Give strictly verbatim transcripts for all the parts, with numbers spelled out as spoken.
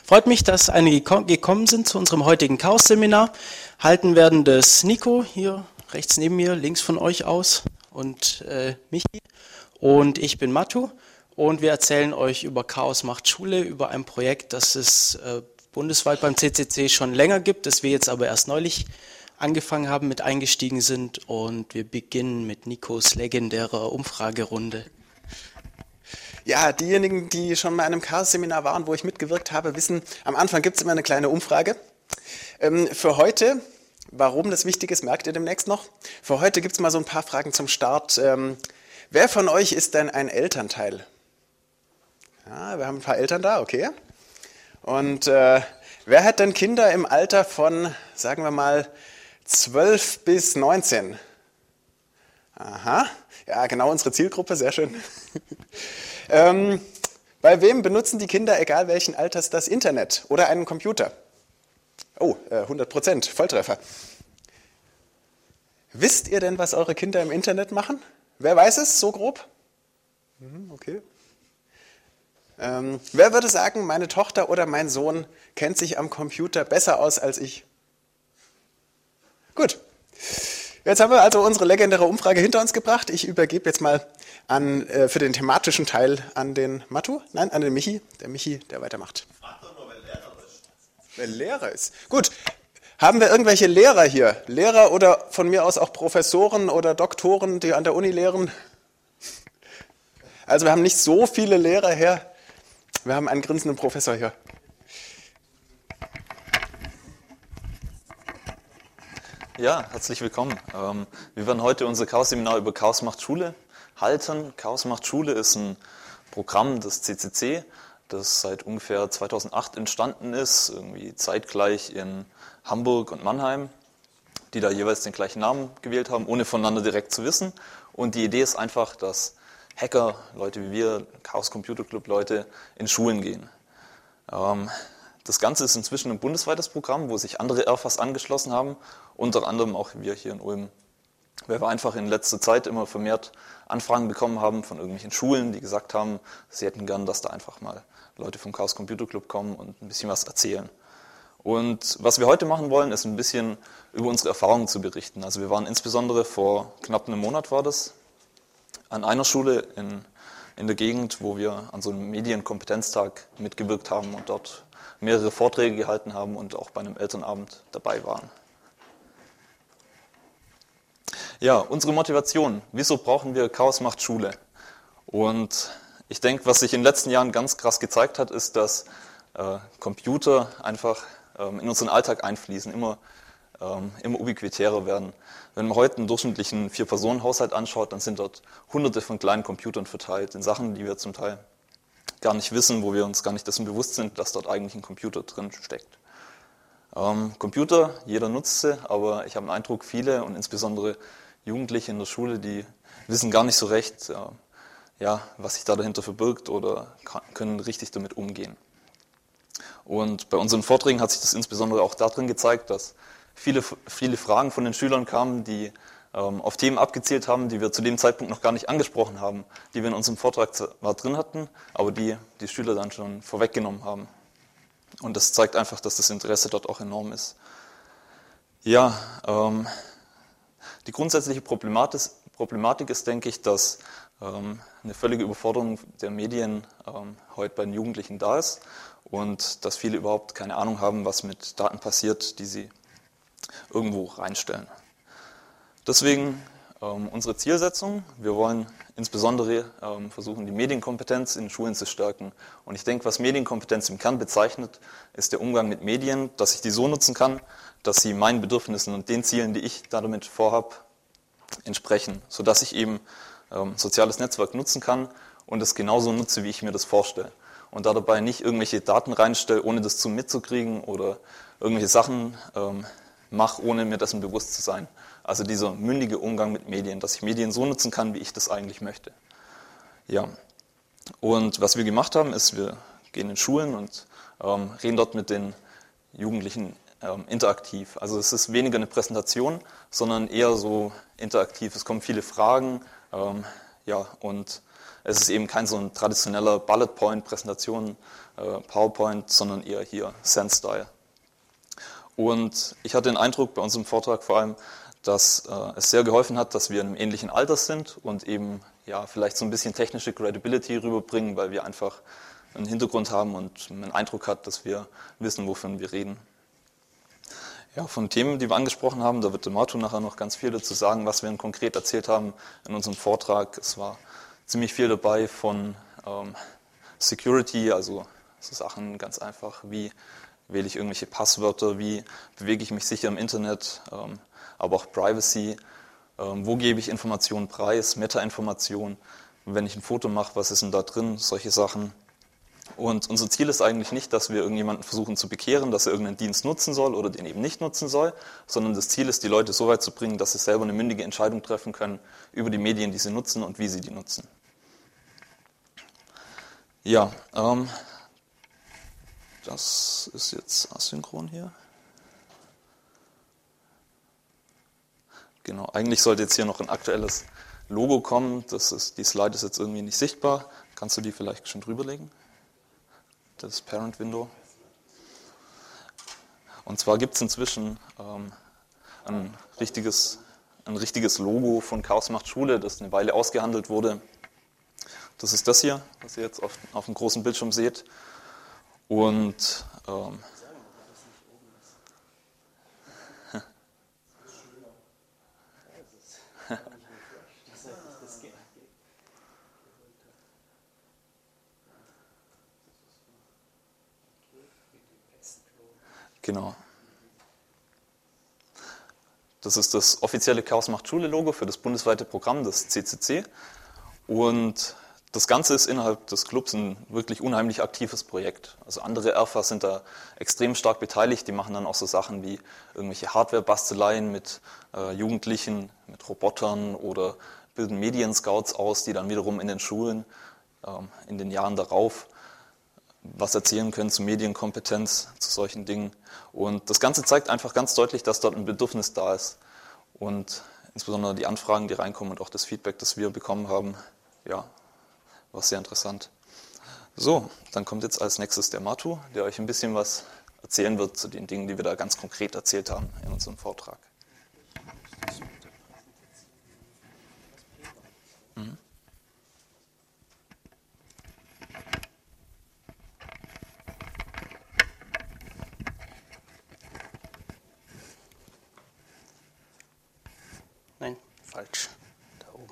Freut mich, dass einige gekommen sind zu unserem heutigen Chaos-Seminar. Halten werden das Nico, hier rechts neben mir, links von euch aus, und äh, Michi. Und ich bin Matu. Und wir erzählen euch über Chaos macht Schule, über ein Projekt, das es äh, bundesweit beim C C C schon länger gibt, das wir jetzt aber erst neulich angefangen haben, mit eingestiegen sind. Und wir beginnen mit Nikos legendärer Umfragerunde. Ja, diejenigen, die schon mal in einem Chaos-Seminar waren, wo ich mitgewirkt habe, wissen, am Anfang gibt es immer eine kleine Umfrage. Ähm, für heute, warum das wichtig ist, merkt ihr demnächst noch. Für heute gibt es mal so ein paar Fragen zum Start. Ähm, wer von euch ist denn ein Elternteil? Ja, wir haben ein paar Eltern da, okay. Und äh, wer hat denn Kinder im Alter von, sagen wir mal, zwölf bis neunzehn? Aha, ja, genau unsere Zielgruppe, sehr schön. ähm, bei wem benutzen die Kinder, egal welchen Alters, das Internet oder einen Computer? Oh, äh, hundert Prozent, Volltreffer. Wisst ihr denn, was eure Kinder im Internet machen? Wer weiß es, so grob? Mhm, okay. Ähm, wer würde sagen, meine Tochter oder mein Sohn kennt sich am Computer besser aus als ich? Gut. Jetzt haben wir also unsere legendäre Umfrage hinter uns gebracht. Ich übergebe jetzt mal an, äh, für den thematischen Teil an den Matu, nein, an den Michi. Der Michi, der weitermacht. Frag doch nur, wer Lehrer ist. Wer Lehrer ist. Gut. Haben wir irgendwelche Lehrer hier? Lehrer oder von mir aus auch Professoren oder Doktoren, die an der Uni lehren? Also wir haben nicht so viele Lehrer hier. Wir haben einen grinsenden Professor hier. Ja, herzlich willkommen. Ähm, wir werden heute unser Chaos-Seminar über Chaos macht Schule halten. Chaos macht Schule ist ein Programm des C C C, das seit ungefähr zweitausendacht entstanden ist, irgendwie zeitgleich in Hamburg und Mannheim, die da jeweils den gleichen Namen gewählt haben, ohne voneinander direkt zu wissen. Und die Idee ist einfach, dass Hacker, Leute wie wir, Chaos Computer Club Leute, in Schulen gehen. Ähm, Das Ganze ist inzwischen ein bundesweites Programm, wo sich andere R F As angeschlossen haben, unter anderem auch wir hier in Ulm, weil wir einfach in letzter Zeit immer vermehrt Anfragen bekommen haben von irgendwelchen Schulen, die gesagt haben, sie hätten gern, dass da einfach mal Leute vom Chaos Computer Club kommen und ein bisschen was erzählen. Und was wir heute machen wollen, ist ein bisschen über unsere Erfahrungen zu berichten. Also wir waren insbesondere vor knapp einem Monat war das, an einer Schule in, in der Gegend, wo wir an so einem Medienkompetenztag mitgewirkt haben und dort mehrere Vorträge gehalten haben und auch bei einem Elternabend dabei waren. Ja, unsere Motivation. Wieso brauchen wir Chaos macht Schule? Und ich denke, was sich in den letzten Jahren ganz krass gezeigt hat, ist, dass äh, Computer einfach ähm, in unseren Alltag einfließen, immer, ähm, immer ubiquitärer werden. Wenn man heute einen durchschnittlichen Vier-Personen-Haushalt anschaut, dann sind dort hunderte von kleinen Computern verteilt in Sachen, die wir zum Teil gar nicht wissen, wo wir uns gar nicht dessen bewusst sind, dass dort eigentlich ein Computer drin steckt. Ähm, Computer, jeder nutzt sie, aber ich habe den Eindruck, viele und insbesondere Jugendliche in der Schule, die wissen gar nicht so recht, äh, ja, was sich da dahinter verbirgt oder kann, können richtig damit umgehen. Und bei unseren Vorträgen hat sich das insbesondere auch darin gezeigt, dass viele, viele Fragen von den Schülern kamen, die auf Themen abgezielt haben, die wir zu dem Zeitpunkt noch gar nicht angesprochen haben, die wir in unserem Vortrag zwar drin hatten, aber die die Schüler dann schon vorweggenommen haben. Und das zeigt einfach, dass das Interesse dort auch enorm ist. Ja, ähm, die grundsätzliche Problematik, Problematik ist, denke ich, dass ähm, eine völlige Überforderung der Medien ähm, heute bei den Jugendlichen da ist und dass viele überhaupt keine Ahnung haben, was mit Daten passiert, die sie irgendwo reinstellen. Deswegen ähm, unsere Zielsetzung, wir wollen insbesondere ähm, versuchen, die Medienkompetenz in Schulen zu stärken. Und ich denke, was Medienkompetenz im Kern bezeichnet, ist der Umgang mit Medien, dass ich die so nutzen kann, dass sie meinen Bedürfnissen und den Zielen, die ich damit vorhabe, entsprechen. Sodass ich eben ähm, soziales Netzwerk nutzen kann und es genauso nutze, wie ich mir das vorstelle. Und da dabei nicht irgendwelche Daten reinstelle, ohne das zu mitzukriegen oder irgendwelche Sachen ähm, mache, ohne mir dessen bewusst zu sein. Also dieser mündige Umgang mit Medien, dass ich Medien so nutzen kann, wie ich das eigentlich möchte. Ja, und was wir gemacht haben, ist, wir gehen in Schulen und ähm, reden dort mit den Jugendlichen ähm, interaktiv. Also es ist weniger eine Präsentation, sondern eher so interaktiv. Es kommen viele Fragen, ähm, ja, und es ist eben kein so ein traditioneller Bullet-Point-Präsentation, äh, PowerPoint, sondern eher hier Sense-Style. Und ich hatte den Eindruck bei unserem Vortrag vor allem, dass äh, es sehr geholfen hat, dass wir in einem ähnlichen Alter sind und eben ja vielleicht so ein bisschen technische Credibility rüberbringen, weil wir einfach einen Hintergrund haben und man einen Eindruck hat, dass wir wissen, wovon wir reden. Ja, von Themen, die wir angesprochen haben, da wird der Matu nachher noch ganz viel dazu sagen, was wir konkret erzählt haben in unserem Vortrag. Es war ziemlich viel dabei von ähm, Security, also so Sachen ganz einfach, wie wähle ich irgendwelche Passwörter, wie bewege ich mich sicher im Internet, ähm, aber auch Privacy, ähm, wo gebe ich Informationen preis, Meta-Informationen, wenn ich ein Foto mache, was ist denn da drin, solche Sachen. Und unser Ziel ist eigentlich nicht, dass wir irgendjemanden versuchen zu bekehren, dass er irgendeinen Dienst nutzen soll oder den eben nicht nutzen soll, sondern das Ziel ist, die Leute so weit zu bringen, dass sie selber eine mündige Entscheidung treffen können über die Medien, die sie nutzen und wie sie die nutzen. Ja, ähm, das ist jetzt asynchron hier. Genau, eigentlich sollte jetzt hier noch ein aktuelles Logo kommen. Das ist, die Slide ist jetzt irgendwie nicht sichtbar. Kannst du die vielleicht schon drüberlegen? Das Parent Window. Und zwar gibt es inzwischen ähm, ein, richtiges, ein richtiges Logo von Chaos macht Schule, das eine Weile ausgehandelt wurde. Das ist das hier, was ihr jetzt auf, auf dem großen Bildschirm seht. Und ähm, Genau. Das ist das offizielle Chaos macht Schule Logo für das bundesweite Programm, das C C C. Und das Ganze ist innerhalb des Clubs ein wirklich unheimlich aktives Projekt. Also andere R F A sind da extrem stark beteiligt. Die machen dann auch so Sachen wie irgendwelche Hardware-Basteleien mit äh, Jugendlichen, mit Robotern oder bilden Medien-Scouts aus, die dann wiederum in den Schulen ähm, in den Jahren darauf was erzählen können zu Medienkompetenz, zu solchen Dingen. Und das Ganze zeigt einfach ganz deutlich, dass dort ein Bedürfnis da ist. Und insbesondere die Anfragen, die reinkommen und auch das Feedback, das wir bekommen haben, ja, war sehr interessant. So, dann kommt jetzt als nächstes der Matu, der euch ein bisschen was erzählen wird zu den Dingen, die wir da ganz konkret erzählt haben in unserem Vortrag. Mhm. Nein, falsch. Da oben.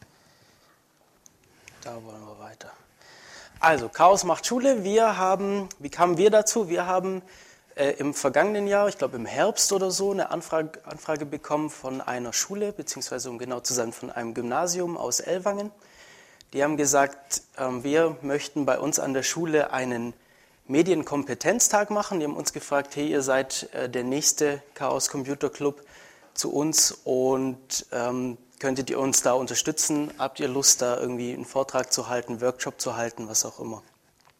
Da wollen wir weiter. Also, Chaos macht Schule. Wir haben, wie kamen wir dazu? Wir haben äh, im vergangenen Jahr, ich glaube im Herbst oder so, eine Anfrage, Anfrage bekommen von einer Schule, beziehungsweise um genau zu sein, von einem Gymnasium aus Ellwangen. Die haben gesagt, äh, wir möchten bei uns an der Schule einen Medienkompetenztag machen. Die haben uns gefragt, hey, ihr seid äh, der nächste Chaos Computer Club zu uns und ähm, könntet ihr uns da unterstützen? Habt ihr Lust, da irgendwie einen Vortrag zu halten, einen Workshop zu halten, was auch immer?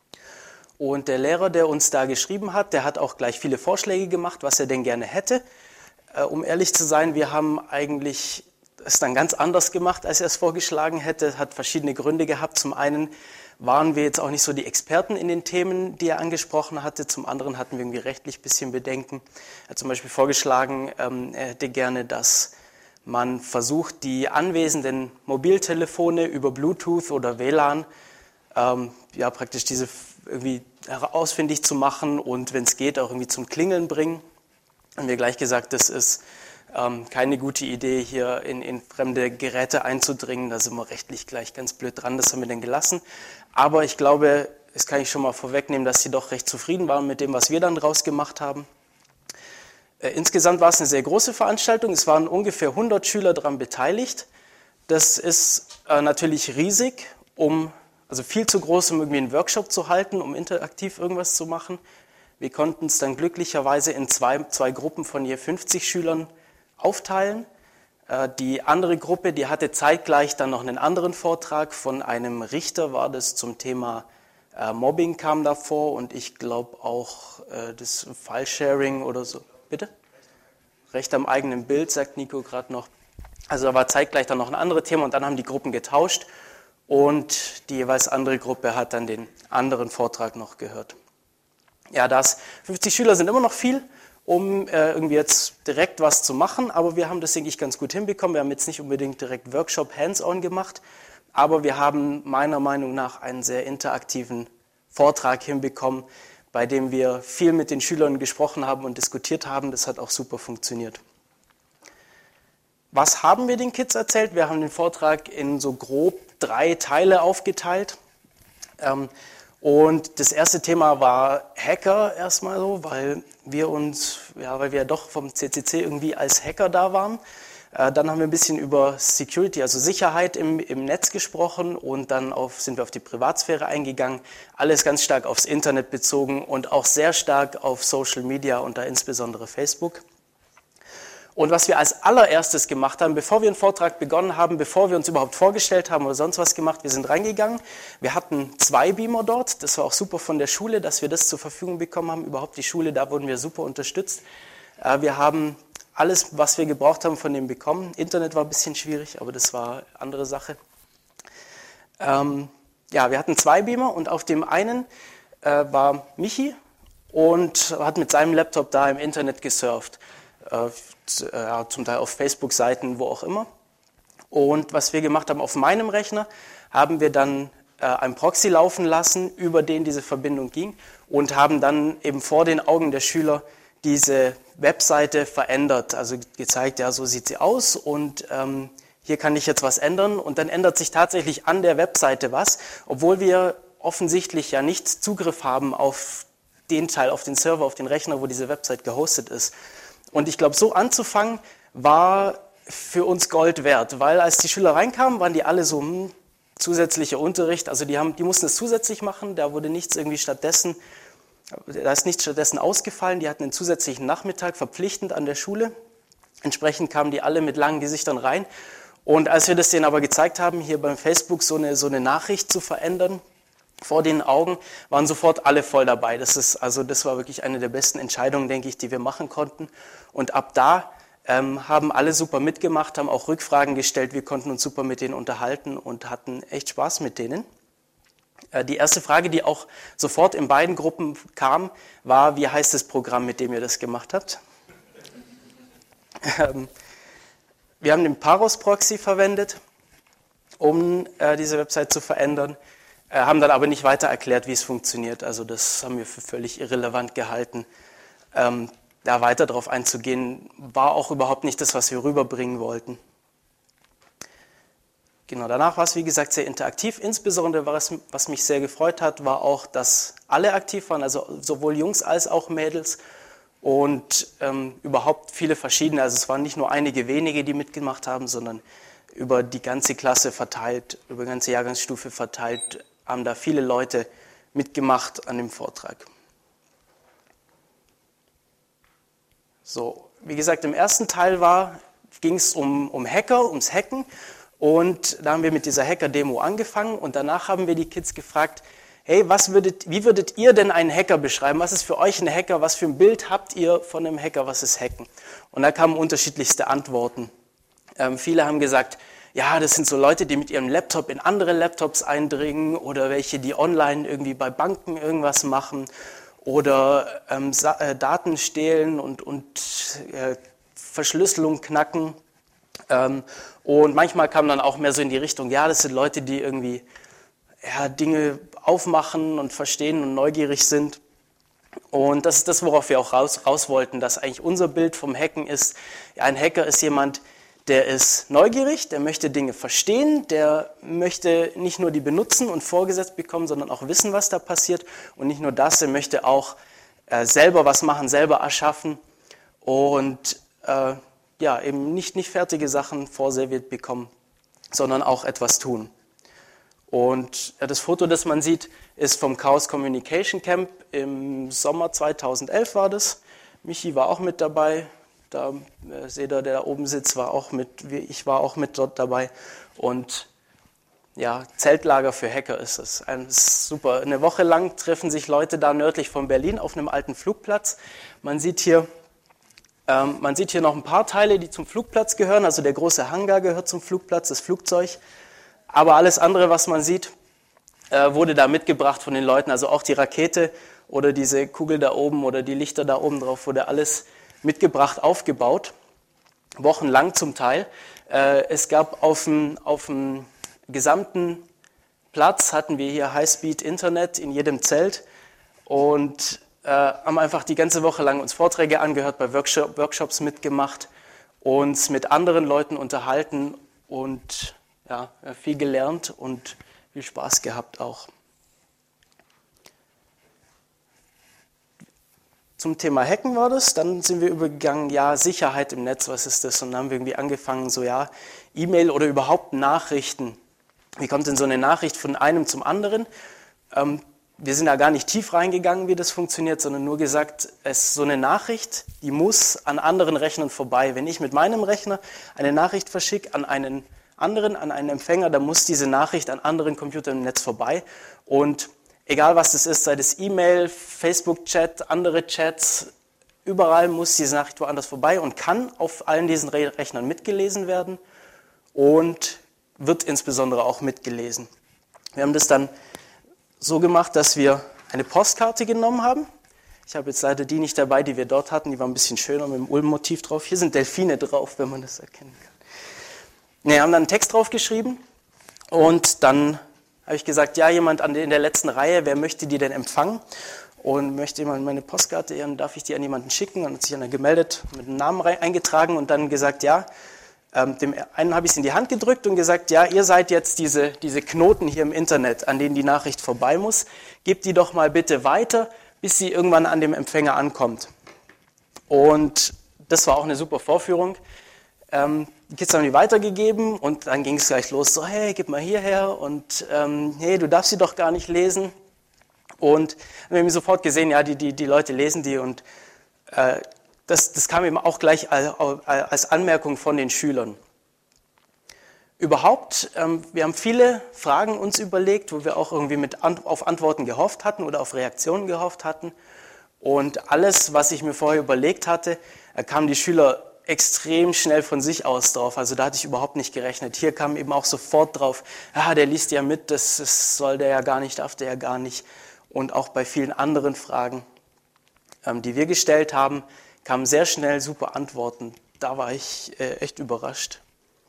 Und der Lehrer, der uns da geschrieben hat, der hat auch gleich viele Vorschläge gemacht, was er denn gerne hätte. Äh, um ehrlich zu sein, wir haben eigentlich es dann ganz anders gemacht, als er es vorgeschlagen hätte. Hat verschiedene Gründe gehabt. Zum einen waren wir jetzt auch nicht so die Experten in den Themen, die er angesprochen hatte. Zum anderen hatten wir irgendwie rechtlich ein bisschen Bedenken. Er hat zum Beispiel vorgeschlagen, ähm, er hätte gerne, dass man versucht, die anwesenden Mobiltelefone über Bluetooth oder W L A N, ähm, ja praktisch diese irgendwie ausfindig zu machen und wenn es geht, auch irgendwie zum Klingeln bringen. Haben wir gleich gesagt, das ist ähm, keine gute Idee, hier in, in fremde Geräte einzudringen. Da sind wir rechtlich gleich ganz blöd dran, das haben wir dann gelassen. Aber ich glaube, das kann ich schon mal vorwegnehmen, dass sie doch recht zufrieden waren mit dem, was wir dann draus gemacht haben. Äh, insgesamt war es eine sehr große Veranstaltung. Es waren ungefähr hundert Schüler daran beteiligt. Das ist äh, natürlich riesig, um, also viel zu groß, um irgendwie einen Workshop zu halten, um interaktiv irgendwas zu machen. Wir konnten es dann glücklicherweise in zwei, zwei Gruppen von je fünfzig Schülern aufteilen. Äh, die andere Gruppe, die hatte zeitgleich dann noch einen anderen Vortrag von einem Richter, war das zum Thema äh, Mobbing kam da vor und ich glaube auch äh, das File-Sharing oder so. Bitte? Recht am eigenen Bild, sagt Nico gerade noch. Also da war zeitgleich dann noch ein anderes Thema und dann haben die Gruppen getauscht und die jeweils andere Gruppe hat dann den anderen Vortrag noch gehört. Ja, das fünfzig Schüler sind immer noch viel, um äh, irgendwie jetzt direkt was zu machen, aber wir haben das, denke ich, ganz gut hinbekommen. Wir haben jetzt nicht unbedingt direkt Workshop hands-on gemacht, aber wir haben meiner Meinung nach einen sehr interaktiven Vortrag hinbekommen, bei dem wir viel mit den Schülern gesprochen haben und diskutiert haben. Das hat auch super funktioniert. Was haben wir den Kids erzählt? Wir haben den Vortrag in so grob drei Teile aufgeteilt. Ähm, und das erste Thema war Hacker erstmal so, weil wir uns, ja, weil wir ja doch vom C C C irgendwie als Hacker da waren. Äh, dann haben wir ein bisschen über Security, also Sicherheit im, im Netz gesprochen und dann auf, sind wir auf die Privatsphäre eingegangen. Alles ganz stark aufs Internet bezogen und auch sehr stark auf Social Media und da insbesondere Facebook. Und was wir als allererstes gemacht haben, bevor wir einen Vortrag begonnen haben, bevor wir uns überhaupt vorgestellt haben oder sonst was gemacht, wir sind reingegangen. Wir hatten zwei Beamer dort, das war auch super von der Schule, dass wir das zur Verfügung bekommen haben. Überhaupt die Schule, da wurden wir super unterstützt. Wir haben alles, was wir gebraucht haben, von dem bekommen. Internet war ein bisschen schwierig, aber das war eine andere Sache. Ähm, ja, wir hatten zwei Beamer und auf dem einen äh, war Michi und hat mit seinem Laptop da im Internet gesurft. Äh, Ja, zum Teil auf Facebook-Seiten, wo auch immer. Und was wir gemacht haben auf meinem Rechner, haben wir dann äh, einen Proxy laufen lassen, über den diese Verbindung ging und haben dann eben vor den Augen der Schüler diese Webseite verändert, also gezeigt, ja, so sieht sie aus und ähm, hier kann ich jetzt was ändern und dann ändert sich tatsächlich an der Webseite was, obwohl wir offensichtlich ja nicht Zugriff haben auf den Teil, auf den Server, auf den Rechner, wo diese Website gehostet ist. Und ich glaube, so anzufangen war für uns Gold wert, weil als die Schüler reinkamen, waren die alle so, hm, zusätzlicher Unterricht, also die, haben, die mussten es zusätzlich machen, da wurde nichts irgendwie stattdessen, da ist nichts stattdessen ausgefallen, die hatten einen zusätzlichen Nachmittag verpflichtend an der Schule, entsprechend kamen die alle mit langen Gesichtern rein und als wir das denen aber gezeigt haben, hier beim Facebook so eine, so eine Nachricht zu verändern, vor den Augen, waren sofort alle voll dabei. Das ist, also das war wirklich eine der besten Entscheidungen, denke ich, die wir machen konnten. Und ab da ähm, haben alle super mitgemacht, haben auch Rückfragen gestellt. Wir konnten uns super mit denen unterhalten und hatten echt Spaß mit denen. Äh, die erste Frage, die auch sofort in beiden Gruppen kam, war, wie heißt das Programm, mit dem ihr das gemacht habt? ähm, wir haben den Paros-Proxy verwendet, um äh, diese Website zu verändern. Äh, haben dann aber nicht weiter erklärt, wie es funktioniert. Also das haben wir für völlig irrelevant gehalten. Ähm, da weiter darauf einzugehen, war auch überhaupt nicht das, was wir rüberbringen wollten. Genau, danach war es, wie gesagt, sehr interaktiv. Insbesondere, was, was mich sehr gefreut hat, war auch, dass alle aktiv waren, also sowohl Jungs als auch Mädels und ähm, überhaupt viele verschiedene. Also es waren nicht nur einige wenige, die mitgemacht haben, sondern über die ganze Klasse verteilt, über die ganze Jahrgangsstufe verteilt, haben da viele Leute mitgemacht an dem Vortrag. So, wie gesagt, im ersten Teil ging es um, um Hacker, ums Hacken und da haben wir mit dieser Hacker-Demo angefangen und danach haben wir die Kids gefragt, hey, was würdet, wie würdet ihr denn einen Hacker beschreiben? Was ist für euch ein Hacker? Was für ein Bild habt ihr von einem Hacker? Was ist Hacken? Und da kamen unterschiedlichste Antworten. Ähm, viele haben gesagt, ja, das sind so Leute, die mit ihrem Laptop in andere Laptops eindringen oder welche, die online irgendwie bei Banken irgendwas machen oder ähm, äh, Daten stehlen und, und äh, Verschlüsselung knacken. Ähm, und manchmal kam dann auch mehr so in die Richtung, ja, das sind Leute, die irgendwie ja, Dinge aufmachen und verstehen und neugierig sind. Und das ist das, worauf wir auch raus, raus wollten, dass eigentlich unser Bild vom Hacken ist, ja, ein Hacker ist jemand, der ist neugierig, der möchte Dinge verstehen, der möchte nicht nur die benutzen und vorgesetzt bekommen, sondern auch wissen, was da passiert. Und nicht nur das, er möchte auch äh, selber was machen, selber erschaffen und äh, ja, eben nicht, nicht fertige Sachen vorserviert bekommen, sondern auch etwas tun. Und äh, das Foto, das man sieht, ist vom Chaos Communication Camp im Sommer zweitausendelf war das. Michi war auch mit dabei. Da äh, seht ihr, der da oben sitzt, war auch mit, ich war auch mit dort dabei. Und ja, Zeltlager für Hacker ist es. Ein, ist super. Eine Woche lang treffen sich Leute da nördlich von Berlin auf einem alten Flugplatz. Man sieht hier, ähm, man sieht hier noch ein paar Teile, die zum Flugplatz gehören. Also der große Hangar gehört zum Flugplatz, das Flugzeug. Aber alles andere, was man sieht, äh, wurde da mitgebracht von den Leuten. Also auch die Rakete oder diese Kugel da oben oder die Lichter da oben drauf, wurde alles mitgebracht, aufgebaut. Wochenlang zum Teil. Äh, es gab auf dem, auf dem gesamten Platz, hatten wir hier Highspeed-Internet in jedem Zelt und äh, haben einfach die ganze Woche lang uns Vorträge angehört, bei Workshop, Workshops mitgemacht, uns mit anderen Leuten unterhalten und ja, viel gelernt und viel Spaß gehabt auch. Zum Thema Hacken war das, dann sind wir übergegangen, ja, Sicherheit im Netz, was ist das? Und dann haben wir irgendwie angefangen, so ja, E-Mail oder überhaupt Nachrichten. Wie kommt denn so eine Nachricht von einem zum anderen? Ähm, wir sind da gar nicht tief reingegangen, wie das funktioniert, sondern nur gesagt, es so eine Nachricht, die muss an anderen Rechnern vorbei. Wenn ich mit meinem Rechner eine Nachricht verschicke an einen anderen, an einen Empfänger, dann muss diese Nachricht an anderen Computern im Netz vorbei. Und egal was das ist, sei das E-Mail, Facebook-Chat, andere Chats, überall muss diese Nachricht woanders vorbei und kann auf allen diesen Rechnern mitgelesen werden und wird insbesondere auch mitgelesen. Wir haben das dann so gemacht, dass wir eine Postkarte genommen haben. Ich habe jetzt leider die nicht dabei, die wir dort hatten, die war ein bisschen schöner mit dem Ulm-Motiv drauf. Hier sind Delfine drauf, wenn man das erkennen kann. Wir haben dann einen Text draufgeschrieben und dann habe ich gesagt, ja, jemand in der letzten Reihe, wer möchte die denn empfangen? Und möchte jemand meine Postkarte, dann darf ich die an jemanden schicken. Und hat sich einer gemeldet, mit einem Namen eingetragen und dann gesagt, ja. Ähm, dem einen habe ich es in die Hand gedrückt und gesagt, ja, ihr seid jetzt diese, diese Knoten hier im Internet, an denen die Nachricht vorbei muss. Gebt die doch mal bitte weiter, bis sie irgendwann an dem Empfänger ankommt. Und das war auch eine super Vorführung. Ähm, die Kids haben die weitergegeben und dann ging es gleich los, so hey, gib mal hierher und ähm, hey, du darfst sie doch gar nicht lesen. Und wir haben sofort gesehen, ja, die, die, die Leute lesen die und äh, das, das kam eben auch gleich als, als Anmerkung von den Schülern. Überhaupt, ähm, wir haben viele Fragen uns überlegt, wo wir auch irgendwie mit an, auf Antworten gehofft hatten oder auf Reaktionen gehofft hatten. Und alles, was ich mir vorher überlegt hatte, äh, kamen die Schüler extrem schnell von sich aus drauf. Also da hatte ich überhaupt nicht gerechnet. Hier kam eben auch sofort drauf, ja, der liest ja mit, das, das soll der ja gar nicht, darf der ja gar nicht. Und auch bei vielen anderen Fragen, ähm, die wir gestellt haben, kamen sehr schnell super Antworten. Da war ich äh, echt überrascht.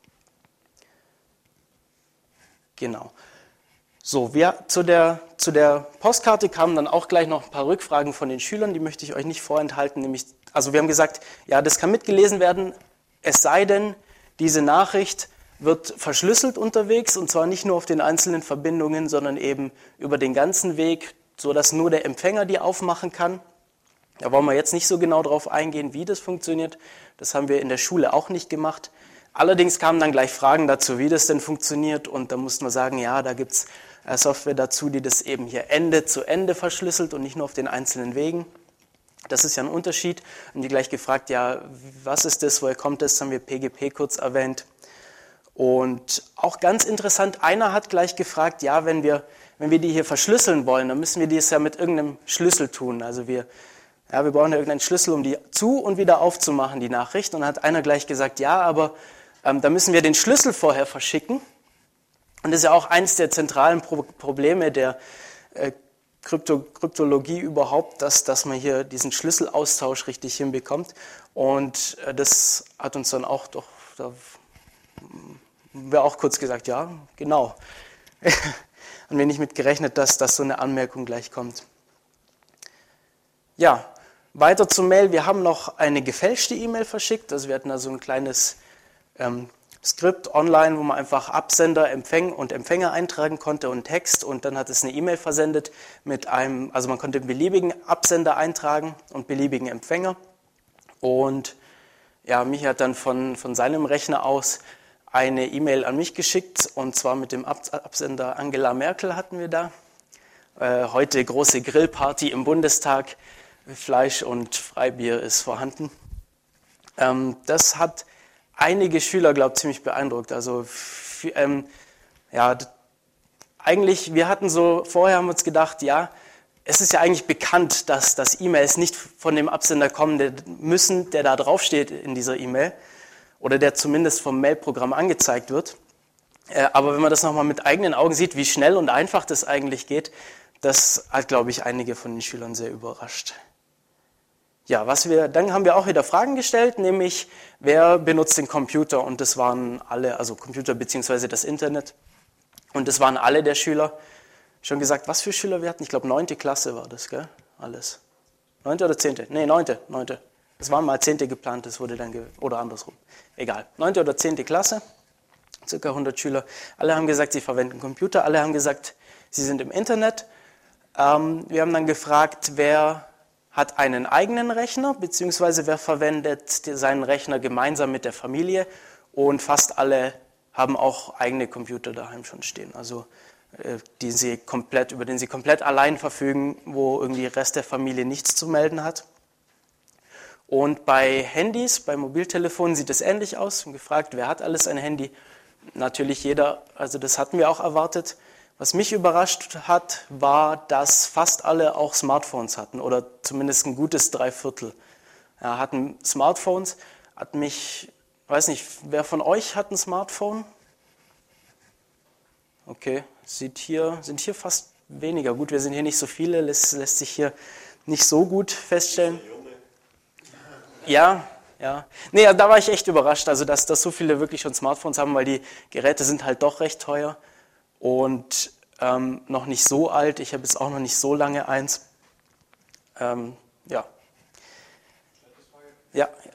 Genau. So, wir, zu, der, zu der Postkarte kamen dann auch gleich noch ein paar Rückfragen von den Schülern, die möchte ich euch nicht vorenthalten. Nämlich, also wir haben gesagt, ja, das kann mitgelesen werden, es sei denn, diese Nachricht wird verschlüsselt unterwegs und zwar nicht nur auf den einzelnen Verbindungen, sondern eben über den ganzen Weg, sodass nur der Empfänger die aufmachen kann. Da wollen wir jetzt nicht so genau drauf eingehen, wie das funktioniert. Das haben wir in der Schule auch nicht gemacht. Allerdings kamen dann gleich Fragen dazu, wie das denn funktioniert. Und da mussten wir sagen, ja, da gibt es Software dazu, die das eben hier Ende zu Ende verschlüsselt und nicht nur auf den einzelnen Wegen. Das ist ja ein Unterschied. Haben die gleich gefragt, ja, was ist das, woher kommt das? Haben wir P G P kurz erwähnt. Und auch ganz interessant, einer hat gleich gefragt, ja, wenn wir, wenn wir die hier verschlüsseln wollen, dann müssen wir das ja mit irgendeinem Schlüssel tun. Also wir Ja, wir brauchen ja irgendeinen Schlüssel, um die zu- und wieder aufzumachen, die Nachricht. Und dann hat einer gleich gesagt, ja, aber ähm, da müssen wir den Schlüssel vorher verschicken. Und das ist ja auch eines der zentralen Pro- Probleme der äh, Krypto- Kryptologie überhaupt, dass, dass man hier diesen Schlüsselaustausch richtig hinbekommt. Und äh, das hat uns dann auch doch, da haben wir auch kurz gesagt, ja, genau. Haben wir nicht mit gerechnet, dass, dass so eine Anmerkung gleich kommt. Ja, weiter zur Mail. Wir haben noch eine gefälschte E-Mail verschickt. Also wir hatten da so ein kleines ähm, Skript online, wo man einfach Absender, Empfänger und Empfänger eintragen konnte und Text. Und dann hat es eine E-Mail versendet mit einem, also man konnte einen beliebigen Absender eintragen und beliebigen Empfänger. Und ja, mich hat dann von, von seinem Rechner aus eine E-Mail an mich geschickt. Und zwar mit dem Absender Angela Merkel hatten wir da. Äh, heute große Grillparty im Bundestag. Fleisch und Freibier ist vorhanden. Ähm, das hat einige Schüler, glaube ich, ziemlich beeindruckt. Also ähm, ja, eigentlich, wir hatten so, vorher haben wir uns gedacht, ja, es ist ja eigentlich bekannt, dass, dass E-Mails nicht von dem Absender kommen der müssen, der da draufsteht in dieser E-Mail oder der zumindest vom Mailprogramm angezeigt wird. Äh, aber wenn man das nochmal mit eigenen Augen sieht, wie schnell und einfach das eigentlich geht, das hat, glaube ich, einige von den Schülern sehr überrascht. Ja, was wir, dann haben wir auch wieder Fragen gestellt, nämlich, wer benutzt den Computer? Und das waren alle, also Computer bzw. das Internet. Und das waren alle der Schüler. Schon gesagt, was für Schüler wir hatten? Ich glaube, neunte Klasse war das, gell? Alles. Neunte oder zehnte? Nee, neunte, neunte. Es waren mal zehnte geplant, das wurde dann, ge oder andersrum. Egal. Neunte oder zehnte Klasse, circa hundert Schüler. Alle haben gesagt, sie verwenden Computer. Alle haben gesagt, sie sind im Internet. Ähm, wir haben dann gefragt, wer hat einen eigenen Rechner, beziehungsweise wer verwendet seinen Rechner gemeinsam mit der Familie. Und fast alle haben auch eigene Computer daheim schon stehen. Also die sie komplett, über den sie komplett allein verfügen, wo irgendwie der Rest der Familie nichts zu melden hat. Und bei Handys, bei Mobiltelefonen sieht es ähnlich aus. Und gefragt, wer hat alles ein Handy? Natürlich jeder, also das hatten wir auch erwartet. Was mich überrascht hat, war, dass fast alle auch Smartphones hatten oder zumindest ein gutes Dreiviertel. Ja, hatten Smartphones, hat mich, weiß nicht, wer von euch hat ein Smartphone? Okay, sieht hier, sind hier fast weniger. Gut, wir sind hier nicht so viele, lässt, lässt sich hier nicht so gut feststellen. Ja, ja. Nee, da war ich echt überrascht, also dass, dass so viele wirklich schon Smartphones haben, weil die Geräte sind halt doch recht teuer und ähm, noch nicht so alt. Ich habe jetzt auch noch nicht so lange eins. Ähm, ja. Ja, ja.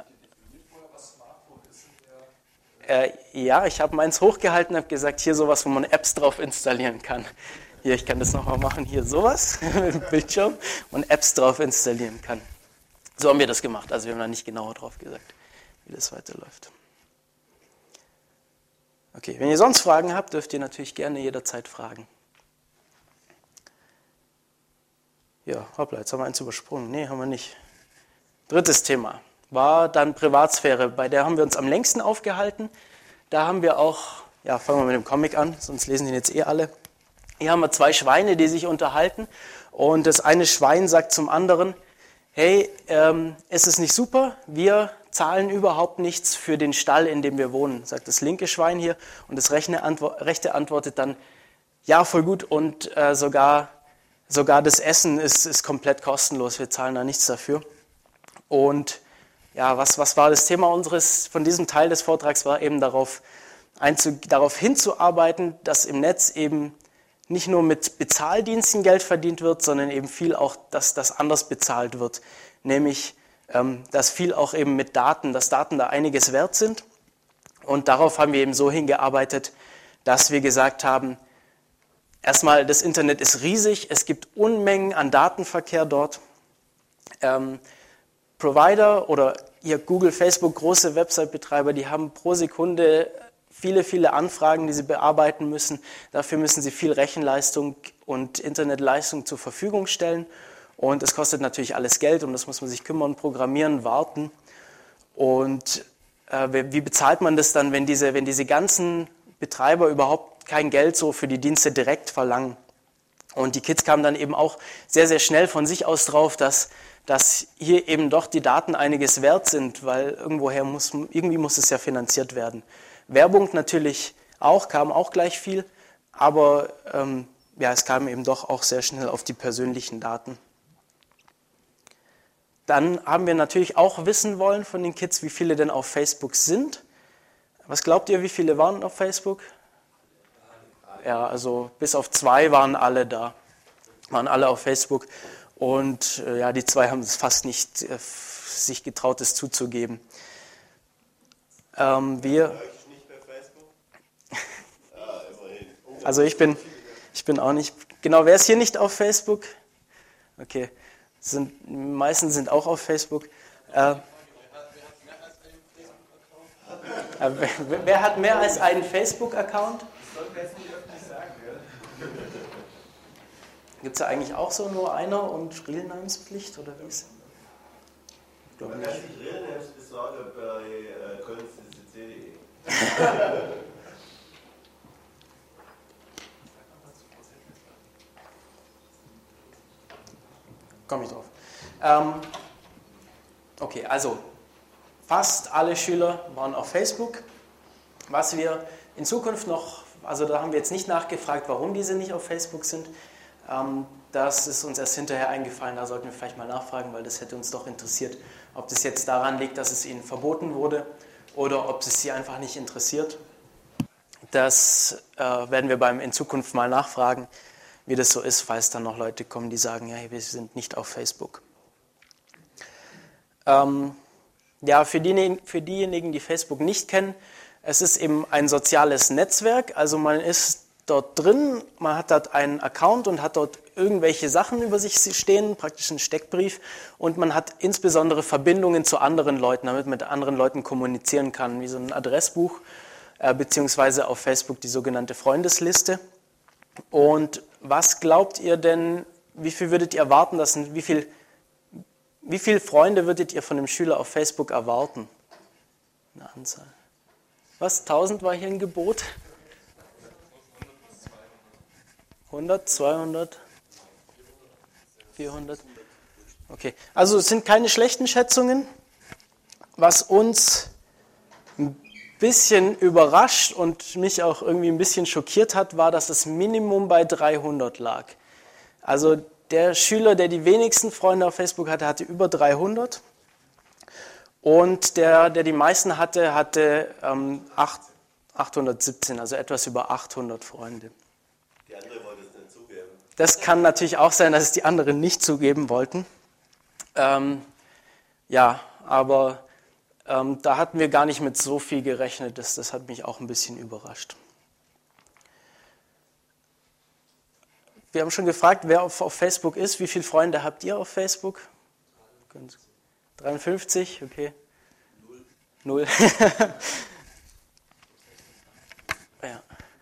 Äh, ja, ich habe meins hochgehalten und habe gesagt, hier sowas, wo man Apps drauf installieren kann. Hier, ich kann das nochmal machen, hier sowas mit dem Bildschirm und Apps drauf installieren kann. So haben wir das gemacht, also wir haben da nicht genauer drauf gesagt, wie das weiterläuft. Okay, wenn ihr sonst Fragen habt, dürft ihr natürlich gerne jederzeit fragen. Ja, hoppla, jetzt haben wir eins übersprungen. Nee, haben wir nicht. Drittes Thema war dann Privatsphäre. Bei der haben wir uns am längsten aufgehalten. Da haben wir auch, ja, fangen wir mit dem Comic an, sonst lesen den jetzt eh alle. Hier haben wir zwei Schweine, die sich unterhalten. Und das eine Schwein sagt zum anderen, hey, ähm, ist es nicht super? Wir zahlen überhaupt nichts für den Stall, in dem wir wohnen, sagt das linke Schwein hier. Und das rechte, antwo- rechte antwortet dann, ja, voll gut und äh, sogar, sogar das Essen ist, ist komplett kostenlos, wir zahlen da nichts dafür. Und ja, was, was war das Thema unseres, von diesem Teil des Vortrags, war eben darauf, einzu, darauf hinzuarbeiten, dass im Netz eben nicht nur mit Bezahldiensten Geld verdient wird, sondern eben viel auch, dass das anders bezahlt wird. Nämlich, ähm, dass viel auch eben mit Daten, dass Daten da einiges wert sind. Und darauf haben wir eben so hingearbeitet, dass wir gesagt haben, erstmal, das Internet ist riesig, es gibt Unmengen an Datenverkehr dort. Ähm, Provider oder ihr Google, Facebook, große Website-Betreiber, die haben pro Sekunde viele, viele Anfragen, die sie bearbeiten müssen. Dafür müssen sie viel Rechenleistung und Internetleistung zur Verfügung stellen. Und das kostet natürlich alles Geld, um das muss man sich kümmern, programmieren, warten. Und äh, wie bezahlt man das dann, wenn diese, wenn diese ganzen Betreiber überhaupt kein Geld so für die Dienste direkt verlangen? Und die Kids kamen dann eben auch sehr, sehr schnell von sich aus drauf, dass dass hier eben doch die Daten einiges wert sind, weil irgendwoher muss, irgendwie muss es ja finanziert werden. Werbung natürlich auch, kam auch gleich viel, aber ähm, ja, es kam eben doch auch sehr schnell auf die persönlichen Daten. Dann haben wir natürlich auch wissen wollen von den Kids, wie viele denn auf Facebook sind. Was glaubt ihr, wie viele waren auf Facebook? Ja, also bis auf zwei waren alle da, waren alle auf Facebook. Und äh, ja, die zwei haben es fast nicht äh, sich getraut, es zuzugeben. Ähm, wir. Also ich bin, ich bin auch nicht. Genau, wer ist hier nicht auf Facebook? Okay, sind, die meisten sind auch auf Facebook. Äh, äh, wer, wer hat mehr als einen Facebook-Account? Gibt es da eigentlich auch so nur einer und Realnamenspflicht oder wie ist? Ich glaube nicht. Realnamensbesorger bei äh, köln c c c punkt de. Komme ich drauf. Ähm, okay, also fast alle Schüler waren auf Facebook. Was wir in Zukunft noch also da haben wir jetzt nicht nachgefragt, warum diese nicht auf Facebook sind. Ähm, das ist uns erst hinterher eingefallen, da sollten wir vielleicht mal nachfragen, weil das hätte uns doch interessiert, ob das jetzt daran liegt, dass es ihnen verboten wurde oder ob es sie einfach nicht interessiert. Das äh, werden wir beim in Zukunft mal nachfragen, wie das so ist, falls dann noch Leute kommen, die sagen, ja, wir sind nicht auf Facebook. Ähm, ja, für diejenigen, für diejenigen, die Facebook nicht kennen, es ist eben ein soziales Netzwerk, also man ist dort drin, man hat dort einen Account und hat dort irgendwelche Sachen über sich stehen, praktisch einen Steckbrief, und man hat insbesondere Verbindungen zu anderen Leuten, damit man mit anderen Leuten kommunizieren kann, wie so ein Adressbuch, äh, beziehungsweise auf Facebook die sogenannte Freundesliste. Und was glaubt ihr denn, wie viel würdet ihr erwarten, dass, wie viel, wie viele Freunde würdet ihr von dem Schüler auf Facebook erwarten? Eine Anzahl. Was, tausend war hier ein Gebot? hundert, zweihundert, vierhundert? Okay, also es sind keine schlechten Schätzungen. Was uns ein bisschen überrascht und mich auch irgendwie ein bisschen schockiert hat, war, dass das Minimum bei dreihundert lag. Also der Schüler, der die wenigsten Freunde auf Facebook hatte, hatte über dreihundert. Und der, der die meisten hatte, hatte ähm, achthundertsiebzehn, also etwas über achthundert Freunde. Die andere wollte es nicht zugeben. Das kann natürlich auch sein, dass es die anderen nicht zugeben wollten. Ähm, ja, aber ähm, da hatten wir gar nicht mit so viel gerechnet. Das, das hat mich auch ein bisschen überrascht. Wir haben schon gefragt, wer auf, auf Facebook ist. Wie viele Freunde habt ihr auf Facebook? dreiundfünfzig, okay. Null. Null. ja.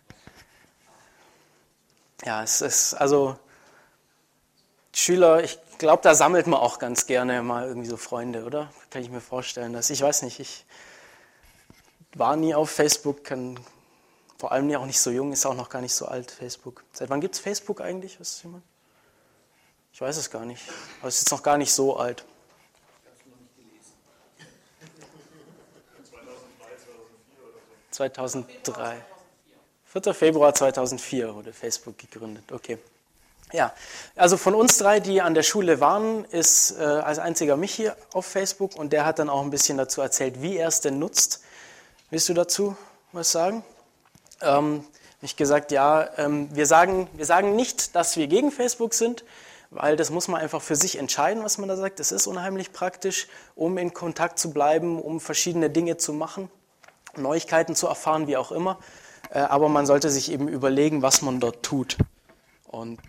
Ja, es ist also Schüler, ich glaube, da sammelt man auch ganz gerne mal irgendwie so Freunde, oder? Kann ich mir vorstellen. Dass, ich weiß nicht, ich war nie auf Facebook, kann vor allem auch nicht so jung, ist auch noch gar nicht so alt, Facebook. Seit wann gibt es Facebook eigentlich? Weiß jemand? Ich weiß es gar nicht. Aber es ist jetzt noch gar nicht so alt. zweitausenddrei. vierter Februar zweitausendvier wurde Facebook gegründet. Okay. Ja, also von uns drei, die an der Schule waren, ist äh, als einziger Michi auf Facebook und der hat dann auch ein bisschen dazu erzählt, wie er es denn nutzt. Willst du dazu was sagen? Ähm, ich gesagt, ja, ähm, wir sagen, wir sagen nicht, dass wir gegen Facebook sind, weil das muss man einfach für sich entscheiden, was man da sagt. Das ist unheimlich praktisch, um in Kontakt zu bleiben, um verschiedene Dinge zu machen, Neuigkeiten zu erfahren, wie auch immer. Äh, aber man sollte sich eben überlegen, was man dort tut. Und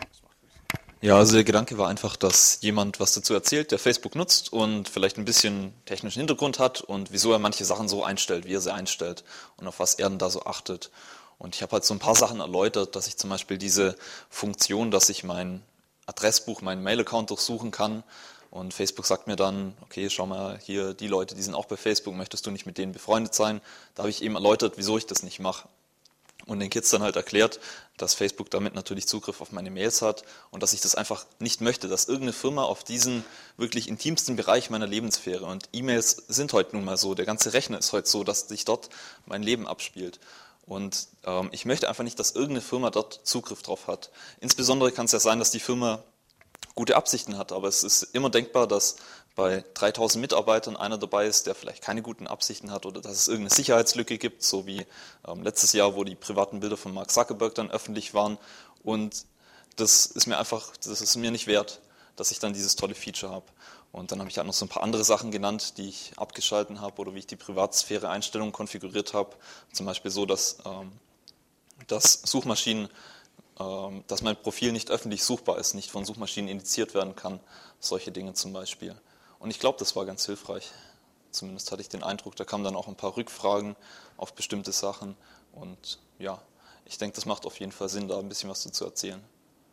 ja, also der Gedanke war einfach, dass jemand was dazu erzählt, der Facebook nutzt und vielleicht ein bisschen technischen Hintergrund hat und wieso er manche Sachen so einstellt, wie er sie einstellt und auf was er denn da so achtet. Und ich habe halt so ein paar Sachen erläutert, dass ich zum Beispiel diese Funktion, dass ich mein Adressbuch, meinen Mail-Account durchsuchen kann und Facebook sagt mir dann, okay, schau mal hier, die Leute, die sind auch bei Facebook, möchtest du nicht mit denen befreundet sein? Da habe ich eben erläutert, wieso ich das nicht mache. Und den Kids dann halt erklärt, dass Facebook damit natürlich Zugriff auf meine Mails hat und dass ich das einfach nicht möchte, dass irgendeine Firma auf diesen wirklich intimsten Bereich meiner Lebenssphäre, und E-Mails sind heute nun mal so, der ganze Rechner ist heute so, dass sich dort mein Leben abspielt. Und ähm, ich möchte einfach nicht, dass irgendeine Firma dort Zugriff drauf hat. Insbesondere kann es ja sein, dass die Firma gute Absichten hat, aber es ist immer denkbar, dass bei dreitausend Mitarbeitern einer dabei ist, der vielleicht keine guten Absichten hat oder dass es irgendeine Sicherheitslücke gibt, so wie ähm, letztes Jahr, wo die privaten Bilder von Mark Zuckerberg dann öffentlich waren. Und das ist mir einfach, das ist mir nicht wert, dass ich dann dieses tolle Feature habe. Und dann habe ich halt noch so ein paar andere Sachen genannt, die ich abgeschalten habe oder wie ich die Privatsphäre-Einstellungen konfiguriert habe. Zum Beispiel so, dass, ähm, dass Suchmaschinen, ähm, dass mein Profil nicht öffentlich suchbar ist, nicht von Suchmaschinen indiziert werden kann. Solche Dinge zum Beispiel. Und ich glaube, das war ganz hilfreich. Zumindest hatte ich den Eindruck, da kamen dann auch ein paar Rückfragen auf bestimmte Sachen. Und ja, ich denke, das macht auf jeden Fall Sinn, da ein bisschen was dazu erzählen.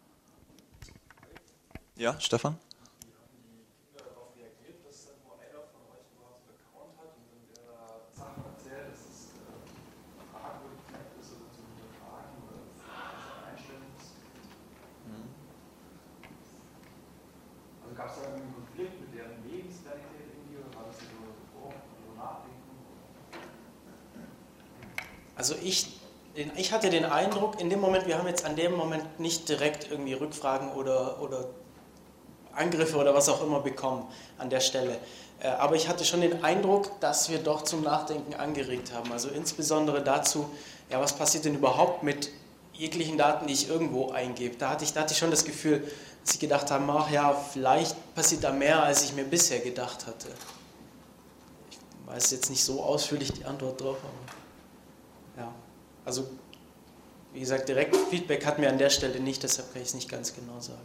Ja, Stefan? Wie haben die Kinder darauf reagiert, dass dann nur einer von euch überhaupt einen Account hat und wenn der da Sachen erzählt, dass es äh, fragwürdig ist oder zu hinterfragen oder einstellen muss? Mhm. Also gab es da einen Konflikt mit deren Lebensrealität irgendwie oder war das so, oh, so nachdenken? also ich, ich hatte den Eindruck, in dem Moment, wir haben jetzt an dem Moment nicht direkt irgendwie Rückfragen oder, oder Angriffe oder was auch immer bekommen an der Stelle. Aber ich hatte schon den Eindruck, dass wir doch zum Nachdenken angeregt haben. Also insbesondere dazu, ja, was passiert denn überhaupt mit jeglichen Daten, die ich irgendwo eingebe. Da hatte ich, da hatte ich schon das Gefühl, dass ich gedacht habe, ach ja, vielleicht passiert da mehr, als ich mir bisher gedacht hatte. Ich weiß jetzt nicht so ausführlich die Antwort drauf, aber ja, also wie gesagt, direkt Feedback hatten wir an der Stelle nicht, deshalb kann ich es nicht ganz genau sagen.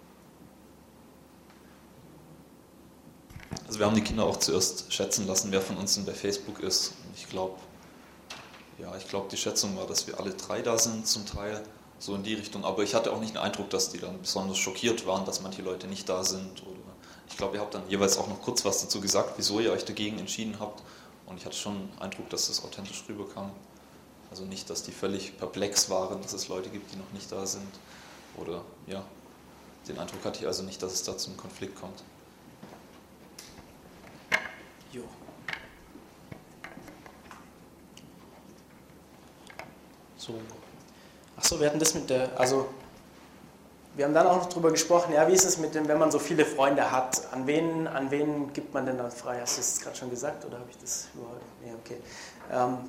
Also wir haben die Kinder auch zuerst schätzen lassen, wer von uns denn bei Facebook ist. Und ich glaube, ja, ich glaube, die Schätzung war, dass wir alle drei da sind zum Teil, so in die Richtung. Aber ich hatte auch nicht den Eindruck, dass die dann besonders schockiert waren, dass manche Leute nicht da sind. Oder ich glaube, ihr habt dann jeweils auch noch kurz was dazu gesagt, wieso ihr euch dagegen entschieden habt. Und ich hatte schon den Eindruck, dass das authentisch rüberkam. Also nicht, dass die völlig perplex waren, dass es Leute gibt, die noch nicht da sind. Oder ja, den Eindruck hatte ich also nicht, dass es da zum Konflikt kommt. Jo. So. Achso, wir hatten das mit der, also wir haben dann auch noch drüber gesprochen, ja, wie ist es mit dem, wenn man so viele Freunde hat, an wen, an wen gibt man denn dann frei? Hast du das gerade schon gesagt oder habe ich das überhaupt? Nee, okay. Ähm,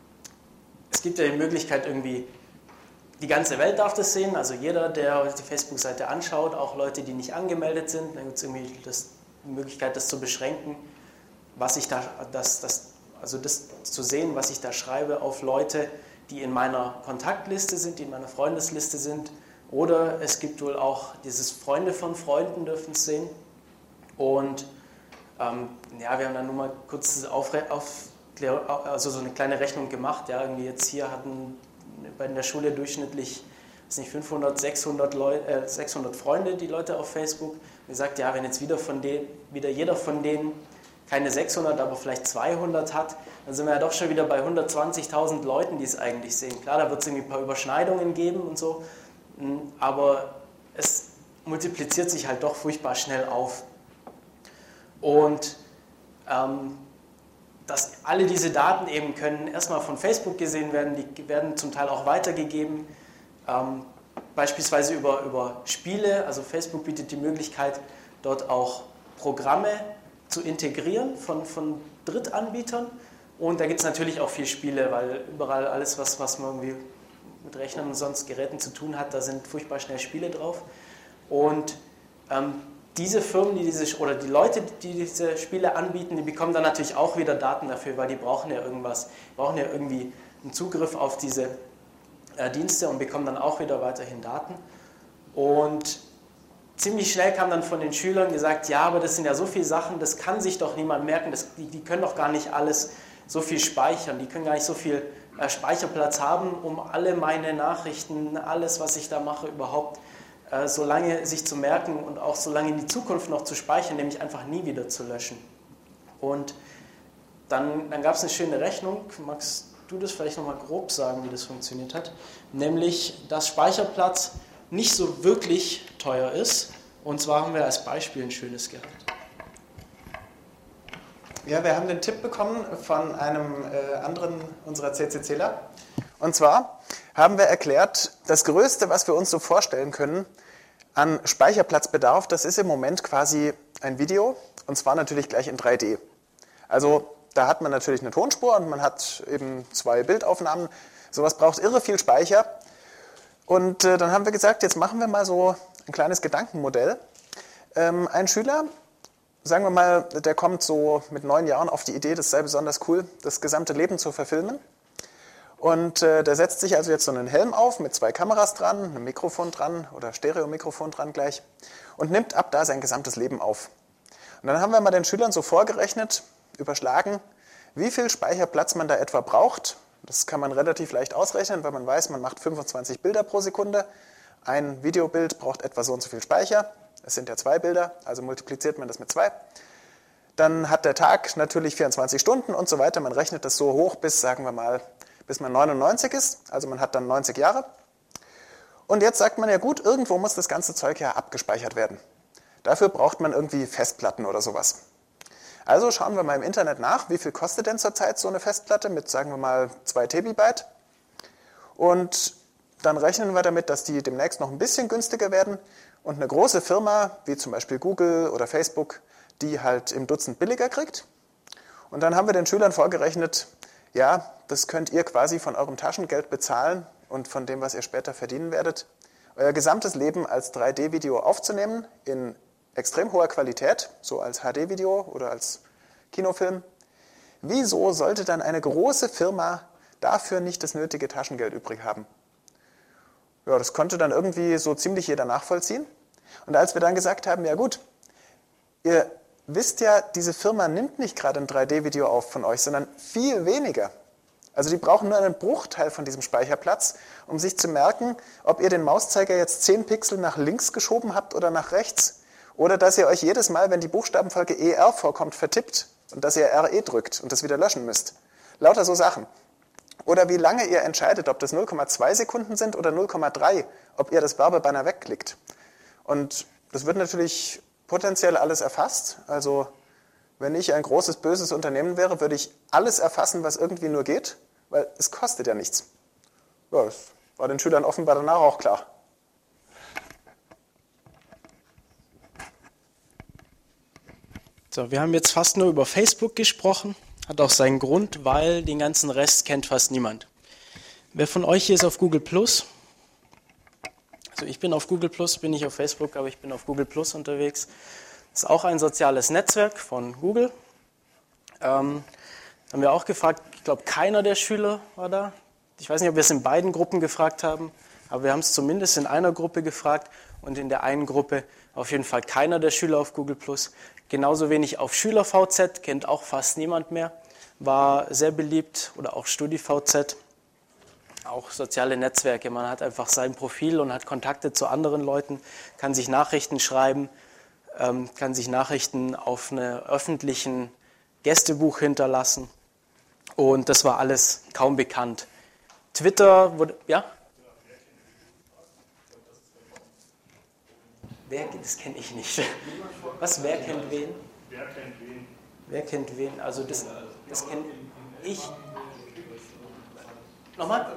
es gibt ja die Möglichkeit irgendwie, die ganze Welt darf das sehen, also jeder, der die Facebook-Seite anschaut, auch Leute, die nicht angemeldet sind, dann gibt es irgendwie das, die Möglichkeit, das zu beschränken, was ich da, das, das, also das zu sehen, was ich da schreibe, auf Leute, die in meiner Kontaktliste sind, die in meiner Freundesliste sind. Oder es gibt wohl auch dieses Freunde von Freunden dürfen es sehen. Und ähm, ja, wir haben dann nur mal kurz Aufre- Aufklär- also so eine kleine Rechnung gemacht. Ja, irgendwie jetzt hier hatten bei der Schule durchschnittlich, weiß nicht, fünfhundert, sechshundert, Leu- äh, sechshundert Freunde, die Leute auf Facebook. Und gesagt, ja, wenn jetzt wieder, von denen, wieder jeder von denen keine sechshundert, aber vielleicht zweihundert hat, dann sind wir ja doch schon wieder bei hundertzwanzigtausend Leuten, die es eigentlich sehen. Klar, da wird es irgendwie ein paar Überschneidungen geben und so, aber es multipliziert sich halt doch furchtbar schnell auf. Und ähm, dass alle diese Daten eben können erstmal von Facebook gesehen werden, die werden zum Teil auch weitergegeben, ähm, beispielsweise über, über Spiele. Also Facebook bietet die Möglichkeit, dort auch Programme zu integrieren von, von Drittanbietern. Und da gibt es natürlich auch viel Spiele, weil überall alles, was, was man irgendwie mit Rechnern und sonst Geräten zu tun hat, da sind furchtbar schnell Spiele drauf. Und ähm, diese Firmen, die diese, oder die Leute, die diese Spiele anbieten, die bekommen dann natürlich auch wieder Daten dafür, weil die brauchen ja irgendwas, brauchen ja irgendwie einen Zugriff auf diese äh, Dienste und bekommen dann auch wieder weiterhin Daten. Und ziemlich schnell kam dann von den Schülern gesagt, ja, aber das sind ja so viele Sachen, das kann sich doch niemand merken, das, die, die können doch gar nicht alles so viel speichern, die können gar nicht so viel äh, Speicherplatz haben, um alle meine Nachrichten, alles, was ich da mache, überhaupt äh, so lange sich zu merken und auch so lange in die Zukunft noch zu speichern, nämlich einfach nie wieder zu löschen. Und dann, dann gab es eine schöne Rechnung, magst du das vielleicht nochmal grob sagen, wie das funktioniert hat, nämlich, dass Speicherplatz nicht so wirklich teuer ist. Und zwar haben wir als Beispiel ein schönes gehabt. Ja, wir haben den Tipp bekommen von einem äh, anderen unserer C C Cler. Und zwar haben wir erklärt, das Größte, was wir uns so vorstellen können an Speicherplatzbedarf, das ist im Moment quasi ein Video. Und zwar natürlich gleich in drei D. Also da hat man natürlich eine Tonspur und man hat eben zwei Bildaufnahmen. Sowas braucht irre viel Speicher. Und äh, dann haben wir gesagt, jetzt machen wir mal so ein kleines Gedankenmodell. Ähm, ein Schüler, sagen wir mal, der kommt so mit neun Jahren auf die Idee, das sei besonders cool, das gesamte Leben zu verfilmen. Und äh, der setzt sich also jetzt so einen Helm auf mit zwei Kameras dran, einem Mikrofon dran oder Stereomikrofon dran gleich und nimmt ab da sein gesamtes Leben auf. Und dann haben wir mal den Schülern so vorgerechnet, überschlagen, wie viel Speicherplatz man da etwa braucht. Das kann man relativ leicht ausrechnen, weil man weiß, man macht fünfundzwanzig Bilder pro Sekunde. Ein Videobild braucht etwa so und so viel Speicher. Es sind ja zwei Bilder, also multipliziert man das mit zwei. Dann hat der Tag natürlich vierundzwanzig Stunden und so weiter. Man rechnet das so hoch bis, sagen wir mal, bis man neunundneunzig ist. Also man hat dann neunzig Jahre. Und jetzt sagt man ja gut, irgendwo muss das ganze Zeug ja abgespeichert werden. Dafür braucht man irgendwie Festplatten oder sowas. Also schauen wir mal im Internet nach, wie viel kostet denn zurzeit so eine Festplatte mit, sagen wir mal, zwei Tebibyte. Und dann rechnen wir damit, dass die demnächst noch ein bisschen günstiger werden und eine große Firma, wie zum Beispiel Google oder Facebook, die halt im Dutzend billiger kriegt. Und dann haben wir den Schülern vorgerechnet, ja, das könnt ihr quasi von eurem Taschengeld bezahlen und von dem, was ihr später verdienen werdet, euer gesamtes Leben als drei D Video aufzunehmen in extrem hoher Qualität, so als H D Video oder als Kinofilm. Wieso sollte dann eine große Firma dafür nicht das nötige Taschengeld übrig haben? Ja, das konnte dann irgendwie so ziemlich jeder nachvollziehen. Und als wir dann gesagt haben, ja gut, ihr wisst ja, diese Firma nimmt nicht gerade ein drei D Video auf von euch, sondern viel weniger. Also die brauchen nur einen Bruchteil von diesem Speicherplatz, um sich zu merken, ob ihr den Mauszeiger jetzt zehn Pixel nach links geschoben habt oder nach rechts. Oder dass ihr euch jedes Mal, wenn die Buchstabenfolge E R vorkommt, vertippt und dass ihr R E drückt und das wieder löschen müsst. Lauter so Sachen. Oder wie lange ihr entscheidet, ob das null Komma zwei Sekunden sind oder null Komma drei, ob ihr das Werbebanner wegklickt. Und das wird natürlich potenziell alles erfasst. Also wenn ich ein großes, böses Unternehmen wäre, würde ich alles erfassen, was irgendwie nur geht, weil es kostet ja nichts. Ja, das war den Schülern offenbar danach auch klar. So, wir haben jetzt fast nur über Facebook gesprochen. Hat auch seinen Grund, weil den ganzen Rest kennt fast niemand. Wer von euch hier ist auf Google Plus? Also ich bin auf Google Plus, bin nicht auf Facebook, aber ich bin auf Google Plus unterwegs. Das ist auch ein soziales Netzwerk von Google. Ähm, haben wir auch gefragt, ich glaube keiner der Schüler war da. Ich weiß nicht, ob wir es in beiden Gruppen gefragt haben, aber wir haben es zumindest in einer Gruppe gefragt und in der einen Gruppe auf jeden Fall keiner der Schüler auf Google Plus. Genauso wenig auf SchülerVZ, kennt auch fast niemand mehr, war sehr beliebt, oder auch StudiVZ, auch soziale Netzwerke. Man hat einfach sein Profil und hat Kontakte zu anderen Leuten, kann sich Nachrichten schreiben, ähm, kann sich Nachrichten auf einem öffentlichen Gästebuch hinterlassen und das war alles kaum bekannt. Twitter wurde, ja? Wer, das kenne ich nicht. Was, wer kennt wen? Wer kennt wen? Wer kennt wen? Also das, das kenne ich. Nochmal?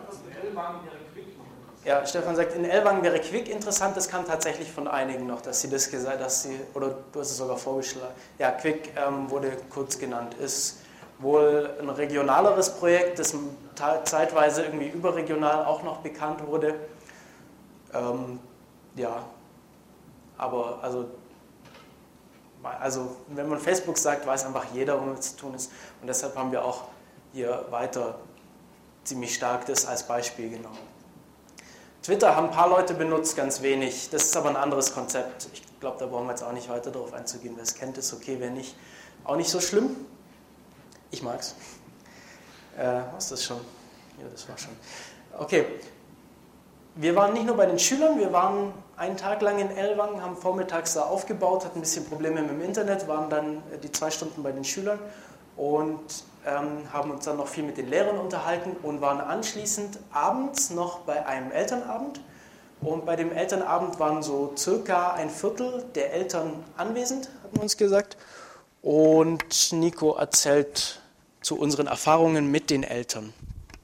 Ja, Stefan sagt, in Ellwangen wäre Quick interessant. Das kam tatsächlich von einigen noch, dass sie das gesagt, dass sie, oder du hast es sogar vorgeschlagen. Ja, Quick ähm, wurde kurz genannt. Ist wohl ein regionaleres Projekt, das zeitweise irgendwie überregional auch noch bekannt wurde. Ähm, ja. Aber also, also, wenn man Facebook sagt, weiß einfach jeder, womit es zu tun ist. Und deshalb haben wir auch hier weiter ziemlich stark das als Beispiel genommen. Twitter haben ein paar Leute benutzt, ganz wenig. Das ist aber ein anderes Konzept. Ich glaube, da brauchen wir jetzt auch nicht weiter darauf einzugehen. Wer es kennt, ist okay, wer nicht. Auch nicht so schlimm. Ich mag's. Äh, was ist das schon? Ja, das war schon. Okay. Wir waren nicht nur bei den Schülern, wir waren einen Tag lang in Ellwangen, haben vormittags da aufgebaut, hatten ein bisschen Probleme mit dem Internet, waren dann die zwei Stunden bei den Schülern und ähm, haben uns dann noch viel mit den Lehrern unterhalten und waren anschließend abends noch bei einem Elternabend. Und bei dem Elternabend waren so circa ein Viertel der Eltern anwesend, hat man uns gesagt. Und Nico erzählt zu unseren Erfahrungen mit den Eltern.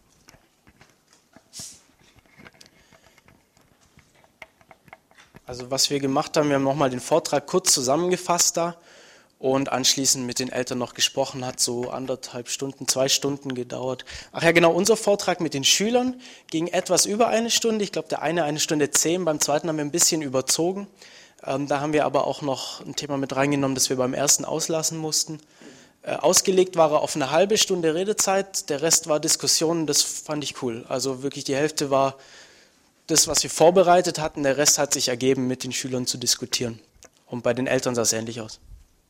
Also was wir gemacht haben, wir haben nochmal den Vortrag kurz zusammengefasst da und anschließend mit den Eltern noch gesprochen, hat so anderthalb Stunden, zwei Stunden gedauert. Ach ja, genau, unser Vortrag mit den Schülern ging etwas über eine Stunde, ich glaube der eine eine Stunde zehn, beim zweiten haben wir ein bisschen überzogen. Ähm, da haben wir aber auch noch ein Thema mit reingenommen, das wir beim ersten auslassen mussten. Äh, ausgelegt war er auf eine halbe Stunde Redezeit, der Rest war Diskussion, das fand ich cool. Also wirklich die Hälfte war das, was wir vorbereitet hatten, der Rest hat sich ergeben, mit den Schülern zu diskutieren. Und bei den Eltern sah es ähnlich aus.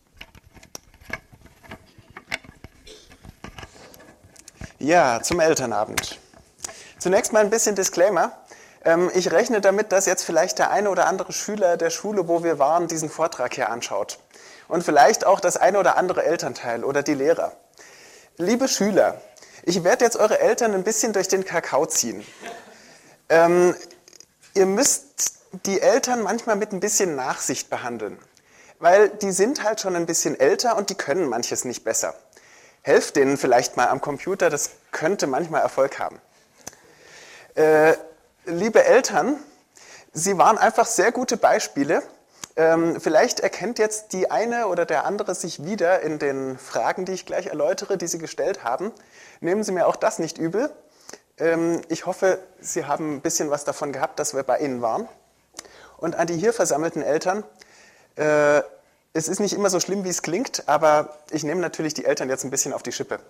Ja, zum Elternabend. Zunächst mal ein bisschen Disclaimer. Ich rechne damit, dass jetzt vielleicht der eine oder andere Schüler der Schule, wo wir waren, diesen Vortrag hier anschaut. Und vielleicht auch das eine oder andere Elternteil oder die Lehrer. Liebe Schüler, ich werde jetzt eure Eltern ein bisschen durch den Kakao ziehen. Ähm, ihr müsst die Eltern manchmal mit ein bisschen Nachsicht behandeln, weil die sind halt schon ein bisschen älter und die können manches nicht besser. Helft denen vielleicht mal am Computer, das könnte manchmal Erfolg haben. Äh, liebe Eltern, Sie waren einfach sehr gute Beispiele. Ähm, vielleicht erkennt jetzt die eine oder der andere sich wieder in den Fragen, die ich gleich erläutere, die Sie gestellt haben. Nehmen Sie mir auch das nicht übel. Ähm, ich hoffe, Sie haben ein bisschen was davon gehabt, dass wir bei Ihnen waren. Und an die hier versammelten Eltern, äh, es ist nicht immer so schlimm, wie es klingt, aber ich nehme natürlich die Eltern jetzt ein bisschen auf die Schippe.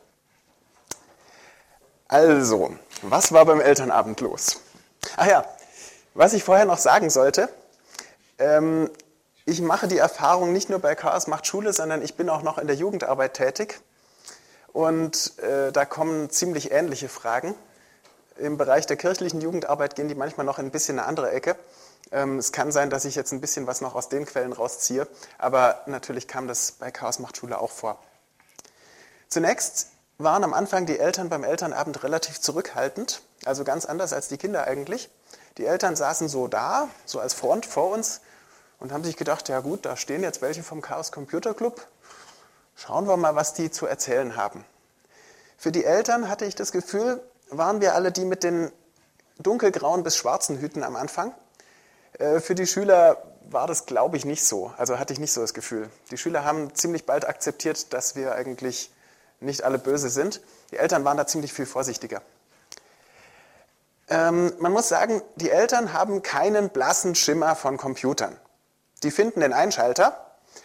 Also, was war beim Elternabend los? Ach ja, was ich vorher noch sagen sollte, ähm, ich mache die Erfahrung nicht nur bei Chaos macht Schule, sondern ich bin auch noch in der Jugendarbeit tätig. Und äh, da kommen ziemlich ähnliche Fragen. Im Bereich der kirchlichen Jugendarbeit gehen die manchmal noch in ein bisschen eine andere Ecke. Ähm, es kann sein, dass ich jetzt ein bisschen was noch aus den Quellen rausziehe, aber natürlich kam das bei Chaos macht Schule auch vor. Zunächst waren am Anfang die Eltern beim Elternabend relativ zurückhaltend, also ganz anders als die Kinder eigentlich. Die Eltern saßen so da, so als Front vor uns und haben sich gedacht, ja gut, da stehen jetzt welche vom Chaos Computer Club. Schauen wir mal, was die zu erzählen haben. Für die Eltern hatte ich das Gefühl, waren wir alle die mit den dunkelgrauen bis schwarzen Hüten am Anfang. Für die Schüler war das, glaube ich, nicht so. Also hatte ich nicht so das Gefühl. Die Schüler haben ziemlich bald akzeptiert, dass wir eigentlich nicht alle böse sind. Die Eltern waren da ziemlich viel vorsichtiger. Ähm, man muss sagen, die Eltern haben keinen blassen Schimmer von Computern. Die finden den Einschalter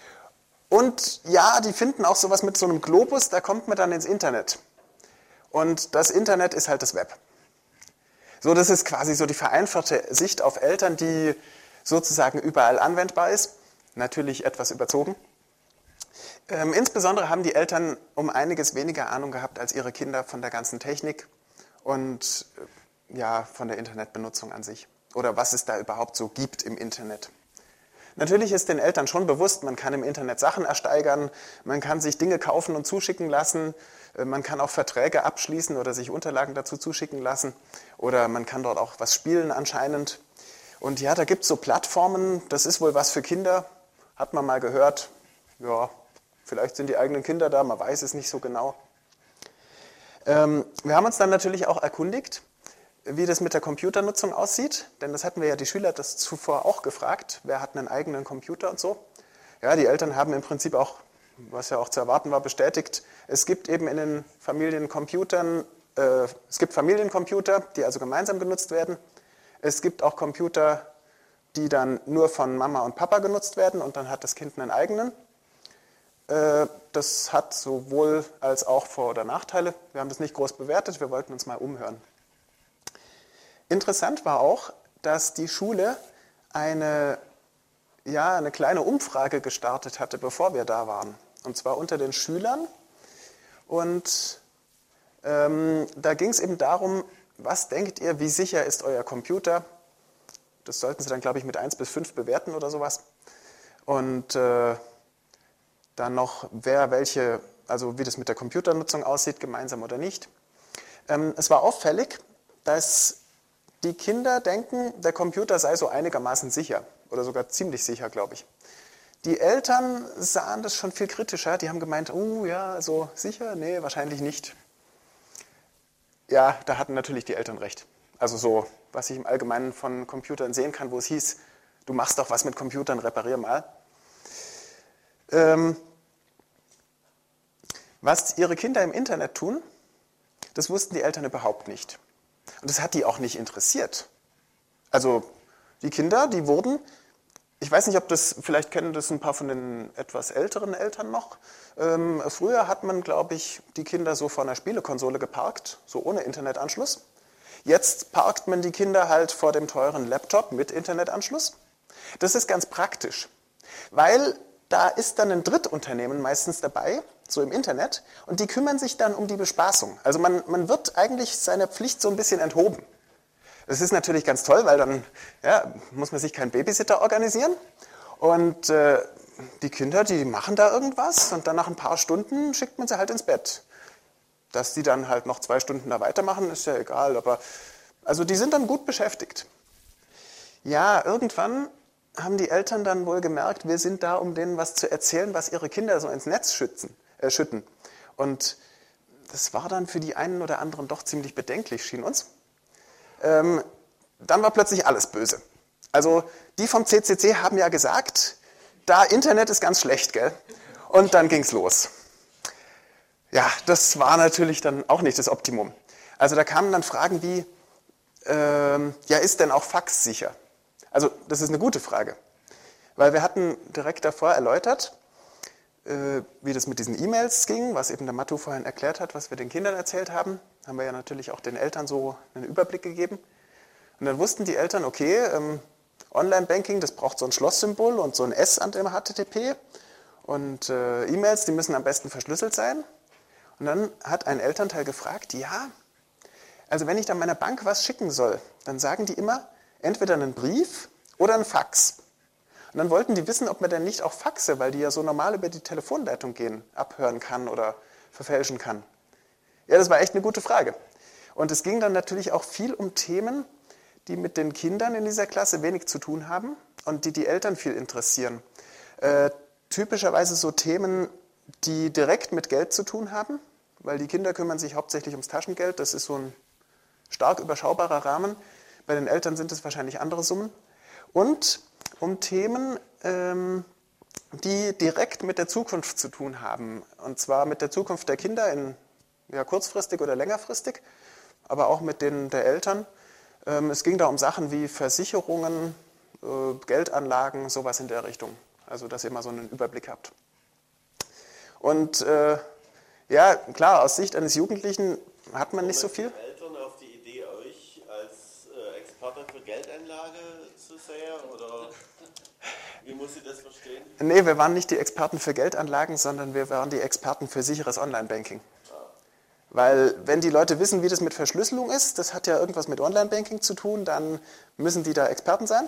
und ja, die finden auch sowas mit so einem Globus, da kommt man dann ins Internet. Und das Internet ist halt das Web. So, das ist quasi so die vereinfachte Sicht auf Eltern, die sozusagen überall anwendbar ist. Natürlich etwas überzogen. Ähm, insbesondere haben die Eltern um einiges weniger Ahnung gehabt als ihre Kinder von der ganzen Technik und äh, ja, von der Internetbenutzung an sich. Oder was es da überhaupt so gibt im Internet. Natürlich ist den Eltern schon bewusst, man kann im Internet Sachen ersteigern, man kann sich Dinge kaufen und zuschicken lassen, man kann auch Verträge abschließen oder sich Unterlagen dazu zuschicken lassen oder man kann dort auch was spielen anscheinend. Und ja, da gibt es so Plattformen, das ist wohl was für Kinder, hat man mal gehört. Ja, vielleicht sind die eigenen Kinder da, man weiß es nicht so genau. Ähm, wir haben uns dann natürlich auch erkundigt, wie das mit der Computernutzung aussieht, denn das hatten wir ja die Schüler das zuvor auch gefragt, wer hat einen eigenen Computer und so. Ja, die Eltern haben im Prinzip auch, was ja auch zu erwarten war, bestätigt, es gibt eben in den Familiencomputern, äh, es gibt Familiencomputer, die also gemeinsam genutzt werden. Es gibt auch Computer, die dann nur von Mama und Papa genutzt werden und dann hat das Kind einen eigenen. Äh, das hat sowohl als auch Vor- oder Nachteile. Wir haben das nicht groß bewertet, wir wollten uns mal umhören. Interessant war auch, dass die Schule eine, ja, eine kleine Umfrage gestartet hatte, bevor wir da waren. Und zwar unter den Schülern. Und ähm, da ging es eben darum, was denkt ihr, wie sicher ist euer Computer? Das sollten Sie dann, glaube ich, mit eins bis fünf bewerten oder sowas. Und äh, dann noch, wer welche, also wie das mit der Computernutzung aussieht, gemeinsam oder nicht. Ähm, es war auffällig, dass die Kinder denken, der Computer sei so einigermaßen sicher oder sogar ziemlich sicher, glaube ich. Die Eltern sahen das schon viel kritischer. Die haben gemeint, oh ja, so sicher? Nee, wahrscheinlich nicht. Ja, da hatten natürlich die Eltern recht. Also so, was ich im Allgemeinen von Computern sehen kann, wo es hieß, du machst doch was mit Computern, reparier mal. Ähm, was ihre Kinder im Internet tun, das wussten die Eltern überhaupt nicht. Und das hat die auch nicht interessiert. Also die Kinder, die wurden, ich weiß nicht, ob das, vielleicht kennen das ein paar von den etwas älteren Eltern noch. Ähm, früher hat man, glaube ich, die Kinder so vor einer Spielekonsole geparkt, so ohne Internetanschluss. Jetzt parkt man die Kinder halt vor dem teuren Laptop mit Internetanschluss. Das ist ganz praktisch, weil da ist dann ein Drittunternehmen meistens dabei, so im Internet, und die kümmern sich dann um die Bespaßung. Also man, man wird eigentlich seiner Pflicht so ein bisschen enthoben. Das ist natürlich ganz toll, weil dann ja, muss man sich keinen Babysitter organisieren und äh, die Kinder, die machen da irgendwas und dann nach ein paar Stunden schickt man sie halt ins Bett. Dass die dann halt noch zwei Stunden da weitermachen, ist ja egal, aber also die sind dann gut beschäftigt. Ja, irgendwann haben die Eltern dann wohl gemerkt, wir sind da, um denen was zu erzählen, was ihre Kinder so ins Netz schützen, äh, schütten. Und das war dann für die einen oder anderen doch ziemlich bedenklich, schien uns. ähm, dann war plötzlich alles böse. Also die vom C C C haben ja gesagt, da Internet ist ganz schlecht, gell? Und dann ging's los. Ja, das war natürlich dann auch nicht das Optimum. Also da kamen dann Fragen wie, ähm, ja, ist denn auch Fax sicher? Also das ist eine gute Frage, weil wir hatten direkt davor erläutert, äh, wie das mit diesen E-Mails ging, was eben der Mattu vorhin erklärt hat, was wir den Kindern erzählt haben. Haben wir ja natürlich auch den Eltern so einen Überblick gegeben. Und dann wussten die Eltern, okay, ähm, Online-Banking, das braucht so ein Schlosssymbol und so ein S an dem H T T P. Und äh, E-Mails, die müssen am besten verschlüsselt sein. Und dann hat ein Elternteil gefragt, ja, also wenn ich dann meiner Bank was schicken soll, dann sagen die immer entweder einen Brief oder einen Fax. Und dann wollten die wissen, ob man denn nicht auch Faxe, weil die ja so normal über die Telefonleitung gehen, abhören kann oder verfälschen kann. Ja, das war echt eine gute Frage. Und es ging dann natürlich auch viel um Themen, die mit den Kindern in dieser Klasse wenig zu tun haben und die die Eltern viel interessieren. Äh, typischerweise so Themen, die direkt mit Geld zu tun haben, weil die Kinder kümmern sich hauptsächlich ums Taschengeld, das ist so ein stark überschaubarer Rahmen. Bei den Eltern sind es wahrscheinlich andere Summen. Und um Themen, ähm, die direkt mit der Zukunft zu tun haben. Und zwar mit der Zukunft der Kinder, in, ja, kurzfristig oder längerfristig, aber auch mit denen der Eltern. Ähm, es ging da um Sachen wie Versicherungen, äh, Geldanlagen, sowas in der Richtung. Also, dass ihr mal so einen Überblick habt. Und äh, ja, klar, aus Sicht eines Jugendlichen hat man nicht so viel. Kommen die Eltern auf die Idee, euch als äh, Experte für Geldanlage zu sehen? Oder wie muss ich das verstehen? Nee, wir waren nicht die Experten für Geldanlagen, sondern wir waren die Experten für sicheres Online-Banking. Weil wenn die Leute wissen, wie das mit Verschlüsselung ist, das hat ja irgendwas mit Online-Banking zu tun, dann müssen die da Experten sein.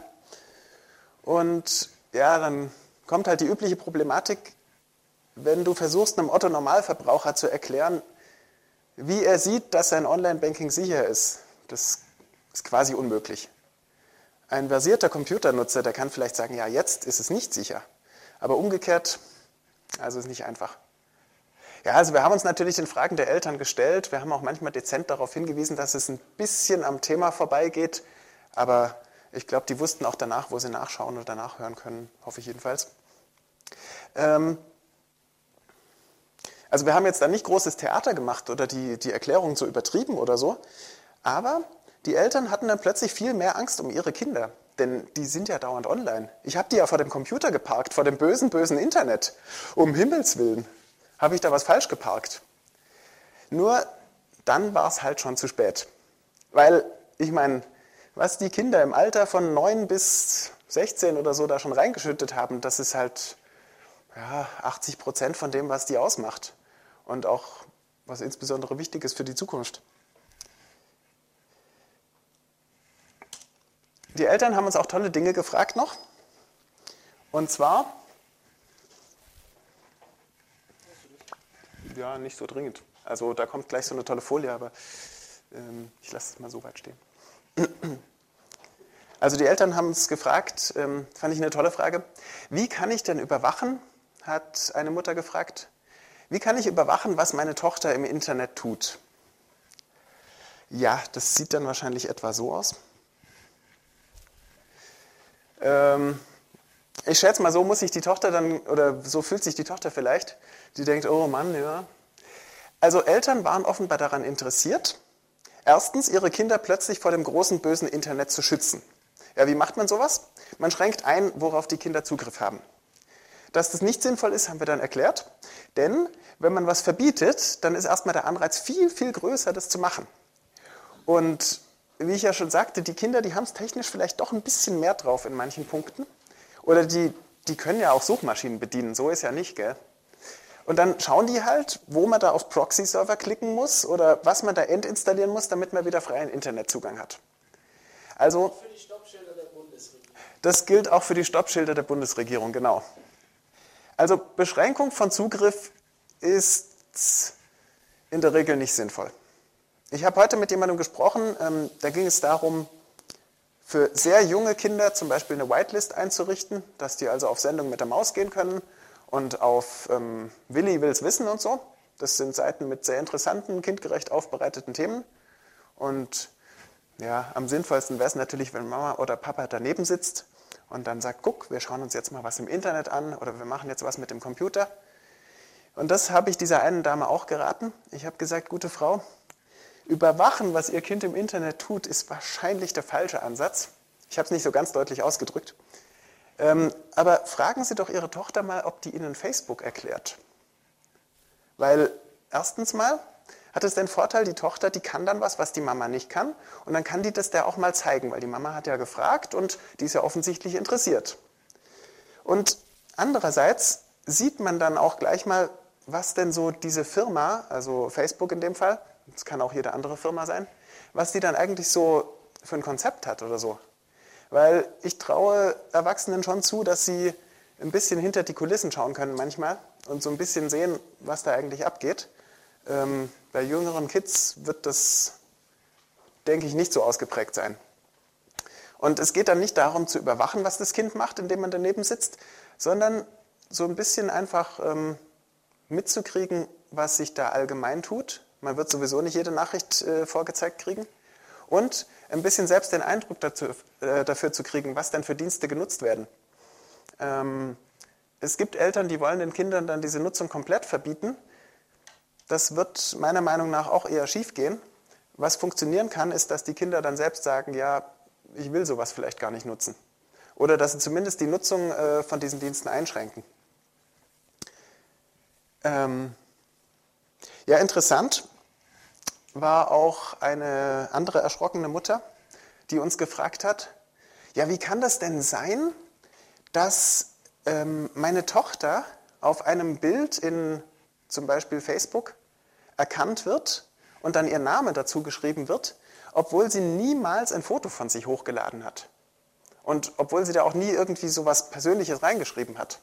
Und ja, dann kommt halt die übliche Problematik, wenn du versuchst, einem Otto-Normalverbraucher zu erklären, wie er sieht, dass sein Online-Banking sicher ist. Das ist quasi unmöglich. Ein versierter Computernutzer, der kann vielleicht sagen, ja, jetzt ist es nicht sicher. Aber umgekehrt, also ist nicht einfach. Ja, also wir haben uns natürlich den Fragen der Eltern gestellt. Wir haben auch manchmal dezent darauf hingewiesen, dass es ein bisschen am Thema vorbeigeht. Aber ich glaube, die wussten auch danach, wo sie nachschauen oder nachhören können. Hoffe ich jedenfalls. Ähm, also wir haben jetzt da nicht großes Theater gemacht oder die, die Erklärung so übertrieben oder so. Aber die Eltern hatten dann plötzlich viel mehr Angst um ihre Kinder. Denn die sind ja dauernd online. Ich habe die ja vor dem Computer geparkt, vor dem bösen, bösen Internet. Um Himmels Willen. Habe ich da was falsch geparkt? Nur dann war es halt schon zu spät. Weil, ich meine, was die Kinder im Alter von neun bis sechzehn oder so da schon reingeschüttet haben, das ist halt ja, achtzig Prozent von dem, was die ausmacht. Und auch, was insbesondere wichtig ist für die Zukunft. Die Eltern haben uns auch tolle Dinge gefragt noch. Und zwar... Ja, nicht so dringend. Also da kommt gleich so eine tolle Folie, aber ähm, ich lasse es mal so weit stehen. Also die Eltern haben uns gefragt, ähm, fand ich eine tolle Frage, wie kann ich denn überwachen, hat eine Mutter gefragt, wie kann ich überwachen, was meine Tochter im Internet tut? Ja, das sieht dann wahrscheinlich etwa so aus. Ähm, Ich schätze mal, so muss sich die Tochter dann, oder so fühlt sich die Tochter vielleicht, die denkt, oh Mann, ja. Also Eltern waren offenbar daran interessiert, erstens ihre Kinder plötzlich vor dem großen, bösen Internet zu schützen. Ja, wie macht man sowas? Man schränkt ein, worauf die Kinder Zugriff haben. Dass das nicht sinnvoll ist, haben wir dann erklärt. Denn wenn man was verbietet, dann ist erstmal der Anreiz viel, viel größer, das zu machen. Und wie ich ja schon sagte, die Kinder, die haben es technisch vielleicht doch ein bisschen mehr drauf in manchen Punkten. Oder die, die können ja auch Suchmaschinen bedienen, so ist ja nicht, gell? Und dann schauen die halt, wo man da auf Proxy-Server klicken muss oder was man da endinstallieren muss, damit man wieder freien Internetzugang hat. Also, Für die Stoppschilder der Bundesregierung. Das gilt auch für die Stoppschilder der Bundesregierung, genau. Also Beschränkung von Zugriff ist in der Regel nicht sinnvoll. Ich habe heute mit jemandem gesprochen, ähm, da ging es darum, für sehr junge Kinder zum Beispiel eine Whitelist einzurichten, dass die also auf Sendung mit der Maus gehen können und auf ähm, Willi will's wissen und so. Das sind Seiten mit sehr interessanten, kindgerecht aufbereiteten Themen. Und Ja, am sinnvollsten wäre es natürlich, wenn Mama oder Papa daneben sitzt und dann sagt, guck, wir schauen uns jetzt mal was im Internet an oder wir machen jetzt was mit dem Computer. Und das habe ich dieser einen Dame auch geraten. Ich habe gesagt, gute Frau, überwachen, was Ihr Kind im Internet tut, ist wahrscheinlich der falsche Ansatz. Ich habe es nicht so ganz deutlich ausgedrückt. Ähm, aber fragen Sie doch Ihre Tochter mal, ob die Ihnen Facebook erklärt. Weil erstens mal hat es den Vorteil, die Tochter, die kann dann was, was die Mama nicht kann. Und dann kann die das der auch mal zeigen, weil die Mama hat ja gefragt und die ist ja offensichtlich interessiert. Und andererseits sieht man dann auch gleich mal, was denn so diese Firma, also Facebook in dem Fall, das kann auch jede andere Firma sein, was die dann eigentlich so für ein Konzept hat oder so. Weil ich traue Erwachsenen schon zu, dass sie ein bisschen hinter die Kulissen schauen können manchmal und so ein bisschen sehen, was da eigentlich abgeht. Ähm, bei jüngeren Kids wird das, denke ich, nicht so ausgeprägt sein. Und es geht dann nicht darum zu überwachen, was das Kind macht, indem man daneben sitzt, sondern so ein bisschen einfach ähm, mitzukriegen, was sich da allgemein tut. Man wird sowieso nicht jede Nachricht äh, vorgezeigt kriegen. Und ein bisschen selbst den Eindruck dazu, äh, dafür zu kriegen, was denn für Dienste genutzt werden. Ähm, es gibt Eltern, die wollen den Kindern dann diese Nutzung komplett verbieten. Das wird meiner Meinung nach auch eher schief gehen. Was funktionieren kann, ist, dass die Kinder dann selbst sagen, ja, ich will sowas vielleicht gar nicht nutzen. Oder dass sie zumindest die Nutzung äh, von diesen Diensten einschränken. Ähm, ja, interessant war auch eine andere erschrockene Mutter, die uns gefragt hat, ja, wie kann das denn sein, dass ähm, meine Tochter auf einem Bild in zum Beispiel Facebook erkannt wird und dann ihr Name dazu geschrieben wird, obwohl sie niemals ein Foto von sich hochgeladen hat. Und obwohl sie da auch nie irgendwie so was Persönliches reingeschrieben hat.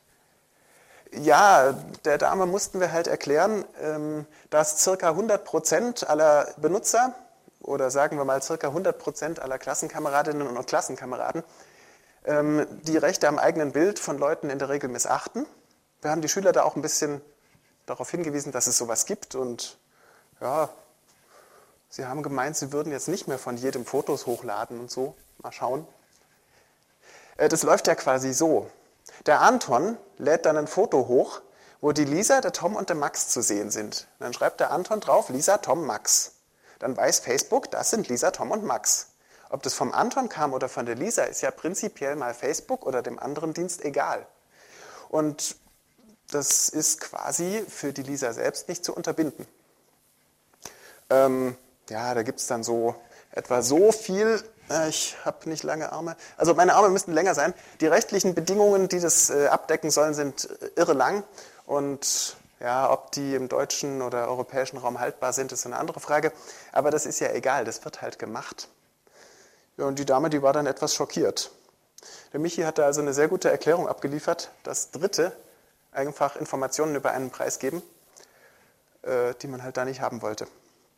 Ja, der Dame mussten wir halt erklären, dass ca. hundert Prozent aller Benutzer oder sagen wir mal ca. hundert Prozent aller Klassenkameradinnen und Klassenkameraden die Rechte am eigenen Bild von Leuten in der Regel missachten. Wir haben die Schüler da auch ein bisschen darauf hingewiesen, dass es sowas gibt und ja, sie haben gemeint, sie würden jetzt nicht mehr von jedem Fotos hochladen und so. Mal schauen. Das läuft ja quasi so. Der Anton lädt dann ein Foto hoch, wo die Lisa, der Tom und der Max zu sehen sind. Und dann schreibt der Anton drauf, Lisa, Tom, Max. Dann weiß Facebook, das sind Lisa, Tom und Max. Ob das vom Anton kam oder von der Lisa, ist ja prinzipiell mal Facebook oder dem anderen Dienst egal. Und das ist quasi für die Lisa selbst nicht zu unterbinden. Ähm, ja, da gibt es dann so etwa so viel, äh, ich habe nicht lange Arme, also meine Arme müssten länger sein. Die rechtlichen Bedingungen, die das äh, abdecken sollen, sind äh, irre lang. Und ja, ob die im deutschen oder europäischen Raum haltbar sind, ist eine andere Frage. Aber das ist ja egal, das wird halt gemacht. Ja, und die Dame, die war dann etwas schockiert. Der Michi hat da also eine sehr gute Erklärung abgeliefert, dass Dritte einfach Informationen über einen Preis geben, äh, die man halt da nicht haben wollte.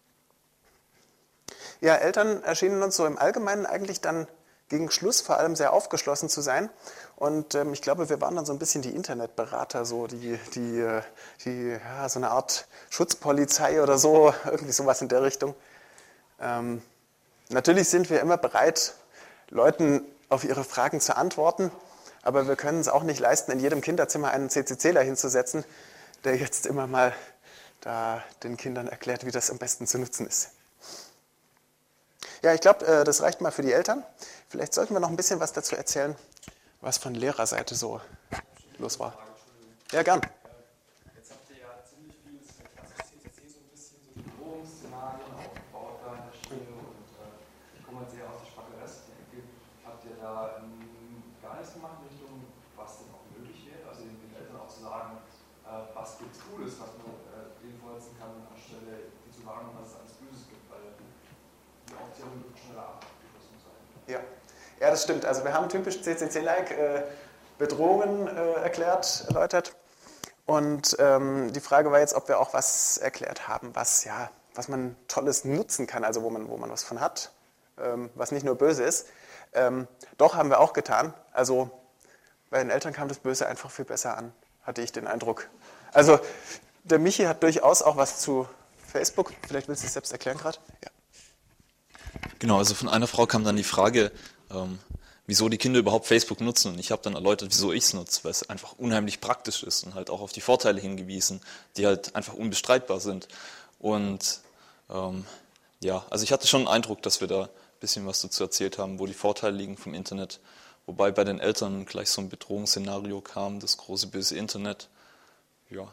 Ja, Eltern erschienen uns so im Allgemeinen eigentlich dann gegen Schluss vor allem sehr aufgeschlossen zu sein. Und ähm, ich glaube, wir waren dann so ein bisschen die Internetberater, so die, die, die ja, so eine Art Schutzpolizei oder so, irgendwie sowas in der Richtung. Ähm, natürlich sind wir immer bereit, Leuten auf ihre Fragen zu antworten, aber wir können es auch nicht leisten, in jedem Kinderzimmer einen CCCler hinzusetzen, der jetzt immer mal da den Kindern erklärt, wie das am besten zu nutzen ist. Ja, ich glaube, das reicht mal für die Eltern. Vielleicht sollten wir noch ein bisschen was dazu erzählen, was von Lehrerseite so los war. Ja, gern. Jetzt habt ihr ja ziemlich viel, das klassische C C C, so ein bisschen so die Bedrohungsszenarien aufgebaut da an der Stelle und äh, ich komme jetzt eher aus der Sparte Restecke. Habt ihr da ähm, gar nichts gemacht in Richtung, was denn auch möglich wäre? Also den Eltern auch zu sagen, äh, was gibt es Cooles, was man äh, denen vorsetzen kann, anstelle die zu warnen, dass es alles Böses gibt, weil die Option wird schneller abgeschlossen sein. Ja. Ja, das stimmt. Also wir haben typisch C C C-like äh, Bedrohungen äh, erklärt, erläutert. Und ähm, die Frage war jetzt, ob wir auch was erklärt haben, was, ja, was man Tolles nutzen kann, also wo man, wo man was von hat, ähm, was nicht nur böse ist. Ähm, doch, haben wir auch getan. Also bei den Eltern kam das Böse einfach viel besser an, hatte ich den Eindruck. Also der Michi hat durchaus auch was zu Facebook. Vielleicht willst du es selbst erklären gerade? Ja. Genau, also von einer Frau kam dann die Frage, ähm, wieso die Kinder überhaupt Facebook nutzen. Und ich habe dann erläutert, wieso ich es nutze, weil es einfach unheimlich praktisch ist und halt auch auf die Vorteile hingewiesen, die halt einfach unbestreitbar sind. Und ähm, ja, also ich hatte schon den Eindruck, dass wir da ein bisschen was dazu erzählt haben, wo die Vorteile liegen vom Internet. Wobei bei den Eltern gleich so ein Bedrohungsszenario kam, das große böse Internet. Ja.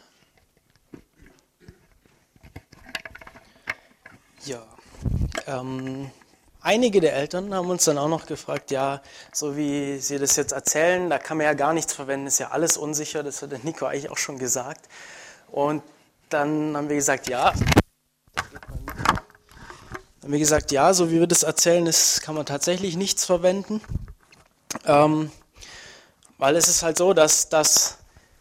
Ja, ähm, einige der Eltern haben uns dann auch noch gefragt, ja, so wie Sie das jetzt erzählen, da kann man ja gar nichts verwenden, ist ja alles unsicher, das hat der Nico eigentlich auch schon gesagt. Und dann haben wir gesagt, ja, dann haben wir gesagt, ja, so wie wir das erzählen, das kann man tatsächlich nichts verwenden, ähm, weil es ist halt so, dass, dass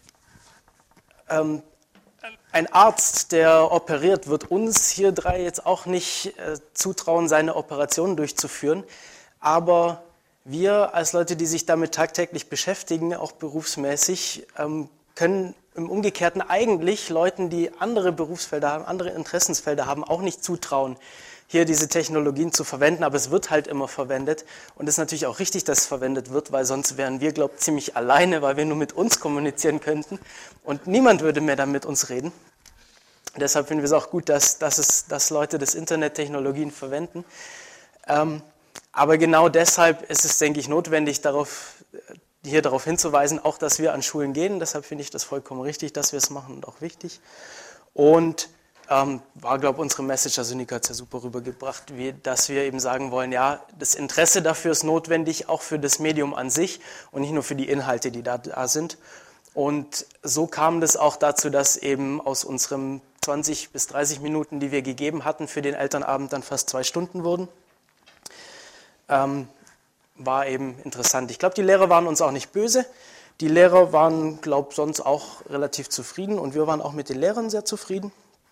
ähm, ein Arzt, der operiert, wird uns hier drei jetzt auch nicht äh, zutrauen, seine Operationen durchzuführen. Aber wir als Leute, die sich damit tagtäglich beschäftigen, auch berufsmäßig, ähm, können im Umgekehrten eigentlich Leuten, die andere Berufsfelder haben, andere Interessensfelder haben, auch nicht zutrauen, hier diese Technologien zu verwenden. Aber es wird halt immer verwendet. Und es ist natürlich auch richtig, dass es verwendet wird, weil sonst wären wir, glaube ich, ziemlich alleine, weil wir nur mit uns kommunizieren könnten. Und niemand würde mehr dann mit uns reden. Deshalb finden wir es auch gut, dass, dass, es, dass Leute das Internet-Technologien verwenden. Ähm, aber genau deshalb ist es, denke ich, notwendig, darauf, hier darauf hinzuweisen, auch, dass wir an Schulen gehen. Deshalb finde ich das vollkommen richtig, dass wir es machen und auch wichtig. Und ähm, war, glaube ich, unsere Message, also Nico hat es ja super rübergebracht, wie, dass wir eben sagen wollen, ja, das Interesse dafür ist notwendig, auch für das Medium an sich und nicht nur für die Inhalte, die da, da sind. Und so kam das auch dazu, dass eben aus unseren zwanzig bis dreißig Minuten, die wir gegeben hatten für den Elternabend, dann fast zwei Stunden wurden. Ähm, war eben interessant. Ich glaube, die Lehrer waren uns auch nicht böse. Die Lehrer waren, glaube ich, sonst auch relativ zufrieden und wir waren auch mit den Lehrern sehr zufrieden.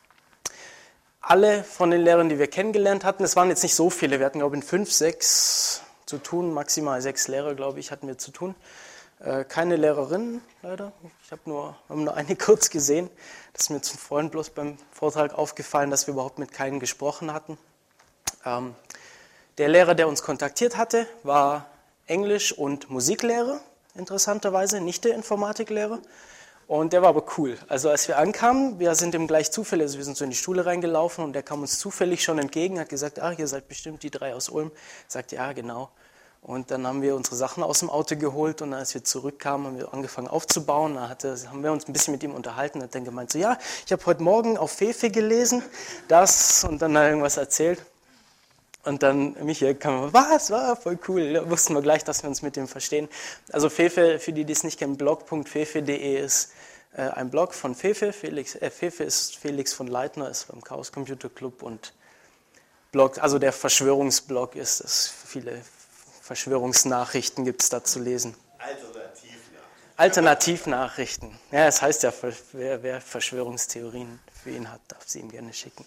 Alle von den Lehrern, die wir kennengelernt hatten, es waren jetzt nicht so viele, wir hatten, glaube ich, fünf, sechs zu tun, maximal sechs Lehrer, glaube ich, hatten wir zu tun. Äh, keine Lehrerin, leider. Ich habe nur, haben nur eine kurz gesehen. Das ist mir zum Freund bloß beim Vortrag aufgefallen, dass wir überhaupt mit keinen gesprochen hatten. Ähm, der Lehrer, der uns kontaktiert hatte, war Englisch- und Musiklehrer, interessanterweise, nicht der Informatiklehrer. Und der war aber cool. Also als wir ankamen, wir sind ihm gleich zufällig, also wir sind so in die Schule reingelaufen und der kam uns zufällig schon entgegen, hat gesagt, ah, ihr seid bestimmt die drei aus Ulm. Sagt, ja, genau. Und dann haben wir unsere Sachen aus dem Auto geholt und als wir zurückkamen, haben wir angefangen aufzubauen. Da hatte, haben wir uns ein bisschen mit ihm unterhalten. Hat dann gemeint, so ja, ich habe heute Morgen auf Fefe gelesen, das und dann hat er irgendwas erzählt. Und dann Michael kam, was, war voll cool. Da wussten wir gleich, dass wir uns mit dem verstehen. Also Fefe, für die, die es nicht kennen, blog punkt fefe punkt de ist äh, ein Blog von Fefe. Felix, äh, Fefe ist Felix von Leitner, ist beim Chaos Computer Club und Blog, also der Verschwörungsblog ist es. Viele Verschwörungsnachrichten gibt es da zu lesen. Alternativnachrichten. Alternativnachrichten. Ja, es heißt ja, wer, wer Verschwörungstheorien für ihn hat, darf sie ihm gerne schicken.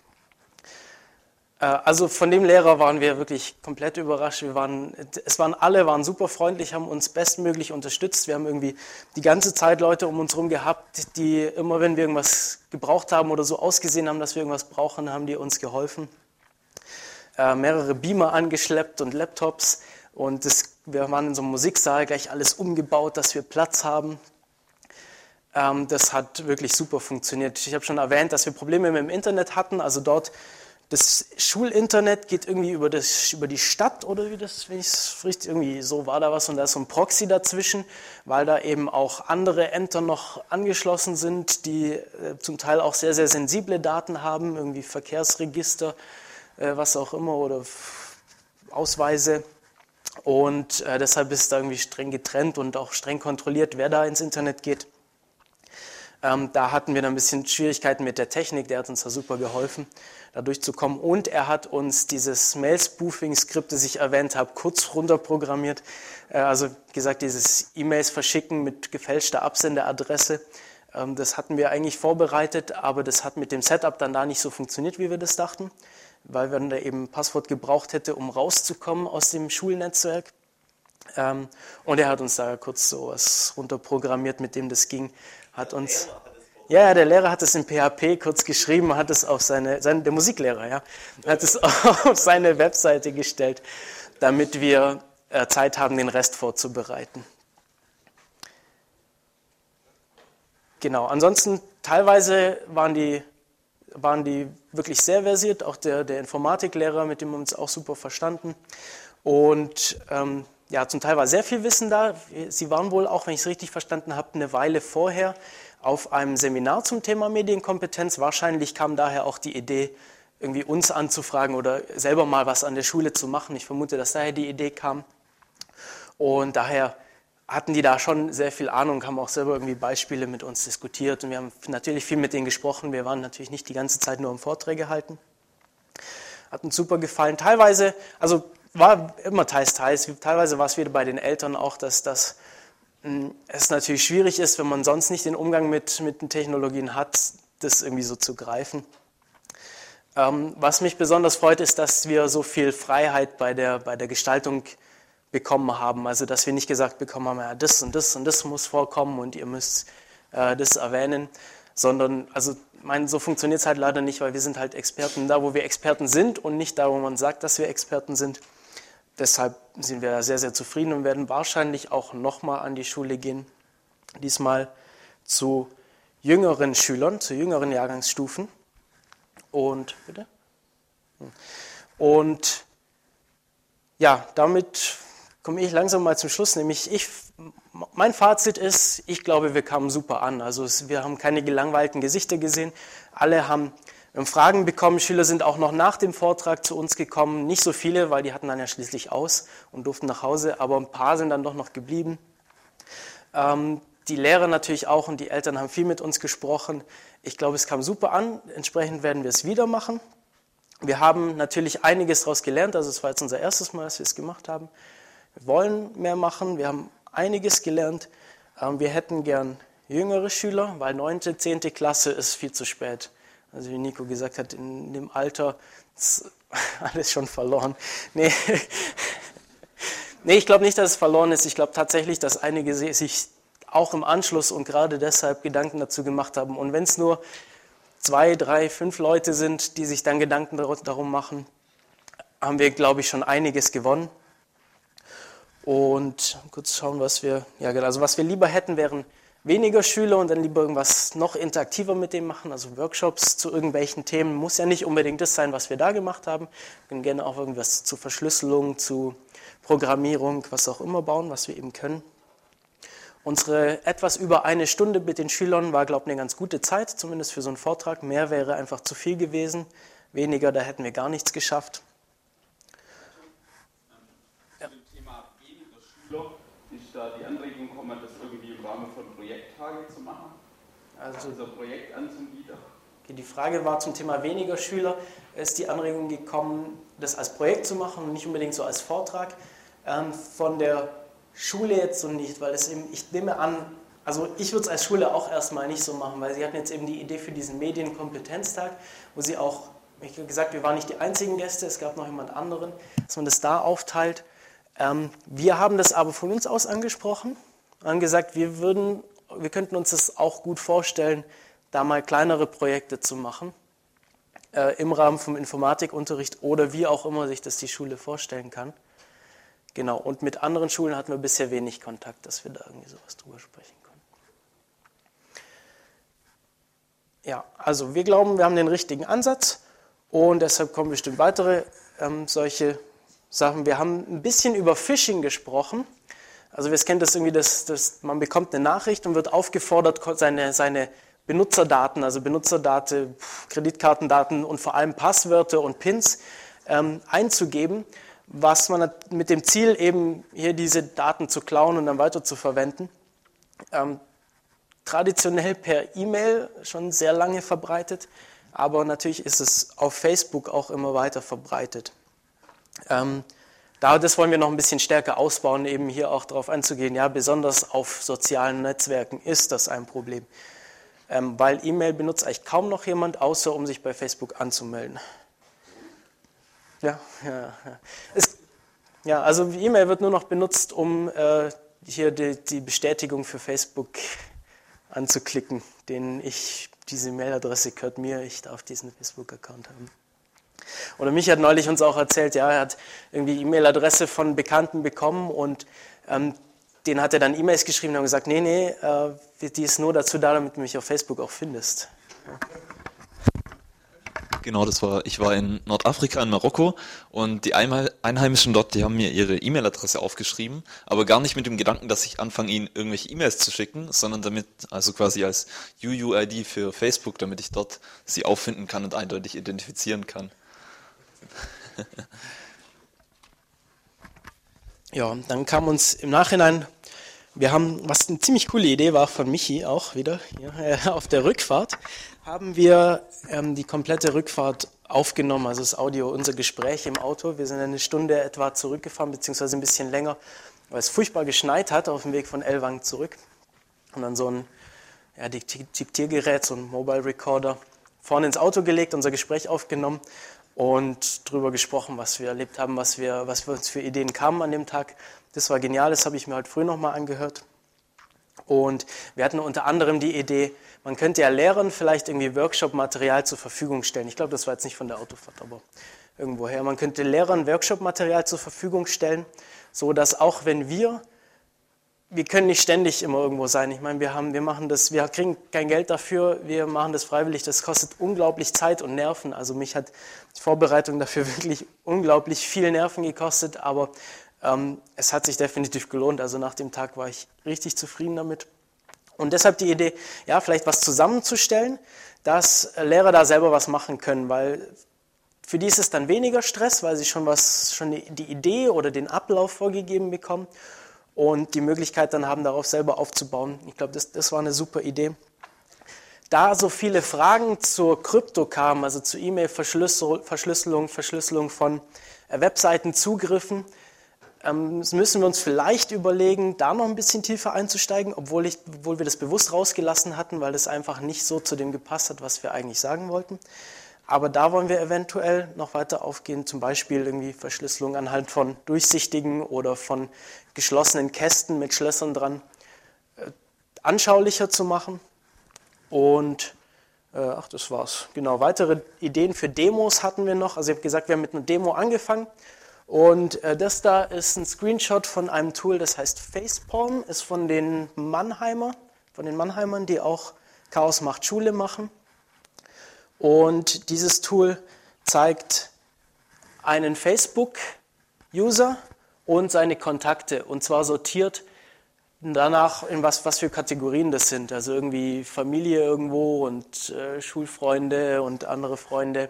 Also von dem Lehrer waren wir wirklich komplett überrascht. Wir waren, es waren alle waren super freundlich, haben uns bestmöglich unterstützt. Wir haben irgendwie die ganze Zeit Leute um uns herum gehabt, die immer, wenn wir irgendwas gebraucht haben oder so ausgesehen haben, dass wir irgendwas brauchen, haben die uns geholfen. Äh, mehrere Beamer angeschleppt und Laptops und das, wir waren in so einem Musiksaal, gleich alles umgebaut, dass wir Platz haben. Ähm, das hat wirklich super funktioniert. Ich habe schon erwähnt, dass wir Probleme mit dem Internet hatten, also dort das Schulinternet geht irgendwie über, das, über die Stadt oder wie das, wenn ich es richtig, irgendwie so war da was und da ist so ein Proxy dazwischen, weil da eben auch andere Ämter noch angeschlossen sind, die äh, zum Teil auch sehr, sehr sensible Daten haben, irgendwie Verkehrsregister, äh, was auch immer oder Ausweise und äh, deshalb ist da irgendwie streng getrennt und auch streng kontrolliert, wer da ins Internet geht. Ähm, da hatten wir dann ein bisschen Schwierigkeiten mit der Technik, der hat uns da super geholfen, da durchzukommen. Und er hat uns dieses Mail-Spoofing-Skript, das ich erwähnt habe, kurz runterprogrammiert. Äh, also wie gesagt, dieses E-Mails verschicken mit gefälschter Absenderadresse. Ähm, das hatten wir eigentlich vorbereitet, aber das hat mit dem Setup dann da nicht so funktioniert, wie wir das dachten, weil wir dann da eben ein Passwort gebraucht hätte, um rauszukommen aus dem Schulnetzwerk. Ähm, und er hat uns da kurz so was runterprogrammiert, mit dem das ging. Hat uns, Ja, der Lehrer hat es in P H P kurz geschrieben, hat es auf seine, seine der Musiklehrer, ja, hat es auf seine Webseite gestellt, damit wir äh, Zeit haben, den Rest vorzubereiten. Genau, ansonsten teilweise waren die, waren die wirklich sehr versiert, auch der, der Informatiklehrer, mit dem wir uns auch super verstanden. Und ähm, ja, zum Teil war sehr viel Wissen da. Sie waren wohl auch, wenn ich es richtig verstanden habe, eine Weile vorher auf einem Seminar zum Thema Medienkompetenz. Wahrscheinlich kam daher auch die Idee, irgendwie uns anzufragen oder selber mal was an der Schule zu machen. Ich vermute, dass daher die Idee kam. Und daher hatten die da schon sehr viel Ahnung, haben auch selber irgendwie Beispiele mit uns diskutiert. Und wir haben natürlich viel mit denen gesprochen. Wir waren natürlich nicht die ganze Zeit nur am Vorträge halten. Hat uns super gefallen. Teilweise, also war immer teils, teils. Teilweise war es wieder bei den Eltern auch, dass das es natürlich schwierig ist, wenn man sonst nicht den Umgang mit, mit den Technologien hat, das irgendwie so zu greifen. Ähm, was mich besonders freut, ist, dass wir so viel Freiheit bei der, bei der Gestaltung bekommen haben. Also, dass wir nicht gesagt bekommen haben, ja, das und das und das muss vorkommen und ihr müsst äh, das erwähnen, sondern, also, mein, so funktioniert es halt leider nicht, weil wir sind halt Experten da, wo wir Experten sind und nicht da, wo man sagt, dass wir Experten sind. Deshalb sind wir sehr, sehr zufrieden und werden wahrscheinlich auch nochmal an die Schule gehen. Diesmal zu jüngeren Schülern, zu jüngeren Jahrgangsstufen. Und, bitte? Und ja, damit komme ich langsam mal zum Schluss. Nämlich, ich, mein Fazit ist, ich glaube, wir kamen super an. Also es, wir haben keine gelangweilten Gesichter gesehen. Alle haben Wir haben Fragen bekommen, Schüler sind auch noch nach dem Vortrag zu uns gekommen, nicht so viele, weil die hatten dann ja schließlich aus und durften nach Hause, aber ein paar sind dann doch noch geblieben. Ähm, die Lehrer natürlich auch und die Eltern haben viel mit uns gesprochen. Ich glaube, es kam super an, entsprechend werden wir es wieder machen. Wir haben natürlich einiges daraus gelernt, also es war jetzt unser erstes Mal, dass wir es gemacht haben. Wir wollen mehr machen, wir haben einiges gelernt. Ähm, wir hätten gern jüngere Schüler, weil neunte, zehnte Klasse ist viel zu spät. Also wie Nico gesagt hat, in dem Alter ist alles schon verloren. Nee, nee ich glaube nicht, dass es verloren ist. Ich glaube tatsächlich, dass einige sich auch im Anschluss und gerade deshalb Gedanken dazu gemacht haben. Und wenn es nur zwei, drei, fünf Leute sind, die sich dann Gedanken darum machen, haben wir, glaube ich, schon einiges gewonnen. Und kurz schauen, was wir, ja genau, also was wir lieber hätten, wären weniger Schüler und dann lieber irgendwas noch interaktiver mit dem machen, also Workshops zu irgendwelchen Themen. Muss ja nicht unbedingt das sein, was wir da gemacht haben. Wir können gerne auch irgendwas zu Verschlüsselung, zu Programmierung, was auch immer bauen, was wir eben können. Unsere etwas über eine Stunde mit den Schülern war, glaube ich, eine ganz gute Zeit, zumindest für so einen Vortrag. Mehr wäre einfach zu viel gewesen. Weniger, da hätten wir gar nichts geschafft. Ja. Zu dem Thema weniger Schüler ist da die Anregung gekommen, das irgendwie im Rahmen von Projekttage zu machen? Also, also Projekt anzubieten? Okay, die Frage war zum Thema weniger Schüler. Ist die Anregung gekommen, das als Projekt zu machen und nicht unbedingt so als Vortrag. Ähm, von der Schule jetzt so nicht, weil es eben, ich nehme an, also ich würde es als Schule auch erstmal nicht so machen, weil sie hatten jetzt eben die Idee für diesen Medienkompetenztag, wo sie auch, ich habe gesagt, wir waren nicht die einzigen Gäste, es gab noch jemand anderen, dass man das da aufteilt. Ähm, wir haben das aber von uns aus angesprochen, haben gesagt, wir würden, wir könnten uns das auch gut vorstellen, da mal kleinere Projekte zu machen, äh, im Rahmen vom Informatikunterricht oder wie auch immer sich das die Schule vorstellen kann. Genau, und mit anderen Schulen hatten wir bisher wenig Kontakt, dass wir da irgendwie sowas drüber sprechen konnten. Ja, also wir glauben, wir haben den richtigen Ansatz und deshalb kommen bestimmt weitere ähm, solche Sachen. Wir haben ein bisschen über Phishing gesprochen. Also wir kennen das irgendwie, dass, dass man bekommt eine Nachricht und wird aufgefordert, seine, seine Benutzerdaten, also Benutzerdaten, Kreditkartendaten und vor allem Passwörter und Pins ähm, einzugeben, was man mit dem Ziel eben hier diese Daten zu klauen und dann weiter zu verwenden. Ähm, traditionell per E-Mail schon sehr lange verbreitet, aber natürlich ist es auf Facebook auch immer weiter verbreitet. Ähm, da, das wollen wir noch ein bisschen stärker ausbauen, eben hier auch darauf einzugehen, ja, besonders auf sozialen Netzwerken ist das ein Problem, ähm, weil E-Mail benutzt eigentlich kaum noch jemand, außer um sich bei Facebook anzumelden. Ja, ja, ja. Es, ja, also E-Mail wird nur noch benutzt, um äh, hier die, die Bestätigung für Facebook anzuklicken, den ich, diese E-Mail-Adresse gehört mir, ich darf diesen Facebook-Account haben. Oder Michi hat neulich uns auch erzählt, ja, er hat irgendwie die E-Mail-Adresse von Bekannten bekommen und ähm, denen hat er dann E-Mails geschrieben und haben gesagt, nee, nee, äh, die ist nur dazu da, damit du mich auf Facebook auch findest. Ja. Genau, das war, ich war in Nordafrika, in Marokko und die Einheimischen dort, die haben mir ihre E-Mail-Adresse aufgeschrieben, aber gar nicht mit dem Gedanken, dass ich anfange, ihnen irgendwelche E-Mails zu schicken, sondern damit, also quasi als U U I D für Facebook, damit ich dort sie auffinden kann und eindeutig identifizieren kann. Ja, dann kam uns im Nachhinein, wir haben, was eine ziemlich coole Idee war von Michi auch wieder, hier, äh, auf der Rückfahrt, haben wir ähm, die komplette Rückfahrt aufgenommen, also das Audio, unser Gespräch im Auto. Wir sind eine Stunde etwa zurückgefahren, beziehungsweise ein bisschen länger, weil es furchtbar geschneit hat auf dem Weg von Ellwangen zurück. Und dann so ein ja, Diktiergerät, so ein Mobile Recorder, vorne ins Auto gelegt, unser Gespräch aufgenommen und drüber gesprochen, was wir erlebt haben, was wir, was wir uns für Ideen kamen an dem Tag. Das war genial, das habe ich mir heute früh nochmal angehört. Und wir hatten unter anderem die Idee, man könnte ja Lehrern vielleicht irgendwie Workshop-Material zur Verfügung stellen. Ich glaube, das war jetzt nicht von der Autofahrt, aber irgendwoher. Man könnte Lehrern Workshop-Material zur Verfügung stellen, so dass auch wenn wir, wir können nicht ständig immer irgendwo sein. Ich meine, wir haben, wir machen das, wir kriegen kein Geld dafür, wir machen das freiwillig. Das kostet unglaublich Zeit und Nerven. Also mich hat die Vorbereitung dafür wirklich unglaublich viel Nerven gekostet, aber ähm, es hat sich definitiv gelohnt. Also nach dem Tag war ich richtig zufrieden damit. Und deshalb die Idee, ja, vielleicht was zusammenzustellen, dass Lehrer da selber was machen können, weil für die ist es dann weniger Stress, weil sie schon was, schon die Idee oder den Ablauf vorgegeben bekommen und die Möglichkeit dann haben, darauf selber aufzubauen. Ich glaube, das, das war eine super Idee. Da so viele Fragen zur Krypto kamen, also zu E-Mail-Verschlüsselung, Verschlüsselung von Webseitenzugriffen, Ähm, müssen wir uns vielleicht überlegen, da noch ein bisschen tiefer einzusteigen, obwohl, ich, obwohl wir das bewusst rausgelassen hatten, weil das einfach nicht so zu dem gepasst hat, was wir eigentlich sagen wollten. Aber da wollen wir eventuell noch weiter aufgehen, zum Beispiel irgendwie Verschlüsselung anhand von durchsichtigen oder von geschlossenen Kästen mit Schlössern dran äh, anschaulicher zu machen. Und, äh, ach, das war's. Genau, weitere Ideen für Demos hatten wir noch. Also ich habe gesagt, wir haben mit einer Demo angefangen. Und äh, das da ist ein Screenshot von einem Tool, das heißt Facepalm, ist von den Mannheimer, von den Mannheimern, die auch Chaos macht Schule machen. Und dieses Tool zeigt einen Facebook-User und seine Kontakte, und zwar sortiert danach, in was, was für Kategorien das sind. Also irgendwie Familie irgendwo und äh, Schulfreunde und andere Freunde.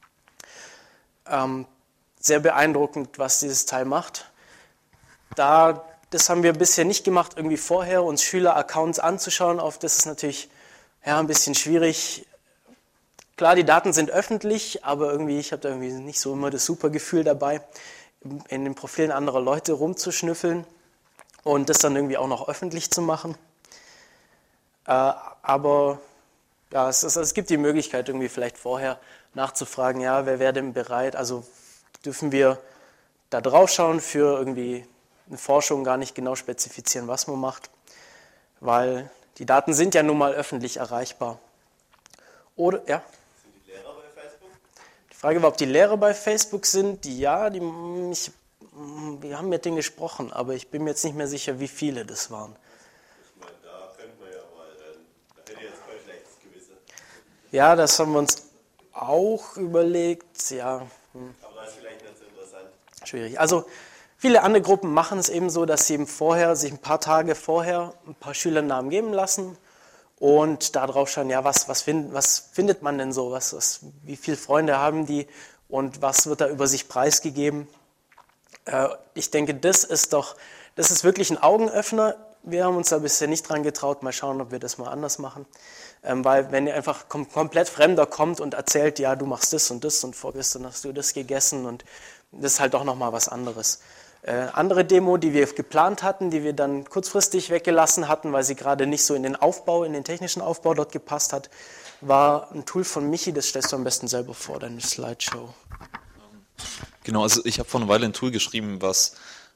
Ähm, Sehr beeindruckend, was dieses Teil macht. Da, das haben wir bisher nicht gemacht, irgendwie vorher uns Schüler-Accounts anzuschauen. Auf das ist natürlich ja, ein bisschen schwierig. Klar, die Daten sind öffentlich, aber irgendwie, ich habe da irgendwie nicht so immer das super Gefühl dabei, in den Profilen anderer Leute rumzuschnüffeln und das dann irgendwie auch noch öffentlich zu machen. Äh, aber ja, es, ist, es gibt die Möglichkeit, irgendwie vielleicht vorher nachzufragen, ja, wer wäre denn bereit, also dürfen wir da drauf schauen, für irgendwie eine Forschung gar nicht genau spezifizieren, was man macht, weil die Daten sind ja nun mal öffentlich erreichbar. Oder, ja? Sind die Lehrer bei Facebook? Die Frage war, ob die Lehrer bei Facebook sind. Die, ja, die, ich, wir haben mit denen gesprochen, aber ich bin mir jetzt nicht mehr sicher, wie viele das waren. Ich meine, da könnte man ja mal, äh, da hätte ich jetzt kein schlechtes Gewissen. Ja, das haben wir uns auch überlegt, ja. Hm. Aber das ist vielleicht nicht so interessant. Schwierig. Also viele andere Gruppen machen es eben so, dass sie eben vorher, sich ein paar Tage vorher ein paar Schülernamen geben lassen und da drauf schauen, ja, was, was, find, was findet man denn so, was, was, wie viele Freunde haben die und was wird da über sich preisgegeben. Äh, ich denke, das ist doch, das ist wirklich ein Augenöffner. Wir haben uns da bisher nicht dran getraut, mal schauen, ob wir das mal anders machen. Ähm, weil wenn ihr einfach kom- komplett Fremder kommt und erzählt, ja, du machst das und das und vorgestern hast du das gegessen und das ist halt doch nochmal was anderes. Äh, andere Demo, die wir geplant hatten, die wir dann kurzfristig weggelassen hatten, weil sie gerade nicht so in den Aufbau, in den technischen Aufbau dort gepasst hat, war ein Tool von Michi, das stellst du am besten selber vor, deine Slideshow. Genau, also ich habe vor einer Weile ein Tool geschrieben, was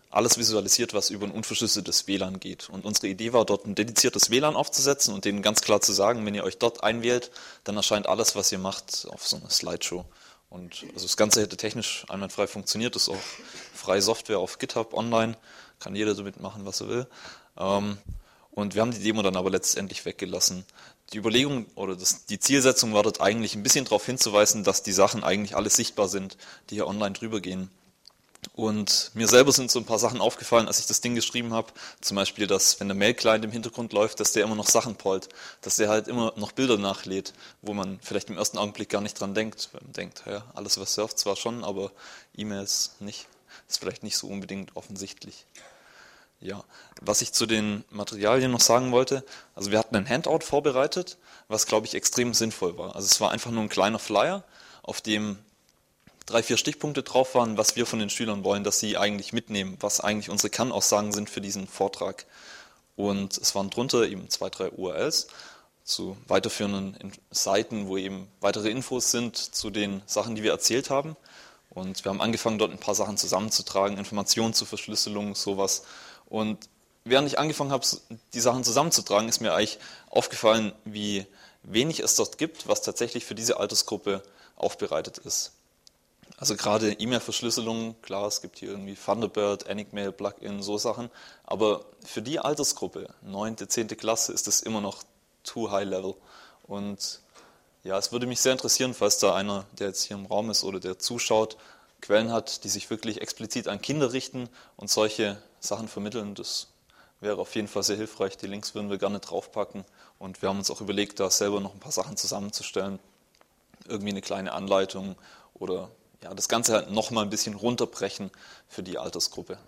alles visualisiert, was über ein unverschlüsseltes W L A N geht. Und unsere Idee war, dort ein dediziertes W L A N aufzusetzen und denen ganz klar zu sagen, wenn ihr euch dort einwählt, dann erscheint alles, was ihr macht, auf so einer Slideshow. Und also das Ganze hätte technisch einwandfrei funktioniert, das ist auch freie Software auf GitHub online, kann jeder damit machen, was er will. Und wir haben die Demo dann aber letztendlich weggelassen. Die Überlegung oder das, die Zielsetzung war dort eigentlich ein bisschen darauf hinzuweisen, dass die Sachen eigentlich alle sichtbar sind, die hier online drüber gehen. Und mir selber sind so ein paar Sachen aufgefallen, als ich das Ding geschrieben habe. Zum Beispiel, dass wenn der Mail-Client im Hintergrund läuft, dass der immer noch Sachen pollt, dass der halt immer noch Bilder nachlädt, wo man vielleicht im ersten Augenblick gar nicht dran denkt. Weil man denkt, ja, alles was surft zwar schon, aber E-Mails nicht. Das ist vielleicht nicht so unbedingt offensichtlich. Ja, was ich zu den Materialien noch sagen wollte, also wir hatten ein Handout vorbereitet, was glaube ich extrem sinnvoll war. Also es war einfach nur ein kleiner Flyer, auf dem drei, vier Stichpunkte drauf waren, was wir von den Schülern wollen, dass sie eigentlich mitnehmen, was eigentlich unsere Kernaussagen sind für diesen Vortrag. Und es waren drunter eben zwei, drei U R Ls zu weiterführenden Seiten, wo eben weitere Infos sind zu den Sachen, die wir erzählt haben. Und wir haben angefangen, dort ein paar Sachen zusammenzutragen, Informationen zur Verschlüsselung, sowas. Und während ich angefangen habe, die Sachen zusammenzutragen, ist mir eigentlich aufgefallen, wie wenig es dort gibt, was tatsächlich für diese Altersgruppe aufbereitet ist. Also gerade E-Mail-Verschlüsselung, klar, es gibt hier irgendwie Thunderbird, Enigmail, Plugin, so Sachen. Aber für die Altersgruppe, neunte, zehnte Klasse, ist das immer noch too high level. Und ja, es würde mich sehr interessieren, falls da einer, der jetzt hier im Raum ist oder der zuschaut, Quellen hat, die sich wirklich explizit an Kinder richten und solche Sachen vermitteln. Das wäre auf jeden Fall sehr hilfreich. Die Links würden wir gerne draufpacken. Und wir haben uns auch überlegt, da selber noch ein paar Sachen zusammenzustellen. Irgendwie eine kleine Anleitung oder ja, das Ganze halt noch mal ein bisschen runterbrechen für die Altersgruppe.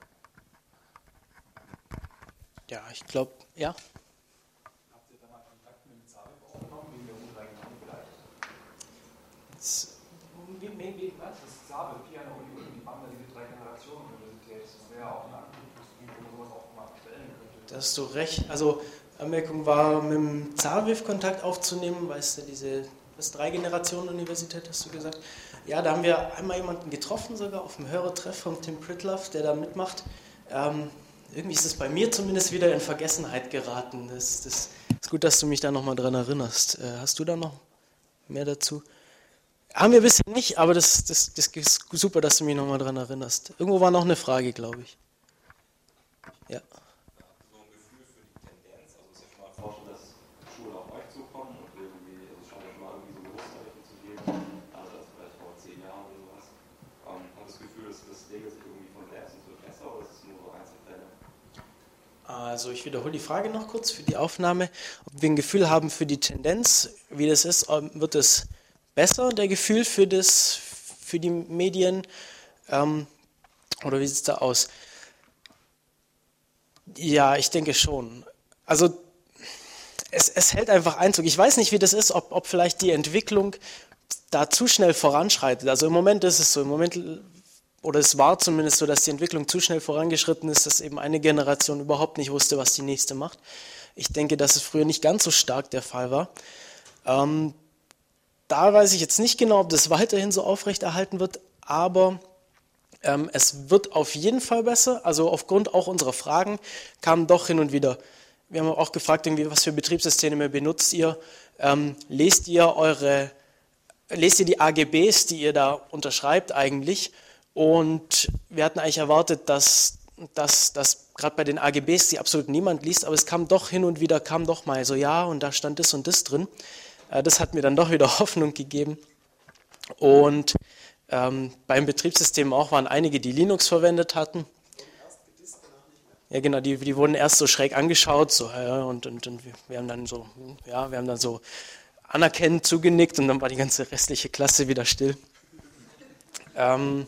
Ja, ich glaube, ja. Habt ihr da mal Kontakt mit dem Zahlweg aufgenommen, wegen der Unreinigung vielleicht? Wie, wie, wie, was? Das Zahlweg, Piano und die haben da diese drei Generationen Universität. Das wäre ja auch ein Anknüpfungspunkt, wo man sowas auch mal stellen könnte. Da hast du recht. Also, Anmerkung war, mit dem ZAWIF Kontakt aufzunehmen, weißt du, diese das Drei-Generationen-Universität, hast du gesagt. Ja, da haben wir einmal jemanden getroffen, sogar auf dem Hörertreff von Tim Pritloff, der da mitmacht. Ähm, irgendwie ist es bei mir zumindest wieder in Vergessenheit geraten. Das, das ist gut, dass du mich da nochmal dran erinnerst. Äh, hast du da noch mehr dazu? Haben wir bisher nicht, aber das, das, das ist super, dass du mich nochmal dran erinnerst. Irgendwo war noch eine Frage, glaube ich. Ja. Also ich wiederhole die Frage noch kurz für die Aufnahme. Ob wir ein Gefühl haben für die Tendenz, wie das ist, wird es besser, der Gefühl für, das, für die Medien? Ähm, oder wie sieht es da aus? Ja, ich denke schon. Also es, es hält einfach Einzug. Ich weiß nicht, wie das ist, ob, ob vielleicht die Entwicklung da zu schnell voranschreitet. Also im Moment ist es so, im Moment... Oder es war zumindest so, dass die Entwicklung zu schnell vorangeschritten ist, dass eben eine Generation überhaupt nicht wusste, was die nächste macht. Ich denke, dass es früher nicht ganz so stark der Fall war. Ähm, da weiß ich jetzt nicht genau, ob das weiterhin so aufrechterhalten wird, aber ähm, es wird auf jeden Fall besser. Also aufgrund auch unserer Fragen kamen doch hin und wieder. Wir haben auch gefragt, irgendwie, was für Betriebssysteme benutzt ihr? Ähm, lest ihr eure, lest ihr die A G Bs, die ihr da unterschreibt eigentlich? Und wir hatten eigentlich erwartet, dass, dass, dass gerade bei den A G Bs, die absolut niemand liest, aber es kam doch hin und wieder, kam doch mal so, ja, und da stand das und das drin. Das hat mir dann doch wieder Hoffnung gegeben. Und ähm, beim Betriebssystem auch waren einige, die Linux verwendet hatten. Ja, genau, die, die wurden erst so schräg angeschaut, so, ja, und, und, und wir haben dann so, ja, wir haben dann so anerkennend zugenickt und dann war die ganze restliche Klasse wieder still. Ähm,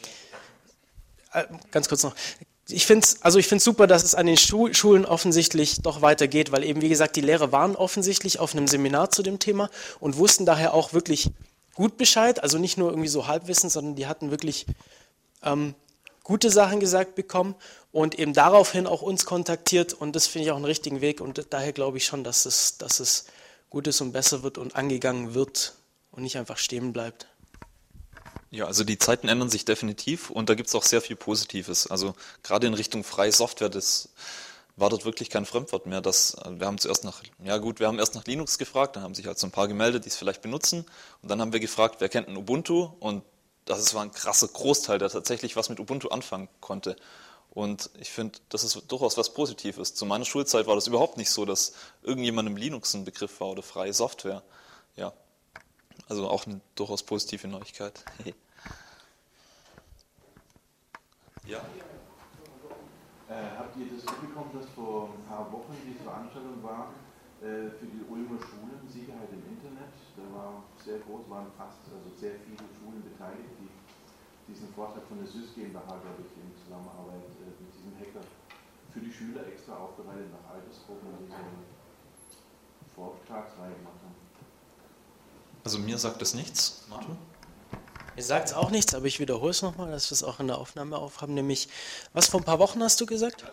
Ganz kurz noch. Ich finde es also ich find's super, dass es an den Schulen offensichtlich doch weitergeht, weil eben, wie gesagt, die Lehrer waren offensichtlich auf einem Seminar zu dem Thema und wussten daher auch wirklich gut Bescheid, also nicht nur irgendwie so Halbwissen, sondern die hatten wirklich ähm, gute Sachen gesagt bekommen und eben daraufhin auch uns kontaktiert und das finde ich auch einen richtigen Weg und daher glaube ich schon, dass es, dass es gut ist und besser wird und angegangen wird und nicht einfach stehen bleibt. Ja, also die Zeiten ändern sich definitiv und da gibt es auch sehr viel Positives. Also gerade in Richtung freie Software, das war dort wirklich kein Fremdwort mehr. Das, wir haben zuerst nach, ja gut, wir haben erst nach Linux gefragt, dann haben sich halt so ein paar gemeldet, die es vielleicht benutzen. Und dann haben wir gefragt, wer kennt ein Ubuntu? Und das war ein krasser Großteil, der tatsächlich was mit Ubuntu anfangen konnte. Und ich finde, das ist durchaus was Positives. Zu meiner Schulzeit war das überhaupt nicht so, dass irgendjemandem Linux ein Begriff war oder freie Software. Ja, also auch eine durchaus positive Neuigkeit. Ja. Äh, habt ihr das mitbekommen, dass vor ein paar Wochen diese Veranstaltung war äh, für die Ulmer Schulen, Sicherheit im Internet? Da war sehr groß, waren fast also sehr viele Schulen beteiligt, die diesen Vortrag von der S Y S GmbH, glaube ich, in Zusammenarbeit äh, mit diesem Hacker für die Schüler extra aufbereitet nach Altersgruppen diese Vortragsreihe gemacht haben. Also mir sagt das nichts, Martin? Mir sagt es auch nichts, aber ich wiederhole es nochmal, dass wir es auch in der Aufnahme aufhaben, nämlich, was vor ein paar Wochen hast du gesagt?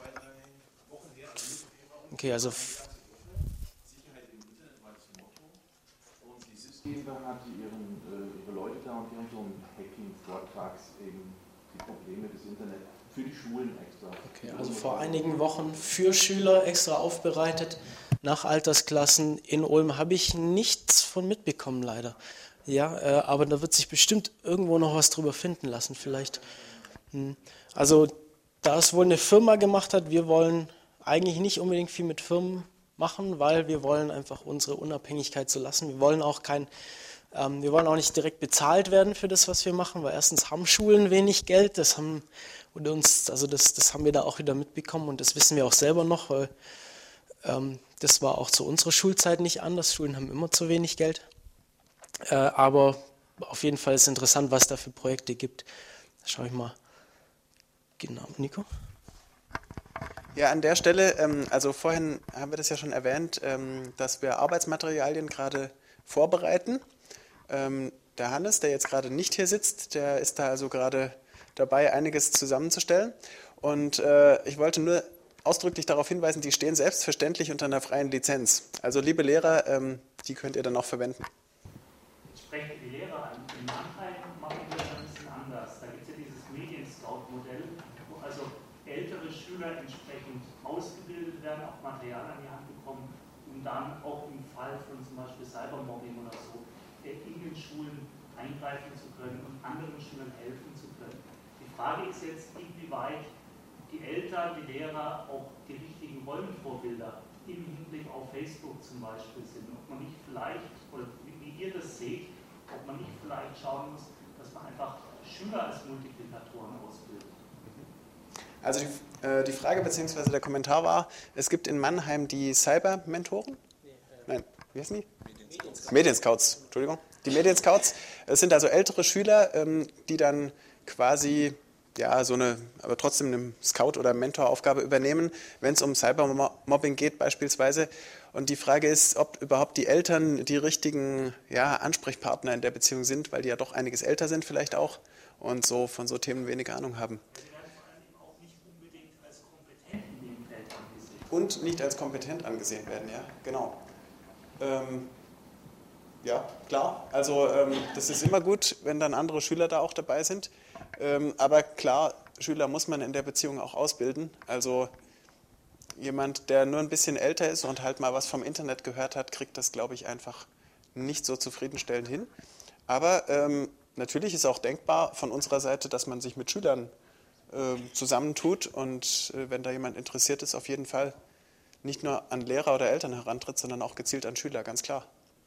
Okay, also... Sicherheit im Internet war das Motto und die S Y S GmbH hatte ihren, äh, ihre Leute da und die haben so einen Hacking-Vortrags eben die Probleme des Internets für die Schulen extra. Okay, also vor einigen Wochen für Schüler extra aufbereitet, nach Altersklassen in Ulm habe ich nichts von mitbekommen, leider. Ja, äh, aber da wird sich bestimmt irgendwo noch was drüber finden lassen, vielleicht. Hm. Also, da es wohl eine Firma gemacht hat, wir wollen eigentlich nicht unbedingt viel mit Firmen machen, weil wir wollen einfach unsere Unabhängigkeit so lassen. Wir wollen auch kein, ähm, wir wollen auch nicht direkt bezahlt werden für das, was wir machen, weil erstens haben Schulen wenig Geld, das haben und uns, also das, das haben wir da auch wieder mitbekommen und das wissen wir auch selber noch, weil ähm, das war auch zu unserer Schulzeit nicht anders. Schulen haben immer zu wenig Geld. Äh, aber auf jeden Fall ist es interessant, was da für Projekte gibt. Schau ich mal. Genau, Nico? Ja, an der Stelle, ähm, also vorhin haben wir das ja schon erwähnt, ähm, dass wir Arbeitsmaterialien gerade vorbereiten. Ähm, der Hannes, der jetzt gerade nicht hier sitzt, der ist da also gerade dabei, einiges zusammenzustellen. Und äh, ich wollte nur ausdrücklich darauf hinweisen, die stehen selbstverständlich unter einer freien Lizenz. Also liebe Lehrer, ähm, die könnt ihr dann auch verwenden. Spreche die Lehrer an. In Mannheim machen wir das ein bisschen anders. Da gibt es ja dieses Medien-Scout-Modell, wo also ältere Schüler entsprechend ausgebildet werden, auch Material an die Hand bekommen, um dann auch im Fall von zum Beispiel Cybermobbing oder so in den Schulen eingreifen zu können und anderen Schülern helfen zu können. Die Frage ist jetzt, inwieweit die Eltern, die Lehrer auch die richtigen Rollenvorbilder im Hinblick auf Facebook zum Beispiel sind. Ob man nicht vielleicht, oder wie ihr das seht, ob man nicht vielleicht schauen muss, dass man einfach Schüler als Multiplikatoren ausbildet. Also die, äh, die Frage bzw. der Kommentar war, es gibt in Mannheim die Cyber-Mentoren? Nein, wie heißen die? Medienscouts. Medienscouts, Entschuldigung. Die Medienscouts, es sind also ältere Schüler, ähm, die dann quasi ja, so eine, aber trotzdem eine Scout- oder Mentoraufgabe übernehmen, wenn es um Cybermobbing geht beispielsweise. Und die Frage ist, ob überhaupt die Eltern die richtigen ja, Ansprechpartner in der Beziehung sind, weil die ja doch einiges älter sind vielleicht auch und so von so Themen wenig Ahnung haben. Sie werden vor allem auch nicht unbedingt als kompetent in dem Feld angesehen. Und nicht als kompetent angesehen werden, ja, genau. Ähm, ja, klar, also ähm, das ist immer gut, wenn dann andere Schüler da auch dabei sind. Ähm, aber klar, Schüler muss man in der Beziehung auch ausbilden. Also jemand, der nur ein bisschen älter ist und halt mal was vom Internet gehört hat, kriegt das, glaube ich, einfach nicht so zufriedenstellend hin. Aber ähm, natürlich ist auch denkbar von unserer Seite, dass man sich mit Schülern äh, zusammentut und äh, wenn da jemand interessiert ist, auf jeden Fall nicht nur an Lehrer oder Eltern herantritt, sondern auch gezielt an Schüler, ganz klar.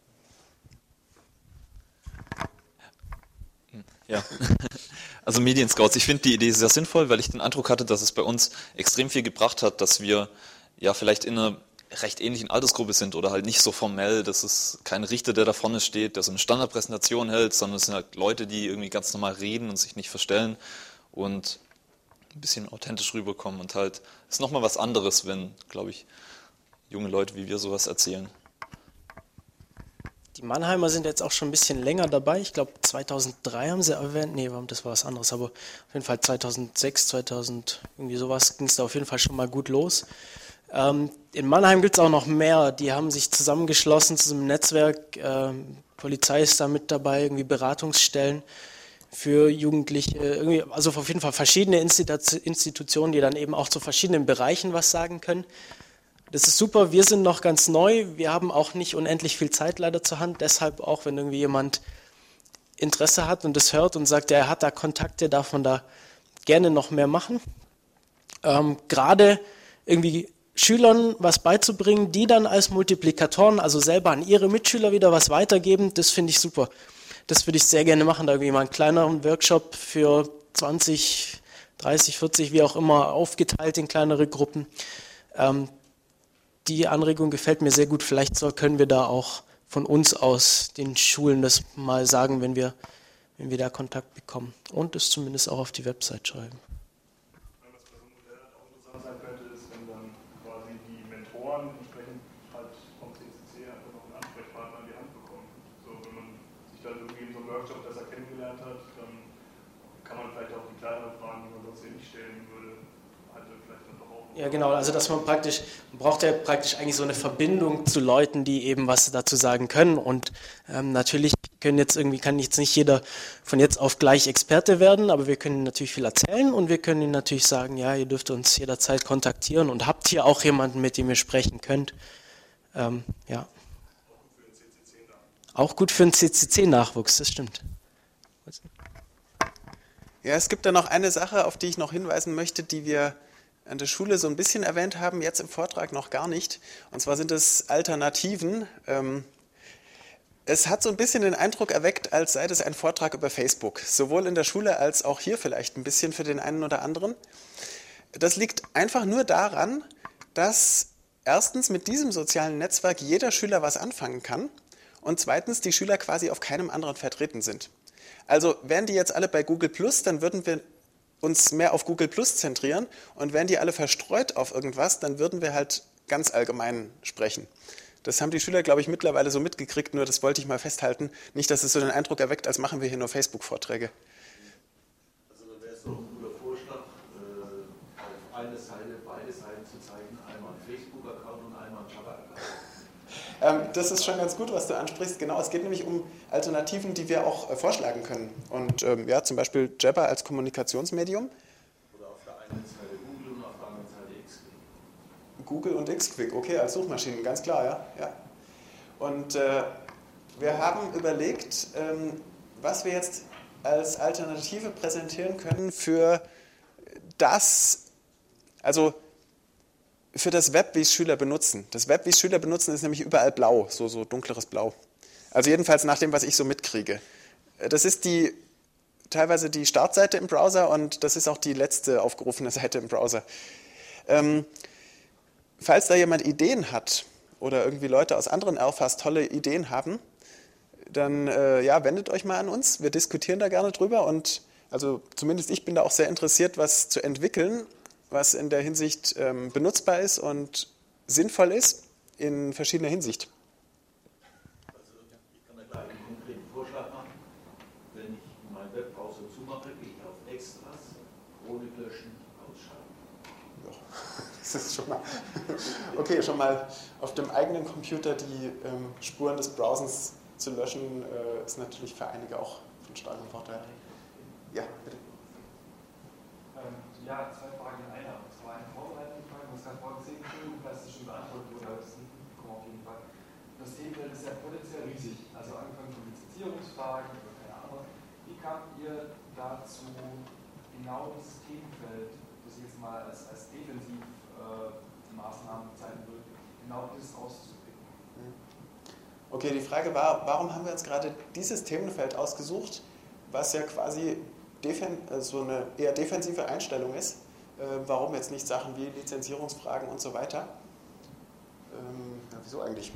Ja, also Medienscouts, ich finde die Idee sehr sinnvoll, weil ich den Eindruck hatte, dass es bei uns extrem viel gebracht hat, dass wir ja vielleicht in einer recht ähnlichen Altersgruppe sind oder halt nicht so formell, dass es kein Richter, der da vorne steht, der so eine Standardpräsentation hält, sondern es sind halt Leute, die irgendwie ganz normal reden und sich nicht verstellen und ein bisschen authentisch rüberkommen und halt, es ist nochmal was anderes, wenn, glaube ich, junge Leute wie wir sowas erzählen. Die Mannheimer sind jetzt auch schon ein bisschen länger dabei. Ich glaube, zweitausenddrei haben sie erwähnt. Nee, das war was anderes. Aber auf jeden Fall zweitausendsechs, zweitausend, irgendwie sowas ging es da auf jeden Fall schon mal gut los. Ähm, in Mannheim gibt es auch noch mehr. Die haben sich zusammengeschlossen zu einem Netzwerk. Ähm, Polizei ist da mit dabei, irgendwie Beratungsstellen. für Jugendliche, irgendwie, also auf jeden Fall verschiedene Institutionen, die dann eben auch zu verschiedenen Bereichen was sagen können. Das ist super, wir sind noch ganz neu, wir haben auch nicht unendlich viel Zeit leider zur Hand, deshalb auch, wenn irgendwie jemand Interesse hat und das hört und sagt, er hat da Kontakte, darf man da gerne noch mehr machen. Ähm, gerade irgendwie Schülern was beizubringen, die dann als Multiplikatoren, also selber an ihre Mitschüler wieder was weitergeben, das finde ich super. Das würde ich sehr gerne machen, da irgendwie mal einen kleineren Workshop für zwanzig, dreißig, vierzig, wie auch immer, aufgeteilt in kleinere Gruppen. Ähm, Die Anregung gefällt mir sehr gut. Vielleicht soll, können wir da auch von uns aus den Schulen das mal sagen, wenn wir, wenn wir da Kontakt bekommen. Und es zumindest auch auf die Website schreiben. Was bei so einem Modell auch interessant sein könnte, ist, wenn dann quasi die Mentoren entsprechend halt vom C C C einfach noch einen Ansprechpartner an die Hand bekommen. So, wenn man sich dann irgendwie in so einem Workshop besser kennengelernt hat, dann kann man vielleicht auch die kleineren Fragen, die man sonst hier nicht stellen würde, halt vielleicht dann doch auch. Ja, genau, also dass man praktisch, man braucht ja praktisch eigentlich so eine Verbindung zu Leuten, die eben was dazu sagen können und ähm, natürlich können jetzt irgendwie, kann jetzt nicht jeder von jetzt auf gleich Experte werden, aber wir können natürlich viel erzählen und wir können ihnen natürlich sagen, ja, ihr dürft uns jederzeit kontaktieren und habt hier auch jemanden, mit dem ihr sprechen könnt. Ähm, ja. Auch gut für den C C C-Nachwuchs, das stimmt. Ja, es gibt da noch eine Sache, auf die ich noch hinweisen möchte, die wir an der Schule so ein bisschen erwähnt haben, jetzt im Vortrag noch gar nicht. Und zwar sind es Alternativen. Es hat so ein bisschen den Eindruck erweckt, als sei das ein Vortrag über Facebook. Sowohl in der Schule als auch hier vielleicht ein bisschen für den einen oder anderen. Das liegt einfach nur daran, dass erstens mit diesem sozialen Netzwerk jeder Schüler was anfangen kann und zweitens die Schüler quasi auf keinem anderen vertreten sind. Also wären die jetzt alle bei Google Plus, dann würden wir uns mehr auf Google Plus zentrieren und wären die alle verstreut auf irgendwas, dann würden wir halt ganz allgemein sprechen. Das haben die Schüler, glaube ich, mittlerweile so mitgekriegt, nur das wollte ich mal festhalten. Nicht, dass es so den Eindruck erweckt, als machen wir hier nur Facebook-Vorträge. Also dann wäre es doch ein guter Vorschlag, äh, auf eine Seite beide Seiten zu zeigen, einmal einen Facebook-Account und einmal einen Jabber-Account. Ähm, das ist schon ganz gut, was du ansprichst. Genau, es geht nämlich um Alternativen, die wir auch äh, vorschlagen können. Und ähm, ja, zum Beispiel Jabber als Kommunikationsmedium. Oder auf der einen Seite Google und auf der anderen Seite X-Quick. Google und X-Quick, okay, als Suchmaschinen, ganz klar, ja. ja. Und äh, wir haben überlegt, ähm, was wir jetzt als Alternative präsentieren können für das, also für das Web, wie es Schüler benutzen. Das Web, wie es Schüler benutzen, ist nämlich überall blau, so, so dunkleres Blau. Also jedenfalls nach dem, was ich so mitkriege. Das ist die, teilweise die Startseite im Browser und das ist auch die letzte aufgerufene Seite im Browser. Ähm, falls da jemand Ideen hat oder irgendwie Leute aus anderen Alphas tolle Ideen haben, dann äh, ja, wendet euch mal an uns. Wir diskutieren da gerne drüber und also zumindest ich bin da auch sehr interessiert, was zu entwickeln, was in der Hinsicht ähm, benutzbar ist und sinnvoll ist in verschiedener Hinsicht. Also ich kann da gleich einen konkreten Vorschlag machen. Wenn ich meinen Webbrowser zumache, gehe ich auf Extras, Chronik löschen, ausschalten. Ja, das ist schon mal okay, schon mal auf dem eigenen Computer die ähm, Spuren des Browsens zu löschen, äh, ist natürlich für einige auch von starkem Vorteil. Ja, bitte. Ähm, ja, zwei Fragen in einer. Und zwar eine vorbereitende Frage, was gerade vorgesehen wurde, dass es schon beantwortet wurde, aber das kommt auf jeden Fall. Das Themenfeld ist ja potenziell riesig, also angefangen von Lizenzierungsfragen oder keine Ahnung. Wie kamt ihr dazu, genau das Themenfeld, das ich jetzt mal als, als Defensivmaßnahmen äh, bezeichnen würde, genau das auszupicken? Okay, die Frage war, warum haben wir jetzt gerade dieses Themenfeld ausgesucht, was ja quasi defen- so eine eher defensive Einstellung ist. Äh, warum jetzt nicht Sachen wie Lizenzierungsfragen und so weiter? Ähm, ja, wieso eigentlich?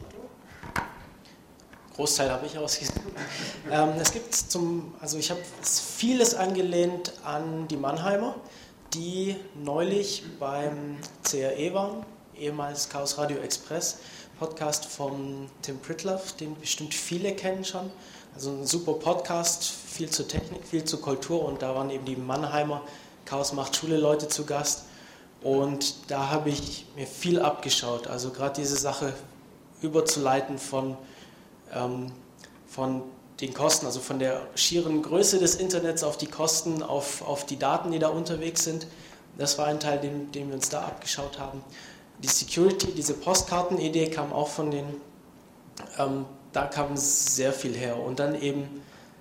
Großteil habe ich ausgesucht. ähm, es gibt zum, also ich habe vieles angelehnt an die Mannheimer, die neulich beim C R E waren, ehemals Chaos Radio Express, Podcast von Tim Pritloff, den bestimmt viele kennen schon. Also ein super Podcast, viel zur Technik, viel zur Kultur und da waren eben die Mannheimer Chaos macht Schule Leute zu Gast und da habe ich mir viel abgeschaut. Also gerade diese Sache überzuleiten von, ähm, von den Kosten, also von der schieren Größe des Internets auf die Kosten, auf, auf die Daten, die da unterwegs sind. Das war ein Teil, den, den wir uns da abgeschaut haben. Die Security, diese Postkarten-Idee kam auch von den, ähm, da kam sehr viel her. Und dann eben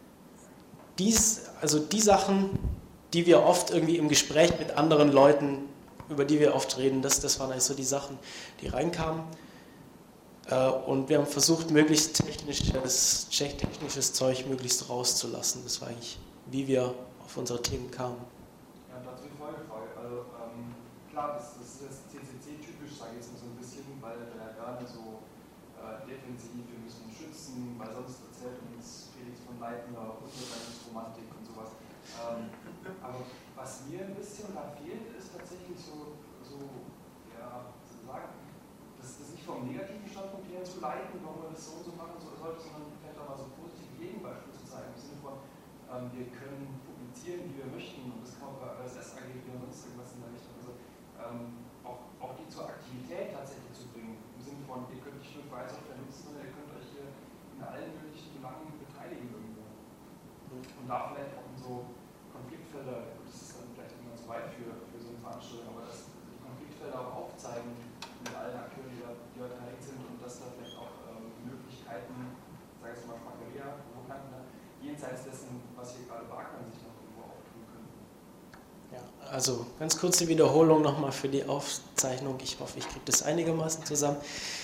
dies, also die Sachen, die wir oft irgendwie im Gespräch mit anderen Leuten, über die wir oft reden, das, das waren eigentlich so die Sachen, die reinkamen. Äh, und wir haben versucht, möglichst technisches, technisches Zeug möglichst rauszulassen. Das war eigentlich, wie wir auf unsere Themen kamen. Ja, dazu die Folgefrage. Also ähm, klar, das, das ist jetzt C C C-typisch, sage ich jetzt mal so ein bisschen, weil wir ja gerade so äh, defensiv, wir müssen schützen, weil sonst erzählt uns Felix von Leitner Untergangsromantik und sowas. Ähm, aber was mir ein bisschen da fehlt, ist tatsächlich so, so ja, sozusagen, das, das nicht vom negativen Standpunkt her zu leiten, warum man das so und so machen sollte, sondern vielleicht auch mal so positive Gegenbeispiele zu zeigen, im Sinne von, ähm, wir können publizieren, wie wir möchten, und das kann man bei R S S A G oder sonst irgendwas in der Richtung, also ähm, auch, auch die zur Aktivität tatsächlich zu bringen, im Sinne von, ihr könnt nicht nur freie Software nutzen, sondern ihr könnt euch hier in allen möglichen Belangen beteiligen irgendwo. Und da vielleicht auch in so Konfliktfelder, das ist dann vielleicht immer zu weit für, für so eine Veranstaltung, aber dass die Konfliktfelder auch aufzeigen mit allen Akteuren, die da, die da beteiligt sind, und dass da vielleicht auch ähm, Möglichkeiten, sage ich jetzt mal Schmackeria, jenseits dessen, was hier gerade beackern, sich noch irgendwo auftun können. Ja, also ganz kurze Wiederholung nochmal für die Aufzeichnung. Ich hoffe, ich kriege das einigermaßen zusammen.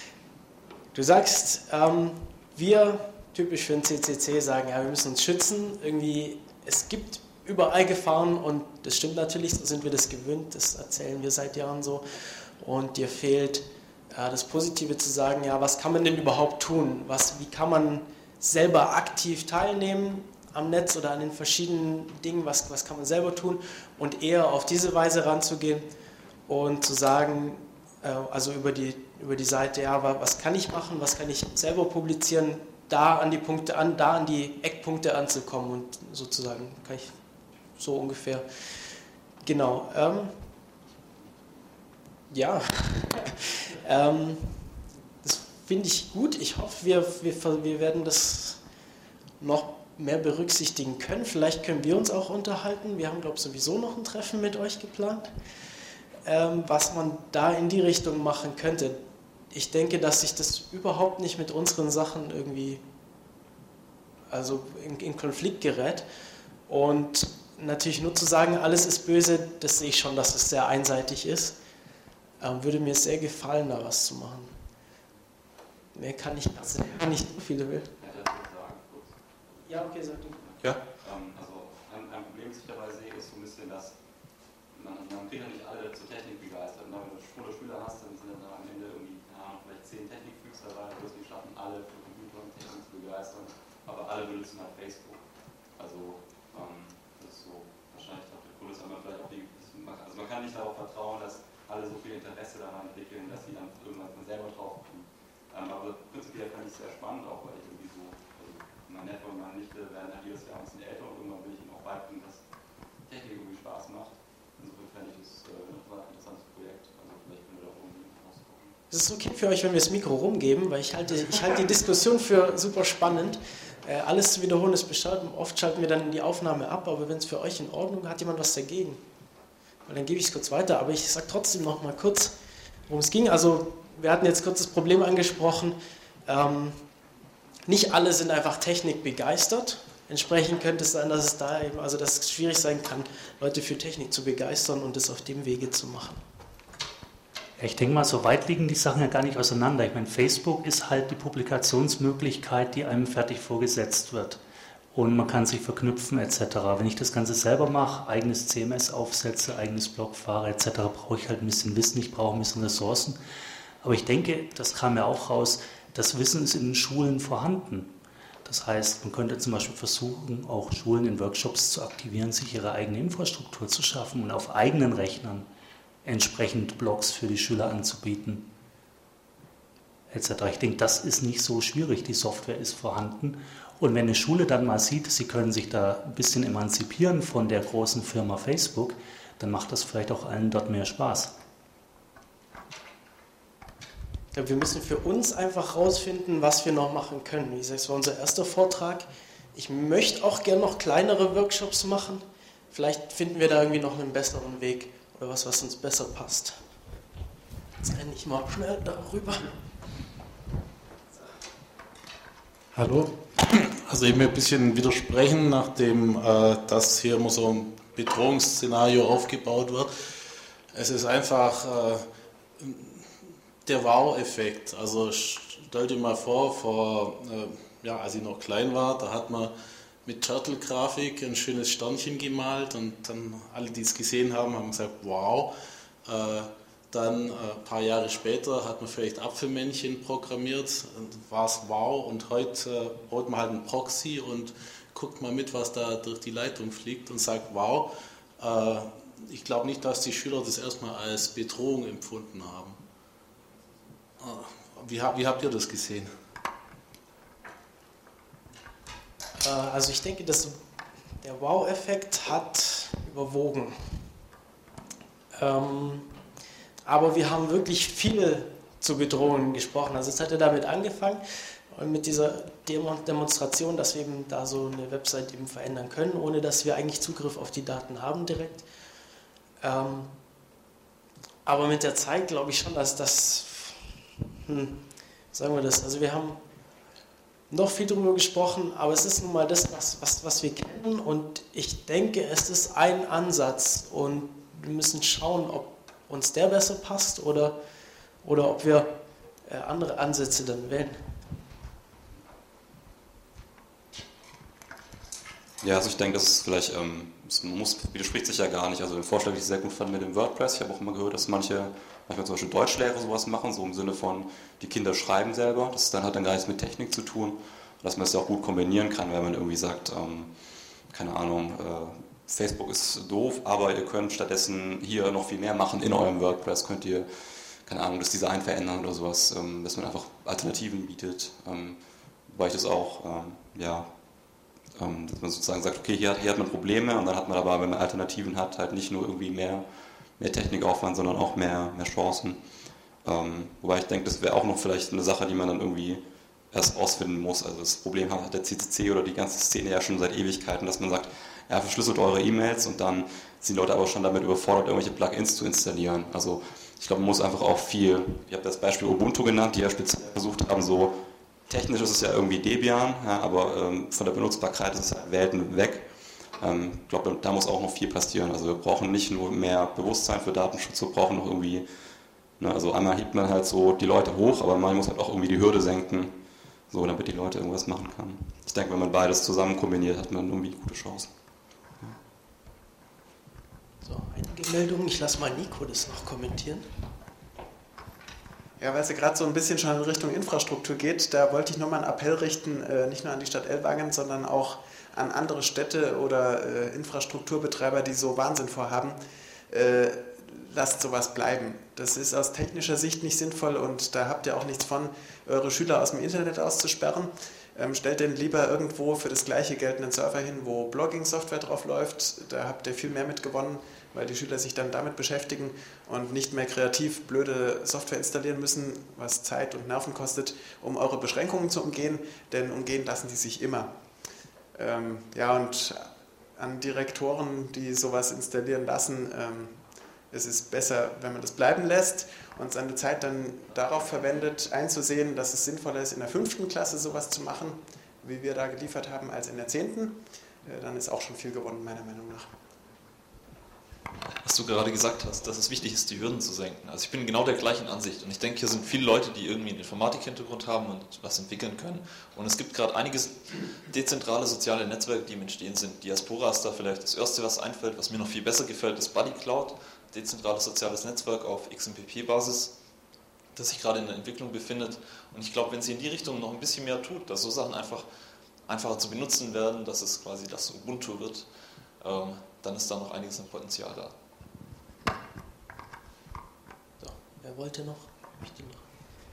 Du sagst, ähm, wir, typisch für den C C C, sagen, ja, wir müssen uns schützen. Irgendwie, es gibt überall Gefahren, und das stimmt natürlich, so sind wir das gewöhnt, das erzählen wir seit Jahren so. Und dir fehlt äh, das Positive zu sagen, ja, was kann man denn überhaupt tun? Was, wie kann man selber aktiv teilnehmen am Netz oder an den verschiedenen Dingen, was, was kann man selber tun, und eher auf diese Weise ranzugehen und zu sagen, äh, also über die, über die Seite, ja, was kann ich machen, was kann ich selber publizieren, da an die Punkte an, da an die Eckpunkte anzukommen, und sozusagen kann ich so ungefähr, genau, ähm, ja, ähm, das finde ich gut. Ich hoffe, wir, wir, wir werden das noch mehr berücksichtigen können. Vielleicht können wir uns auch unterhalten. Wir haben, glaube ich, sowieso noch ein Treffen mit euch geplant, ähm, was man da in die Richtung machen könnte. Ich denke, dass sich das überhaupt nicht mit unseren Sachen irgendwie also in, in Konflikt gerät. Und natürlich nur zu sagen, alles ist böse, das sehe ich schon, dass es sehr einseitig ist. Ähm, würde mir sehr gefallen, da was zu machen. Mehr kann ich also nicht so viele will. Ja, okay, sag du. Ja. Ähm, also ein, ein Problem, das ich dabei sehe, ist so ein bisschen, dass man, man kriegt ja nicht alle zur Technik begeistert. Und wenn du Schule Schüler hast, dann sind dann am Ende irgendwie, ja, vielleicht zehn Technikfreaks dabei, du wirst nicht schaffen, alle für Computer und Technik zu begeistern. Aber alle benutzen halt Facebook. Also ähm, das ist so wahrscheinlich auch der Grund, dass man vielleicht auch die, also man kann nicht darauf vertrauen, dass alle so viel Interesse daran entwickeln, dass sie dann irgendwann von selber drauf kommen. Ähm, aber prinzipiell fand ich es sehr spannend, auch weil ich irgendwie so, also mein Neffe und meine Nichte werden halt jedes Jahr ein bisschen älter, und irgendwann will ich ihnen auch beibringen, dass Technik irgendwie Spaß macht. Insofern fände ich das äh, ein interessantes Projekt. Also vielleicht können wir da auch irgendwie rausgucken. Es ist okay für euch, wenn wir das Mikro rumgeben, weil ich halte, ich halte die Diskussion für super spannend. Äh, alles zu wiederholen ist bescheuert. Oft schalten wir dann die Aufnahme ab, aber wenn es für euch in Ordnung ist, hat jemand was dagegen? Weil dann gebe ich es kurz weiter, aber ich sage trotzdem noch mal kurz, worum es ging. Also wir hatten jetzt kurz das Problem angesprochen, ähm, nicht alle sind einfach Technik begeistert. Entsprechend könnte es sein, dass es da eben, also dass es schwierig sein kann, Leute für Technik zu begeistern und das auf dem Wege zu machen. Ich denke mal, so weit liegen die Sachen ja gar nicht auseinander. Ich meine, Facebook ist halt die Publikationsmöglichkeit, die einem fertig vorgesetzt wird. Und man kann sich verknüpfen et cetera. Wenn ich das Ganze selber mache, eigenes C M S aufsetze, eigenes Blog fahre et cetera, brauche ich halt ein bisschen Wissen, ich brauche ein bisschen Ressourcen. Aber ich denke, das kam ja auch raus, das Wissen ist in den Schulen vorhanden. Das heißt, man könnte zum Beispiel versuchen, auch Schulen in Workshops zu aktivieren, sich ihre eigene Infrastruktur zu schaffen und auf eigenen Rechnern entsprechend Blogs für die Schüler anzubieten, et cetera. Ich denke, das ist nicht so schwierig, die Software ist vorhanden. Und wenn eine Schule dann mal sieht, sie können sich da ein bisschen emanzipieren von der großen Firma Facebook, dann macht das vielleicht auch allen dort mehr Spaß. Wir müssen für uns einfach rausfinden, was wir noch machen können. Wie gesagt, es war unser erster Vortrag. ich möchte auch gerne noch kleinere Workshops machen. Vielleicht finden wir da irgendwie noch einen besseren Weg oder was, was uns besser passt. Jetzt renne ich mal schnell darüber. Hallo. Also ich möchte ein bisschen widersprechen, nachdem äh, das hier immer so ein Bedrohungsszenario aufgebaut wird. Es ist einfach äh, der Wow-Effekt. Also stell dir mal vor, vor äh, ja, als ich noch klein war, da hat man mit Turtle-Grafik ein schönes Sternchen gemalt und dann alle, die es gesehen haben, haben gesagt, wow. Äh, dann äh, ein paar Jahre später hat man vielleicht Apfelmännchen programmiert, war es wow, und heute äh, baut man halt einen Proxy und guckt mal mit, was da durch die Leitung fliegt und sagt wow. Äh, ich glaube nicht, dass die Schüler das erstmal als Bedrohung empfunden haben. Äh, wie, wie habt ihr das gesehen? Also ich denke, dass der Wow-Effekt hat überwogen. Ähm, aber wir haben wirklich viel zu Bedrohungen gesprochen. Also es hat ja damit angefangen, mit dieser Demonstration, dass wir eben da so eine Website eben verändern können, ohne dass wir eigentlich Zugriff auf die Daten haben direkt. Ähm, aber mit der Zeit glaube ich schon, dass das, hm, sagen wir das, also wir haben noch viel darüber gesprochen, aber es ist nun mal das, was, was, was wir kennen, und ich denke, es ist ein Ansatz und wir müssen schauen, ob uns der besser passt oder, oder ob wir äh, andere Ansätze dann wählen. Ja, also ich denke, das ist vielleicht, ähm, es muss, widerspricht sich ja gar nicht. Also den Vorschlag, den ich sehr gut fand mit dem WordPress, ich habe auch immer gehört, dass manche, manchmal zum Beispiel Deutschlehrer sowas machen, so im Sinne von, die Kinder schreiben selber, das dann hat dann gar nichts mit Technik zu tun, dass man es ja auch gut kombinieren kann, wenn man irgendwie sagt, ähm, keine Ahnung, äh, Facebook ist doof, aber ihr könnt stattdessen hier noch viel mehr machen in eurem WordPress, könnt ihr, keine Ahnung, das Design verändern oder sowas, ähm, dass man einfach Alternativen bietet, ähm, wobei ich das auch, ähm, ja, ähm, dass man sozusagen sagt, okay, hier, hier hat man Probleme, und dann hat man aber, wenn man Alternativen hat, halt nicht nur irgendwie mehr, mehr Technikaufwand, sondern auch mehr, mehr Chancen. Ähm, wobei ich denke, das wäre auch noch vielleicht eine Sache, die man dann irgendwie erst ausfinden muss. Also das Problem hat der C C C oder die ganze Szene ja schon seit Ewigkeiten, dass man sagt, ja, verschlüsselt eure E-Mails, und dann sind die Leute aber schon damit überfordert, irgendwelche Plugins zu installieren. Also ich glaube, man muss einfach auch viel, ich habe das Beispiel Ubuntu genannt, die ja speziell versucht haben, so technisch ist es ja irgendwie Debian, ja, aber ähm, von der Benutzbarkeit ist es halt Welten weg. Ähm, ich glaube, da muss auch noch viel passieren. Also wir brauchen nicht nur mehr Bewusstsein für Datenschutz, wir brauchen noch irgendwie, ne, also einmal hebt man halt so die Leute hoch, aber man muss halt auch irgendwie die Hürde senken, so, damit die Leute irgendwas machen können. Ich denke, wenn man beides zusammen kombiniert, hat man irgendwie gute Chancen. So, einige Meldungen. Ich lasse mal Nico das noch kommentieren. Ja, weil es ja gerade so ein bisschen schon in Richtung Infrastruktur geht, da wollte ich nochmal einen Appell richten, äh, nicht nur an die Stadt Ellwangen, sondern auch an andere Städte oder äh, Infrastrukturbetreiber, die so Wahnsinn vorhaben. Äh, lasst sowas bleiben. Das ist aus technischer Sicht nicht sinnvoll, und da habt ihr auch nichts von, eure Schüler aus dem Internet auszusperren. Ähm, stellt den lieber irgendwo für das gleiche Geld einen Server hin, wo Blogging-Software drauf läuft. Da habt ihr viel mehr mit gewonnen, weil die Schüler sich dann damit beschäftigen und nicht mehr kreativ blöde Software installieren müssen, was Zeit und Nerven kostet, um eure Beschränkungen zu umgehen, denn umgehen lassen die sich immer. Ähm, ja, und an Direktoren, die sowas installieren lassen, ähm, es ist besser, wenn man das bleiben lässt und seine Zeit dann darauf verwendet, einzusehen, dass es sinnvoller ist, in der fünften Klasse sowas zu machen, wie wir da geliefert haben, als in der zehnten. Äh, dann ist auch schon viel gewonnen, meiner Meinung nach. Was du gerade gesagt hast, dass es wichtig ist, die Hürden zu senken. Also ich bin genau der gleichen Ansicht, und ich denke, hier sind viele Leute, die irgendwie einen Informatik-Hintergrund haben und was entwickeln können, und es gibt gerade einige dezentrale soziale Netzwerke, die im Entstehen sind. Diaspora ist da vielleicht das erste, was einfällt. Was mir noch viel besser gefällt, ist BuddyCloud, dezentrales soziales Netzwerk auf X M P P-Basis, das sich gerade in der Entwicklung befindet, und ich glaube, wenn sie in die Richtung noch ein bisschen mehr tut, dass so Sachen einfach einfacher zu benutzen werden, dass es quasi das Ubuntu wird, ähm, dann ist da noch einiges an Potenzial da. So, wer wollte noch? Möchte noch?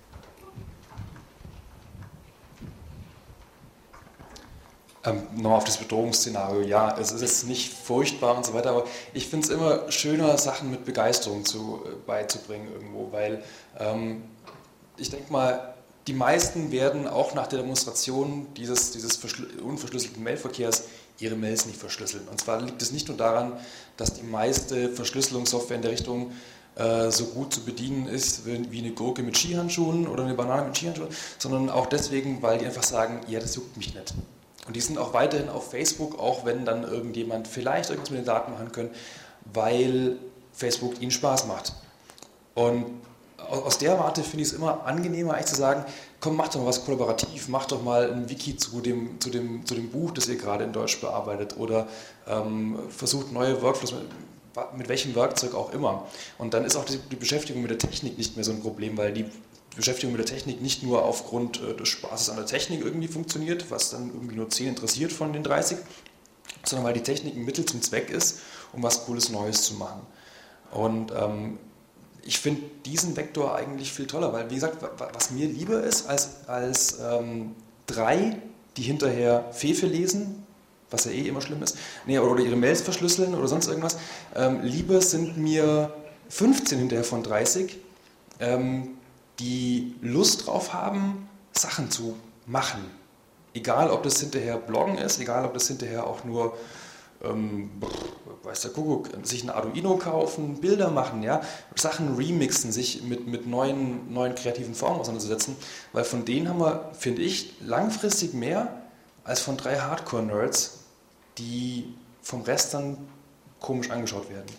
Ähm, nochmal auf das Bedrohungsszenario. Ja, es ist jetzt nicht furchtbar und so weiter, aber ich finde es immer schöner, Sachen mit Begeisterung zu, äh, beizubringen irgendwo, weil ähm, ich denke mal, die meisten werden auch nach der Demonstration dieses, dieses unverschlüsselten Mailverkehrs ihre Mails nicht verschlüsseln. Und zwar liegt es nicht nur daran, dass die meiste Verschlüsselungssoftware in der Richtung äh, so gut zu bedienen ist wie eine Gurke mit Skihandschuhen oder eine Banane mit Skihandschuhen, sondern auch deswegen, weil die einfach sagen, ja, das juckt mich nicht. Und die sind auch weiterhin auf Facebook, auch wenn dann irgendjemand vielleicht irgendwas mit den Daten machen können, weil Facebook ihnen Spaß macht. Und aus der Warte finde ich es immer angenehmer, eigentlich zu sagen, komm, mach doch mal was kollaborativ, mach doch mal ein Wiki zu dem, zu dem, zu dem Buch, das ihr gerade in Deutsch bearbeitet, oder ähm, versucht neue Workflows, mit, mit welchem Werkzeug auch immer. Und dann ist auch die, die Beschäftigung mit der Technik nicht mehr so ein Problem, weil die Beschäftigung mit der Technik nicht nur aufgrund äh, des Spaßes an der Technik irgendwie funktioniert, was dann irgendwie nur zehn interessiert von den dreißig, sondern weil die Technik ein Mittel zum Zweck ist, um was Cooles Neues zu machen. Und ähm, ich finde diesen Vektor eigentlich viel toller, weil, wie gesagt, was mir lieber ist als, als ähm, drei, die hinterher Fefe lesen, was ja eh immer schlimm ist, nee, oder ihre Mails verschlüsseln oder sonst irgendwas, ähm, lieber sind mir fünfzehn hinterher von dreißig, ähm, die Lust drauf haben, Sachen zu machen. Egal, ob das hinterher Bloggen ist, egal, ob das hinterher auch nur Ähm, weiß der Kuckuck, sich ein Arduino kaufen, Bilder machen, ja, Sachen remixen, sich mit, mit neuen, neuen kreativen Formen auseinanderzusetzen, weil von denen haben wir, finde ich, langfristig mehr als von drei Hardcore-Nerds, die vom Rest dann komisch angeschaut werden.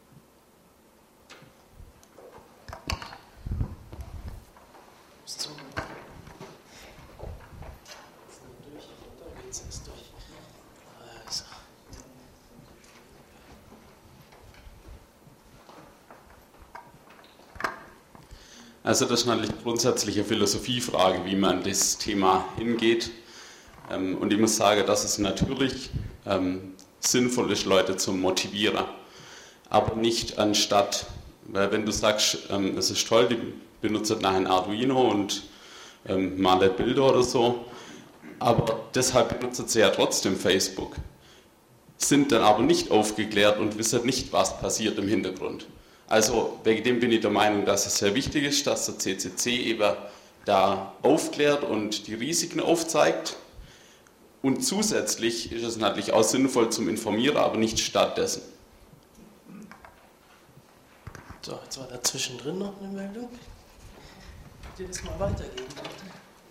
Also das ist natürlich grundsätzlich eine Philosophiefrage, wie man das Thema hingeht. Und ich muss sagen, dass es natürlich ähm, sinnvoll ist, Leute zu motivieren, aber nicht anstatt, weil wenn du sagst, ähm, es ist toll, die benutzen nachher ein Arduino und ähm, malen Bilder oder so, aber deshalb benutzen sie ja trotzdem Facebook, sind dann aber nicht aufgeklärt und wissen nicht, was passiert im Hintergrund. Also wegen dem bin ich der Meinung, dass es sehr wichtig ist, dass der C C C eben da aufklärt und die Risiken aufzeigt. Und zusätzlich ist es natürlich auch sinnvoll zum Informieren, aber nicht stattdessen. So, jetzt war da zwischendrin noch eine Meldung. Könnt ihr das mal weitergeben, bitte?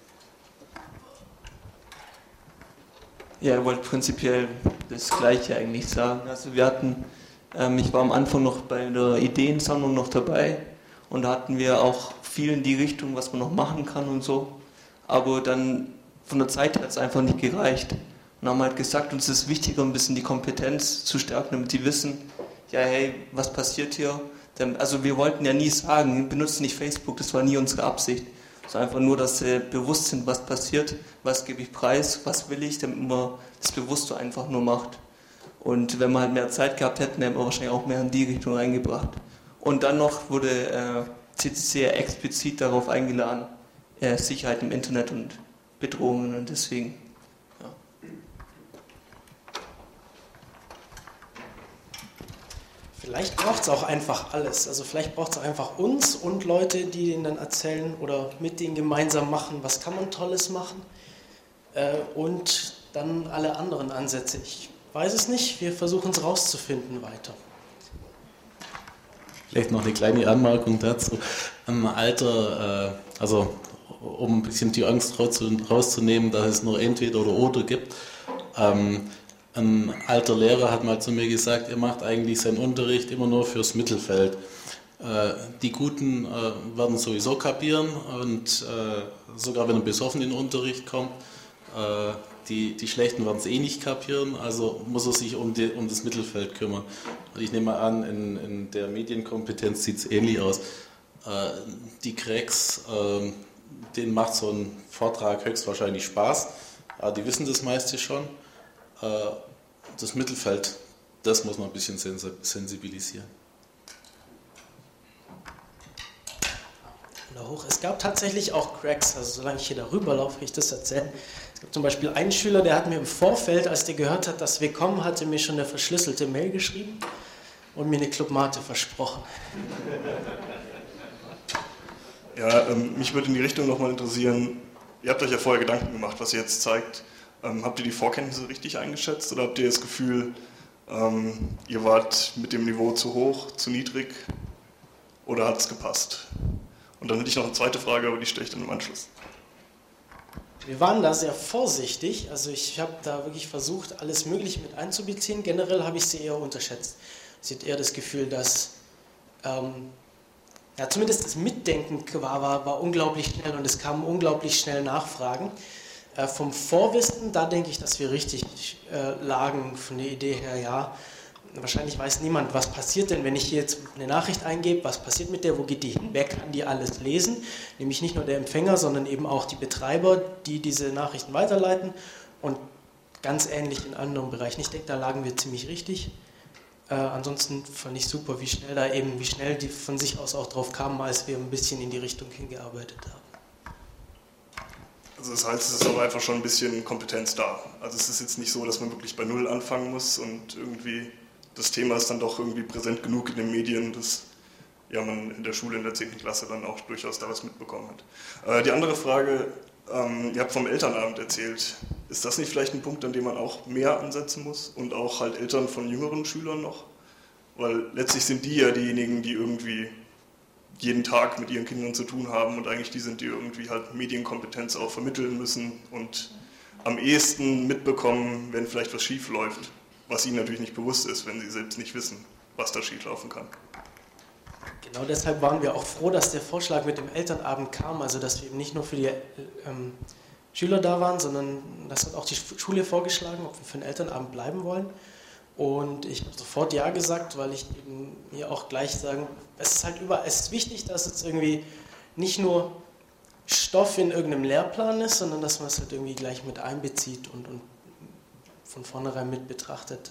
Ja, ich wollte prinzipiell das Gleiche eigentlich sagen. Also wir hatten... Ich war am Anfang noch bei der Ideensammlung noch dabei und da hatten wir auch viel in die Richtung, was man noch machen kann und so. Aber dann von der Zeit hat es einfach nicht gereicht. Und haben halt gesagt, uns ist wichtiger, ein bisschen die Kompetenz zu stärken, damit die wissen, ja hey, was passiert hier? Also wir wollten ja nie sagen, benutzt nicht Facebook, das war nie unsere Absicht. Es war einfach nur, dass sie bewusst sind, was passiert, was gebe ich preis, was will ich, damit man das bewusst so einfach nur macht. Und wenn wir halt mehr Zeit gehabt hätten, hätten wir wahrscheinlich auch mehr in die Richtung reingebracht. Und dann noch wurde äh, C C C explizit darauf eingeladen, äh, Sicherheit im Internet und Bedrohungen und deswegen, ja. Vielleicht braucht es auch einfach alles. Also vielleicht braucht es einfach uns und Leute, die denen dann erzählen oder mit denen gemeinsam machen, was kann man Tolles machen. Äh, und dann alle anderen Ansätze. Ich weiß es nicht, wir versuchen es rauszufinden weiter. Vielleicht noch eine kleine Anmerkung dazu. Im Alter, äh, also um ein bisschen die Angst rauszunehmen, dass es nur entweder oder oder gibt. Ähm, ein alter Lehrer hat mal zu mir gesagt, er macht eigentlich seinen Unterricht immer nur fürs Mittelfeld. Äh, die Guten äh, werden sowieso kapieren und äh, sogar wenn er besoffen in den Unterricht kommt, äh, Die, die Schlechten werden es eh nicht kapieren, also muss er sich um, die, um das Mittelfeld kümmern. Und ich nehme an, in, in der Medienkompetenz sieht es ähnlich aus. Äh, die Cracks, äh, denen macht so ein Vortrag höchstwahrscheinlich Spaß, aber die wissen das meiste schon. Äh, das Mittelfeld, das muss man ein bisschen sensibilisieren. Hoch. Es gab tatsächlich auch Cracks, also solange ich hier darüber laufe, will ich das erzählen. Es gab zum Beispiel einen Schüler, der hat mir im Vorfeld, als der gehört hat, dass wir kommen, hatte mir schon eine verschlüsselte Mail geschrieben und mir eine Clubmate versprochen. Ja, ähm, mich würde in die Richtung nochmal interessieren, ihr habt euch ja vorher Gedanken gemacht, was ihr jetzt zeigt. Ähm, habt ihr die Vorkenntnisse richtig eingeschätzt oder habt ihr das Gefühl, ähm, ihr wart mit dem Niveau zu hoch, zu niedrig oder hat es gepasst? Und dann hätte ich noch eine zweite Frage, aber die stelle ich dann im Anschluss. Wir waren da sehr vorsichtig, also ich habe da wirklich versucht, alles Mögliche mit einzubeziehen. Generell habe ich sie eher unterschätzt. Sie hat eher das Gefühl, dass ähm, ja, zumindest das Mitdenken war, war, war unglaublich schnell und es kamen unglaublich schnell Nachfragen. Äh, vom Vorwissen, da denke ich, dass wir richtig äh, lagen von der Idee her, ja. Wahrscheinlich weiß niemand, was passiert denn, wenn ich hier jetzt eine Nachricht eingebe, was passiert mit der, wo geht die hin, wer kann die alles lesen, nämlich nicht nur der Empfänger, sondern eben auch die Betreiber, die diese Nachrichten weiterleiten und ganz ähnlich in anderen Bereichen. Ich denke, da lagen wir ziemlich richtig. Äh, ansonsten fand ich super, wie schnell da eben, wie schnell die von sich aus auch drauf kamen, als wir ein bisschen in die Richtung hingearbeitet haben. Also das heißt, es ist aber einfach schon ein bisschen Kompetenz da. Also es ist jetzt nicht so, dass man wirklich bei Null anfangen muss und irgendwie das Thema ist dann doch irgendwie präsent genug in den Medien, dass ja, man in der Schule in der zehnten Klasse dann auch durchaus da was mitbekommen hat. Äh, die andere Frage, ähm, ihr habt vom Elternabend erzählt. Ist das nicht vielleicht ein Punkt, an dem man auch mehr ansetzen muss und auch halt Eltern von jüngeren Schülern noch? Weil letztlich sind die ja diejenigen, die irgendwie jeden Tag mit ihren Kindern zu tun haben und eigentlich die sind, die irgendwie halt Medienkompetenz auch vermitteln müssen und am ehesten mitbekommen, wenn vielleicht was schief läuft. Was ihnen natürlich nicht bewusst ist, wenn sie selbst nicht wissen, was da schief laufen kann. Genau deshalb waren wir auch froh, dass der Vorschlag mit dem Elternabend kam, also dass wir eben nicht nur für die ähm, Schüler da waren, sondern das hat auch die Schule vorgeschlagen, ob wir für den Elternabend bleiben wollen. Und ich habe sofort Ja gesagt, weil ich eben hier auch gleich sagen, es ist halt überall, es ist wichtig, dass es irgendwie nicht nur Stoff in irgendeinem Lehrplan ist, sondern dass man es halt irgendwie gleich mit einbezieht und, und von vornherein mit betrachtet.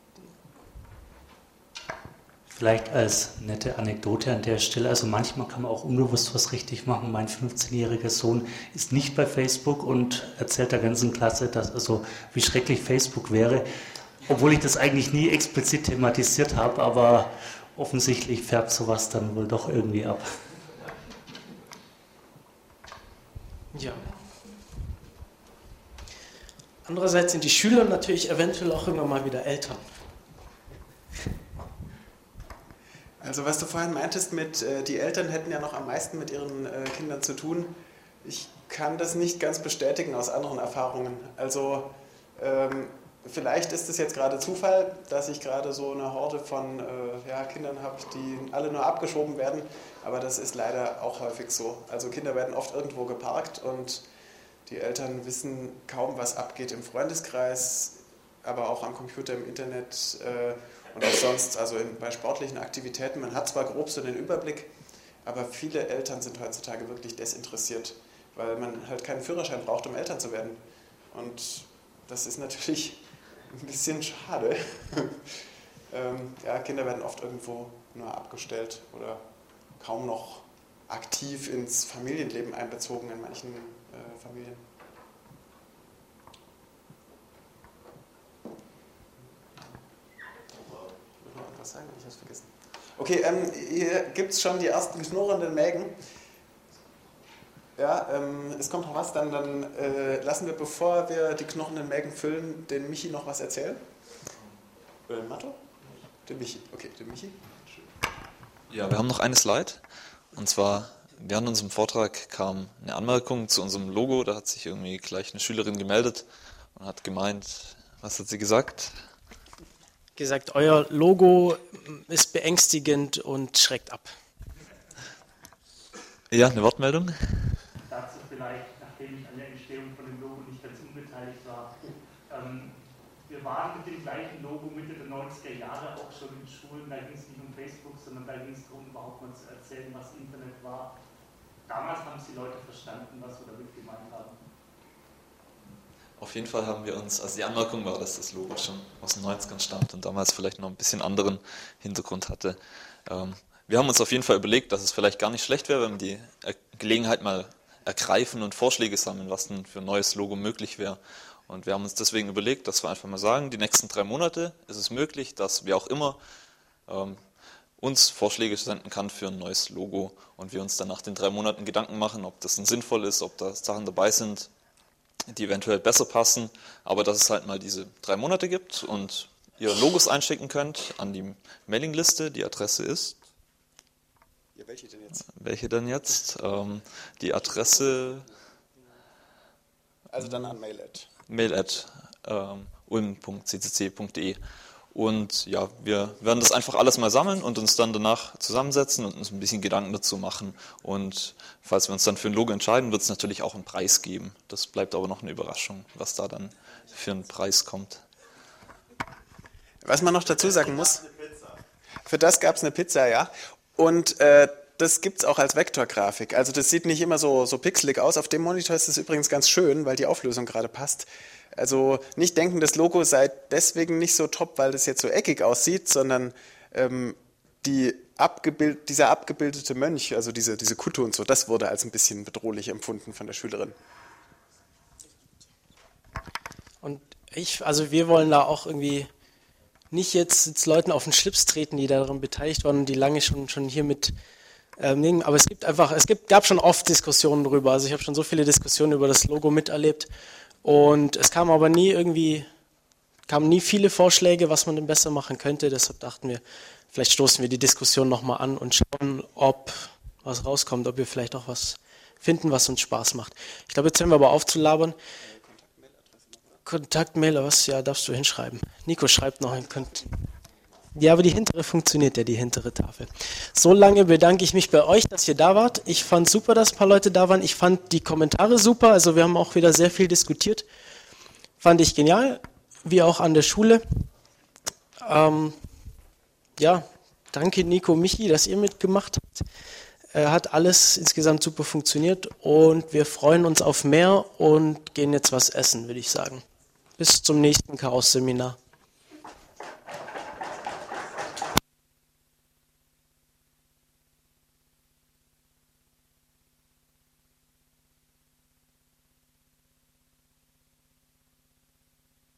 Vielleicht als nette Anekdote an der Stelle, also manchmal kann man auch unbewusst was richtig machen. Mein fünfzehnjähriger Sohn ist nicht bei Facebook und erzählt der ganzen Klasse, dass, also wie schrecklich Facebook wäre, obwohl ich das eigentlich nie explizit thematisiert habe, aber offensichtlich färbt sowas dann wohl doch irgendwie ab. Ja. Andererseits sind die Schüler natürlich eventuell auch immer mal wieder Eltern. Also was du vorhin meintest mit, äh, die Eltern hätten ja noch am meisten mit ihren äh, Kindern zu tun, ich kann das nicht ganz bestätigen aus anderen Erfahrungen. Also ähm, vielleicht ist es jetzt gerade Zufall, dass ich gerade so eine Horde von äh, ja, Kindern habe, die alle nur abgeschoben werden, aber das ist leider auch häufig so. Also Kinder werden oft irgendwo geparkt und die Eltern wissen kaum, was abgeht im Freundeskreis, aber auch am Computer, im Internet äh, und auch sonst, also in, bei sportlichen Aktivitäten. Man hat zwar grob so den Überblick, aber viele Eltern sind heutzutage wirklich desinteressiert, weil man halt keinen Führerschein braucht, um Eltern zu werden. Und das ist natürlich ein bisschen schade. ähm, ja, Kinder werden oft irgendwo nur abgestellt oder kaum noch aktiv ins Familienleben einbezogen in manchen äh, Familien. Ich will noch etwas sagen, ich habe es vergessen. Okay, ähm, hier gibt es schon die ersten knurrenden Mägen. Ja, ähm, es kommt noch was, dann, dann äh, lassen wir, bevor wir die knurrenden Mägen füllen, den Michi noch was erzählen. Äh, Matto? Den Michi, okay, den Michi. Ja, wir haben noch eine Slide. Und zwar, während unserem Vortrag kam eine Anmerkung zu unserem Logo. Da hat sich irgendwie gleich eine Schülerin gemeldet und hat gemeint, was hat sie gesagt? Gesagt, euer Logo ist beängstigend und schreckt ab. Ja, eine Wortmeldung? Dazu vielleicht, nachdem ich an der Entstehung von dem Logo nicht ganz unbeteiligt war. Ähm, wir waren mit dem gleichen Logo Mitte der neunziger Jahre auch schon in Schulen. Da ging es nicht um Facebook, sondern da ging es darum, überhaupt mal zu erzählen, was Internet war. Damals haben es die Leute verstanden, was wir damit gemeint haben. Auf jeden Fall haben wir uns, also die Anmerkung war, dass das Logo schon aus den neunzigern stammt und damals vielleicht noch ein bisschen anderen Hintergrund hatte. Ähm, wir haben uns auf jeden Fall überlegt, dass es vielleicht gar nicht schlecht wäre, wenn wir die Gelegenheit mal ergreifen und Vorschläge sammeln, was denn für ein neues Logo möglich wäre. Und wir haben uns deswegen überlegt, dass wir einfach mal sagen, die nächsten drei Monate ist es möglich, dass wer auch immer ähm, uns Vorschläge senden kann für ein neues Logo und wir uns dann nach den drei Monaten Gedanken machen, ob das denn sinnvoll ist, ob da Sachen dabei sind, die eventuell besser passen, aber dass es halt mal diese drei Monate gibt und ihr Logos einschicken könnt an die Mailingliste. Die Adresse ist... Ja, welche denn jetzt? Welche denn jetzt? Ähm, die Adresse... Also dann an mail at. mail at ähm, ulm punkt c c c punkt d e. Und ja, wir werden das einfach alles mal sammeln und uns dann danach zusammensetzen und uns ein bisschen Gedanken dazu machen. Und falls wir uns dann für ein Logo entscheiden, wird es natürlich auch einen Preis geben. Das bleibt aber noch eine Überraschung, was da dann für einen Preis kommt. Was man noch dazu sagen muss, für das gab es eine Pizza, ja. Und äh, das gibt es auch als Vektorgrafik. Also das sieht nicht immer so, so pixelig aus. Auf dem Monitor ist es übrigens ganz schön, weil die Auflösung gerade passt. Also nicht denken, das Logo sei deswegen nicht so top, weil das jetzt so eckig aussieht, sondern ähm, die abgebild, dieser abgebildete Mönch, also diese, diese Kutte und so, das wurde als ein bisschen bedrohlich empfunden von der Schülerin. Und ich, also wir wollen da auch irgendwie nicht jetzt, jetzt Leuten auf den Schlips treten, die daran beteiligt waren und die lange schon, schon hier mit ähm, nehmen. Aber es gibt einfach, es gibt, gab schon oft Diskussionen drüber. Also ich habe schon so viele Diskussionen über das Logo miterlebt. Und es kam aber nie irgendwie, kamen nie viele Vorschläge, was man denn besser machen könnte. Deshalb dachten wir, vielleicht stoßen wir die Diskussion nochmal an und schauen, ob was rauskommt, ob wir vielleicht auch was finden, was uns Spaß macht. Ich glaube, jetzt hören wir aber auf zu labern. Kontaktmail, was? Ja, darfst du hinschreiben. Nico schreibt noch ein Kontakt. Ja, aber die hintere funktioniert ja, die hintere Tafel. So lange bedanke ich mich bei euch, dass ihr da wart. Ich fand super, dass ein paar Leute da waren. Ich fand die Kommentare super, also wir haben auch wieder sehr viel diskutiert. Fand ich genial, wie auch an der Schule. Ähm, ja, danke Nico, Michi, dass ihr mitgemacht habt. Äh, hat alles insgesamt super funktioniert und wir freuen uns auf mehr und gehen jetzt was essen, würde ich sagen. Bis zum nächsten Chaos-Seminar.